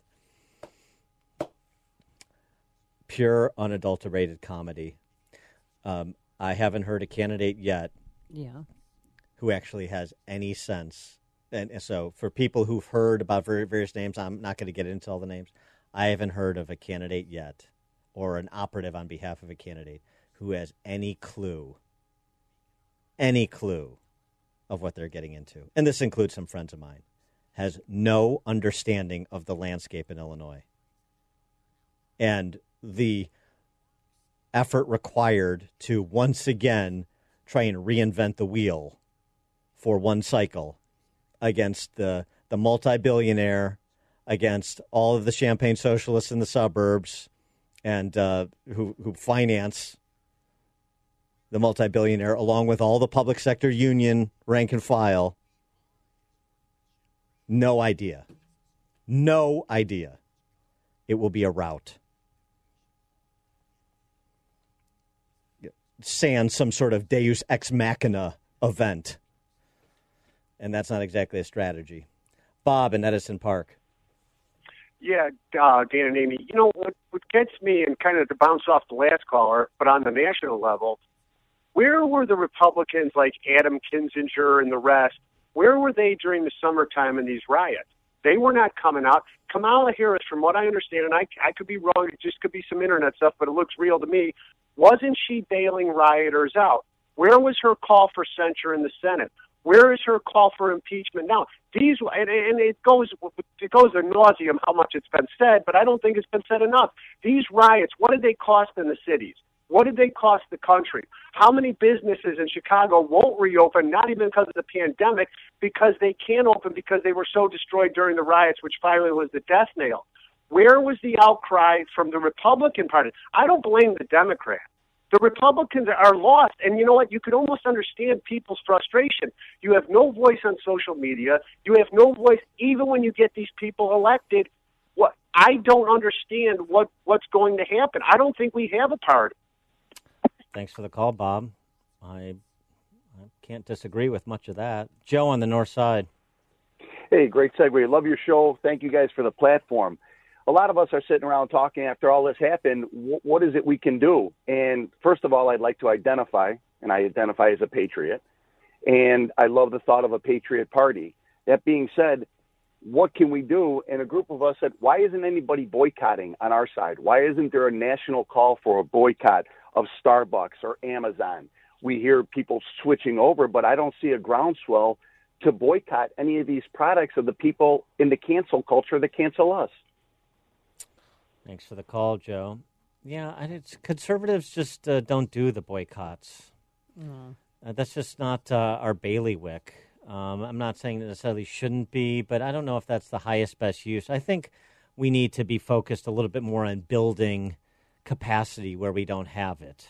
Pure, unadulterated comedy. Um, I haven't heard a candidate yet Yeah. who actually has any sense. And and so for people who've heard about ver- various names, I'm not going to get into all the names. I haven't heard of a candidate yet, or an operative on behalf of a candidate, who has any clue, any clue of what they're getting into. And this includes some friends of mine, has no understanding of the landscape in Illinois. And the effort required to once again try and reinvent the wheel for one cycle against the, the multi-billionaire, against all of the Champagne socialists in the suburbs, and uh, who, who finance the multi-billionaire, along with all the public sector union rank and file. No idea. No idea. It will be a rout. Sans some sort of Deus Ex Machina event. And that's not exactly a strategy. Bob in Edison Park. Yeah, uh, Dan and Amy, you know, what, what gets me, and kind of to bounce off the last caller, but on the national level, Where were the Republicans like Adam Kinzinger and the rest? Where were they during the summertime in these riots? They were not coming out. Kamala Harris, from what I understand, and I, I could be wrong, it just could be some internet stuff, but it looks real to me, wasn't she bailing rioters out? Where was her call for censure in the Senate? Where is her call for impeachment now? These and, and it goes it goes ad nauseum how much it's been said, but I don't think it's been said enough. These riots, what did they cost in the cities? What did they cost the country? How many businesses in Chicago won't reopen, not even because of the pandemic, because they can't open because they were so destroyed during the riots, which finally was the death nail? Where was the outcry from the Republican Party? I don't blame the Democrats. The Republicans are lost, and you know what? You could almost understand people's frustration. You have no voice on social media. You have no voice even when you get these people elected. What I don't understand what, what's going to happen. I don't think we have a party. Thanks for the call, Bob. I, I can't disagree with much of that. Joe on the north side. Hey, great segue. Love your show. Thank you guys for the platform. A lot of us are sitting around talking after all this happened, w- what is it we can do? And first of all, I'd like to identify, and I identify as a patriot, and I love the thought of a patriot party. That being said, what can we do? And a group of us said, why isn't anybody boycotting on our side? Why isn't there a national call for a boycott of Starbucks or Amazon? We hear people switching over, but I don't see a groundswell to boycott any of these products of the people in the cancel culture that cancel us. Thanks for the call, Joe. Yeah, I, it's, conservatives just uh, don't do the boycotts. Mm. Uh, that's just not uh, our bailiwick. Um, I'm not saying that necessarily shouldn't be, but I don't know if that's the highest, best use. I think we need to be focused a little bit more on building capacity where we don't have it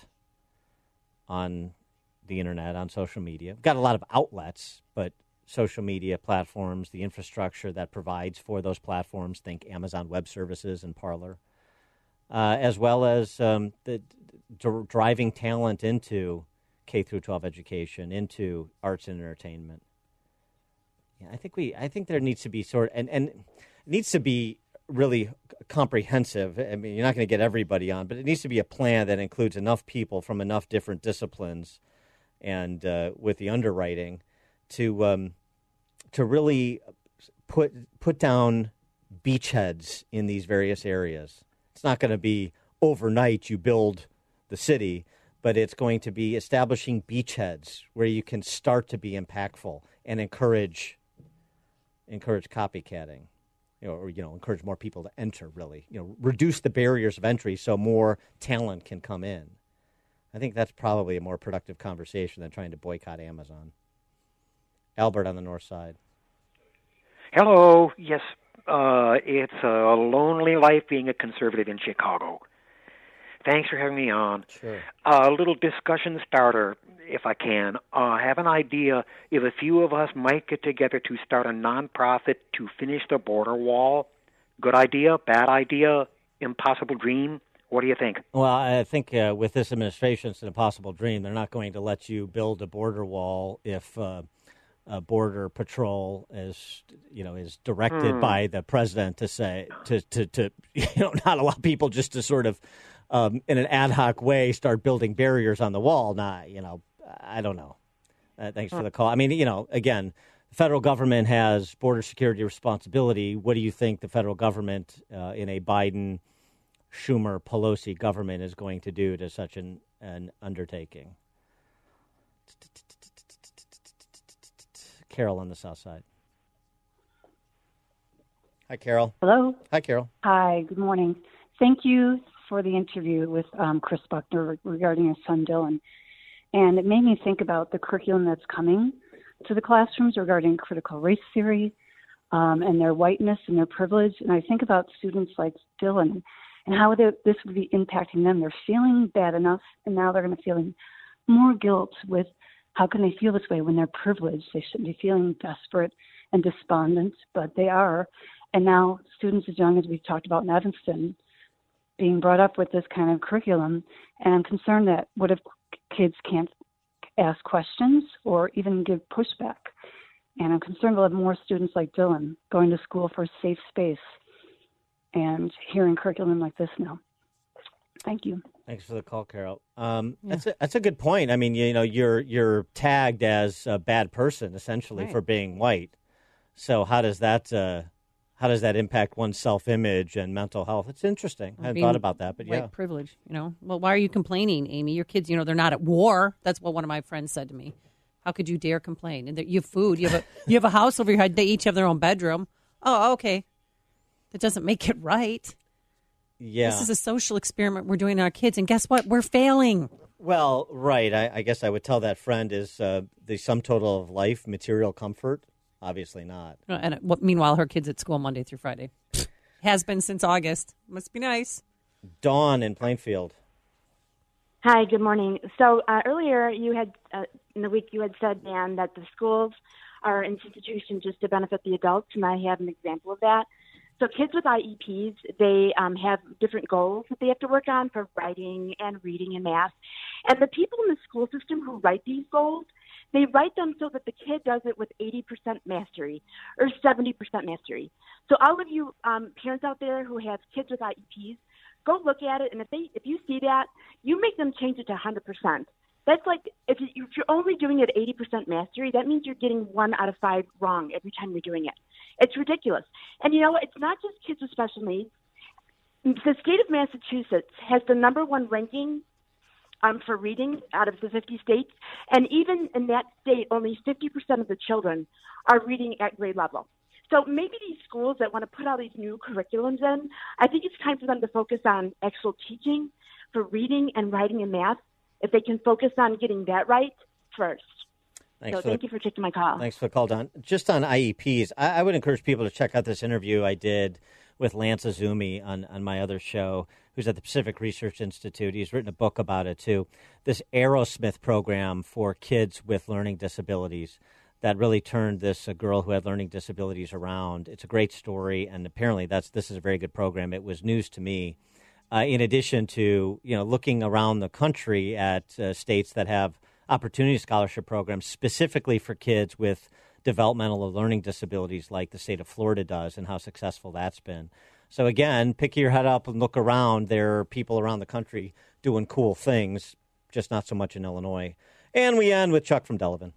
on the internet, on social media. We've got a lot of outlets, but social media platforms, the infrastructure that provides for those platforms, think Amazon Web Services and Parler, uh, as well as um, the d- driving talent into K through twelve education, into arts and entertainment. Yeah, I think we. I think there needs to be sort and and it needs to be really comprehensive. I mean, you're not going to get everybody on, but it needs to be a plan that includes enough people from enough different disciplines, and uh, with the underwriting to um, to really put put down beachheads in these various areas. It's not going to be overnight you build the city, but it's going to be establishing beachheads where you can start to be impactful and encourage encourage copycatting, you know, or you know, encourage more people to enter. Really, you know, reduce the barriers of entry so more talent can come in. I think that's probably a more productive conversation than trying to boycott Amazon. Albert on the north side. Hello. Yes, uh, it's a lonely life being a conservative in Chicago. Thanks for having me on. Sure. A little discussion starter, if I can. Uh, I have an idea if a few of us might get together to start a nonprofit to finish the border wall. Good idea? Bad idea? Impossible dream? What do you think? Well, I think uh, with this administration, it's an impossible dream. They're not going to let you build a border wall if uh, a border patrol is, you know, is directed Hmm. by the president to say to to to you know not allow people just to sort of um, in an ad hoc way start building barriers on the wall. Not, you know, I don't know. Uh, thanks for the call. I mean, you know, again, the federal government has border security responsibility. What do you think the federal government uh, in a Biden, Schumer, Pelosi government is going to do to such an, an undertaking? Carol on the south side. Hi, Carol. Hello. Hi, Carol. Hi, good morning. Thank you for the interview with um, Chris Buckner regarding his son Dylan. And it made me think about the curriculum that's coming to the classrooms regarding critical race theory um, and their whiteness and their privilege. And I think about students like Dylan and how they, this would be impacting them. They're feeling bad enough, and now they're going to feel more guilt with how can they feel this way when they're privileged. They shouldn't be feeling desperate and despondent, but they are. And now students as young as we've talked about in Evanston being brought up with this kind of curriculum. And I'm concerned that what if kids can't ask questions or even give pushback? And I'm concerned we'll have more students like Dylan going to school for a safe space and hearing curriculum like this now. Thank you. Thanks for the call, Carol. Um, yeah. That's a, that's a good point. I mean, you know, you're you're tagged as a bad person essentially right. for being white. So how does that uh, how does that impact one's self-image and mental health? It's interesting. I hadn't thought about that, but white yeah, privilege. You know, well, why are you complaining, Amy? Your kids, you know, they're not at war. That's what one of my friends said to me. How could you dare complain? And you have food. You have a you have a house over your head. They each have their own bedroom. Oh, okay. That doesn't make it right. Yeah. This is a social experiment we're doing on our kids, and guess what? We're failing. Well, right. I, I guess I would tell that friend is uh, the sum total of life, material comfort. Obviously not. And uh, what, meanwhile, her kid's at school Monday through Friday. Has been since August. Must be nice. Dawn in Plainfield. Hi, good morning. So uh, earlier you had, uh, in the week, you had said, Dan, that the schools are an institution just to benefit the adults, and I have an example of that. So kids with I E Ps, they um, have different goals that they have to work on for writing and reading and math. And the people in the school system who write these goals, they write them so that the kid does it with eighty percent mastery or seventy percent mastery. So all of you um, parents out there who have kids with I E Ps, go look at it, and if they if you see that, you make them change it to one hundred percent. That's like, if you're only doing it eighty percent mastery, that means you're getting one out of five wrong every time you're doing it. It's ridiculous. And, you know, it's not just kids with special needs. The state of Massachusetts has the number one ranking um, for reading out of the fifty states. And even in that state, only fifty percent of the children are reading at grade level. So maybe these schools that want to put all these new curriculums in, I think it's time for them to focus on actual teaching for reading and writing and math, if they can focus on getting that right first. Thanks so for thank the, you for taking my call. Thanks for the call, Don. Just on I E Ps, I, I would encourage people to check out this interview I did with Lance Azumi on, on my other show, who's at the Pacific Research Institute. He's written a book about it, too. This Aerosmith program for kids with learning disabilities that really turned this a girl who had learning disabilities around. It's a great story, and apparently that's this is a very good program. It was news to me. Uh, in addition to, you know, looking around the country at uh, states that have opportunity scholarship programs specifically for kids with developmental or learning disabilities like the state of Florida does and how successful that's been. So, again, pick your head up and look around. There are people around the country doing cool things, just not so much in Illinois. And we end with Chuck from Delavan.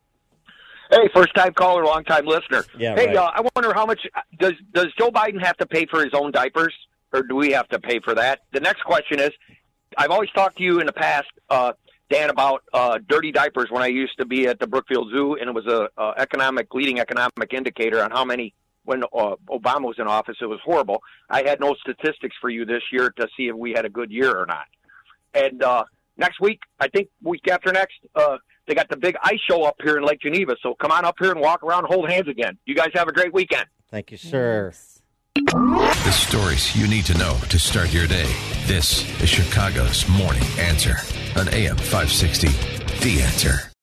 Hey, first-time caller, long-time listener. Yeah, hey, right. uh, I wonder how much does does Joe Biden have to pay for his own diapers, or do we have to pay for that? The next question is, I've always talked to you in the past, uh, Dan, about uh, dirty diapers when I used to be at the Brookfield Zoo, and it was a, a economic leading economic indicator on how many, when uh, Obama was in office, it was horrible. I had no statistics for you this year to see if we had a good year or not. And uh, next week, I think week after next, uh, they got the big ice show up here in Lake Geneva. So come on up here and walk around and hold hands again. You guys have a great weekend. Thank you, sir. Yes. The stories you need to know to start your day. This is Chicago's Morning Answer on A M five sixty. The Answer.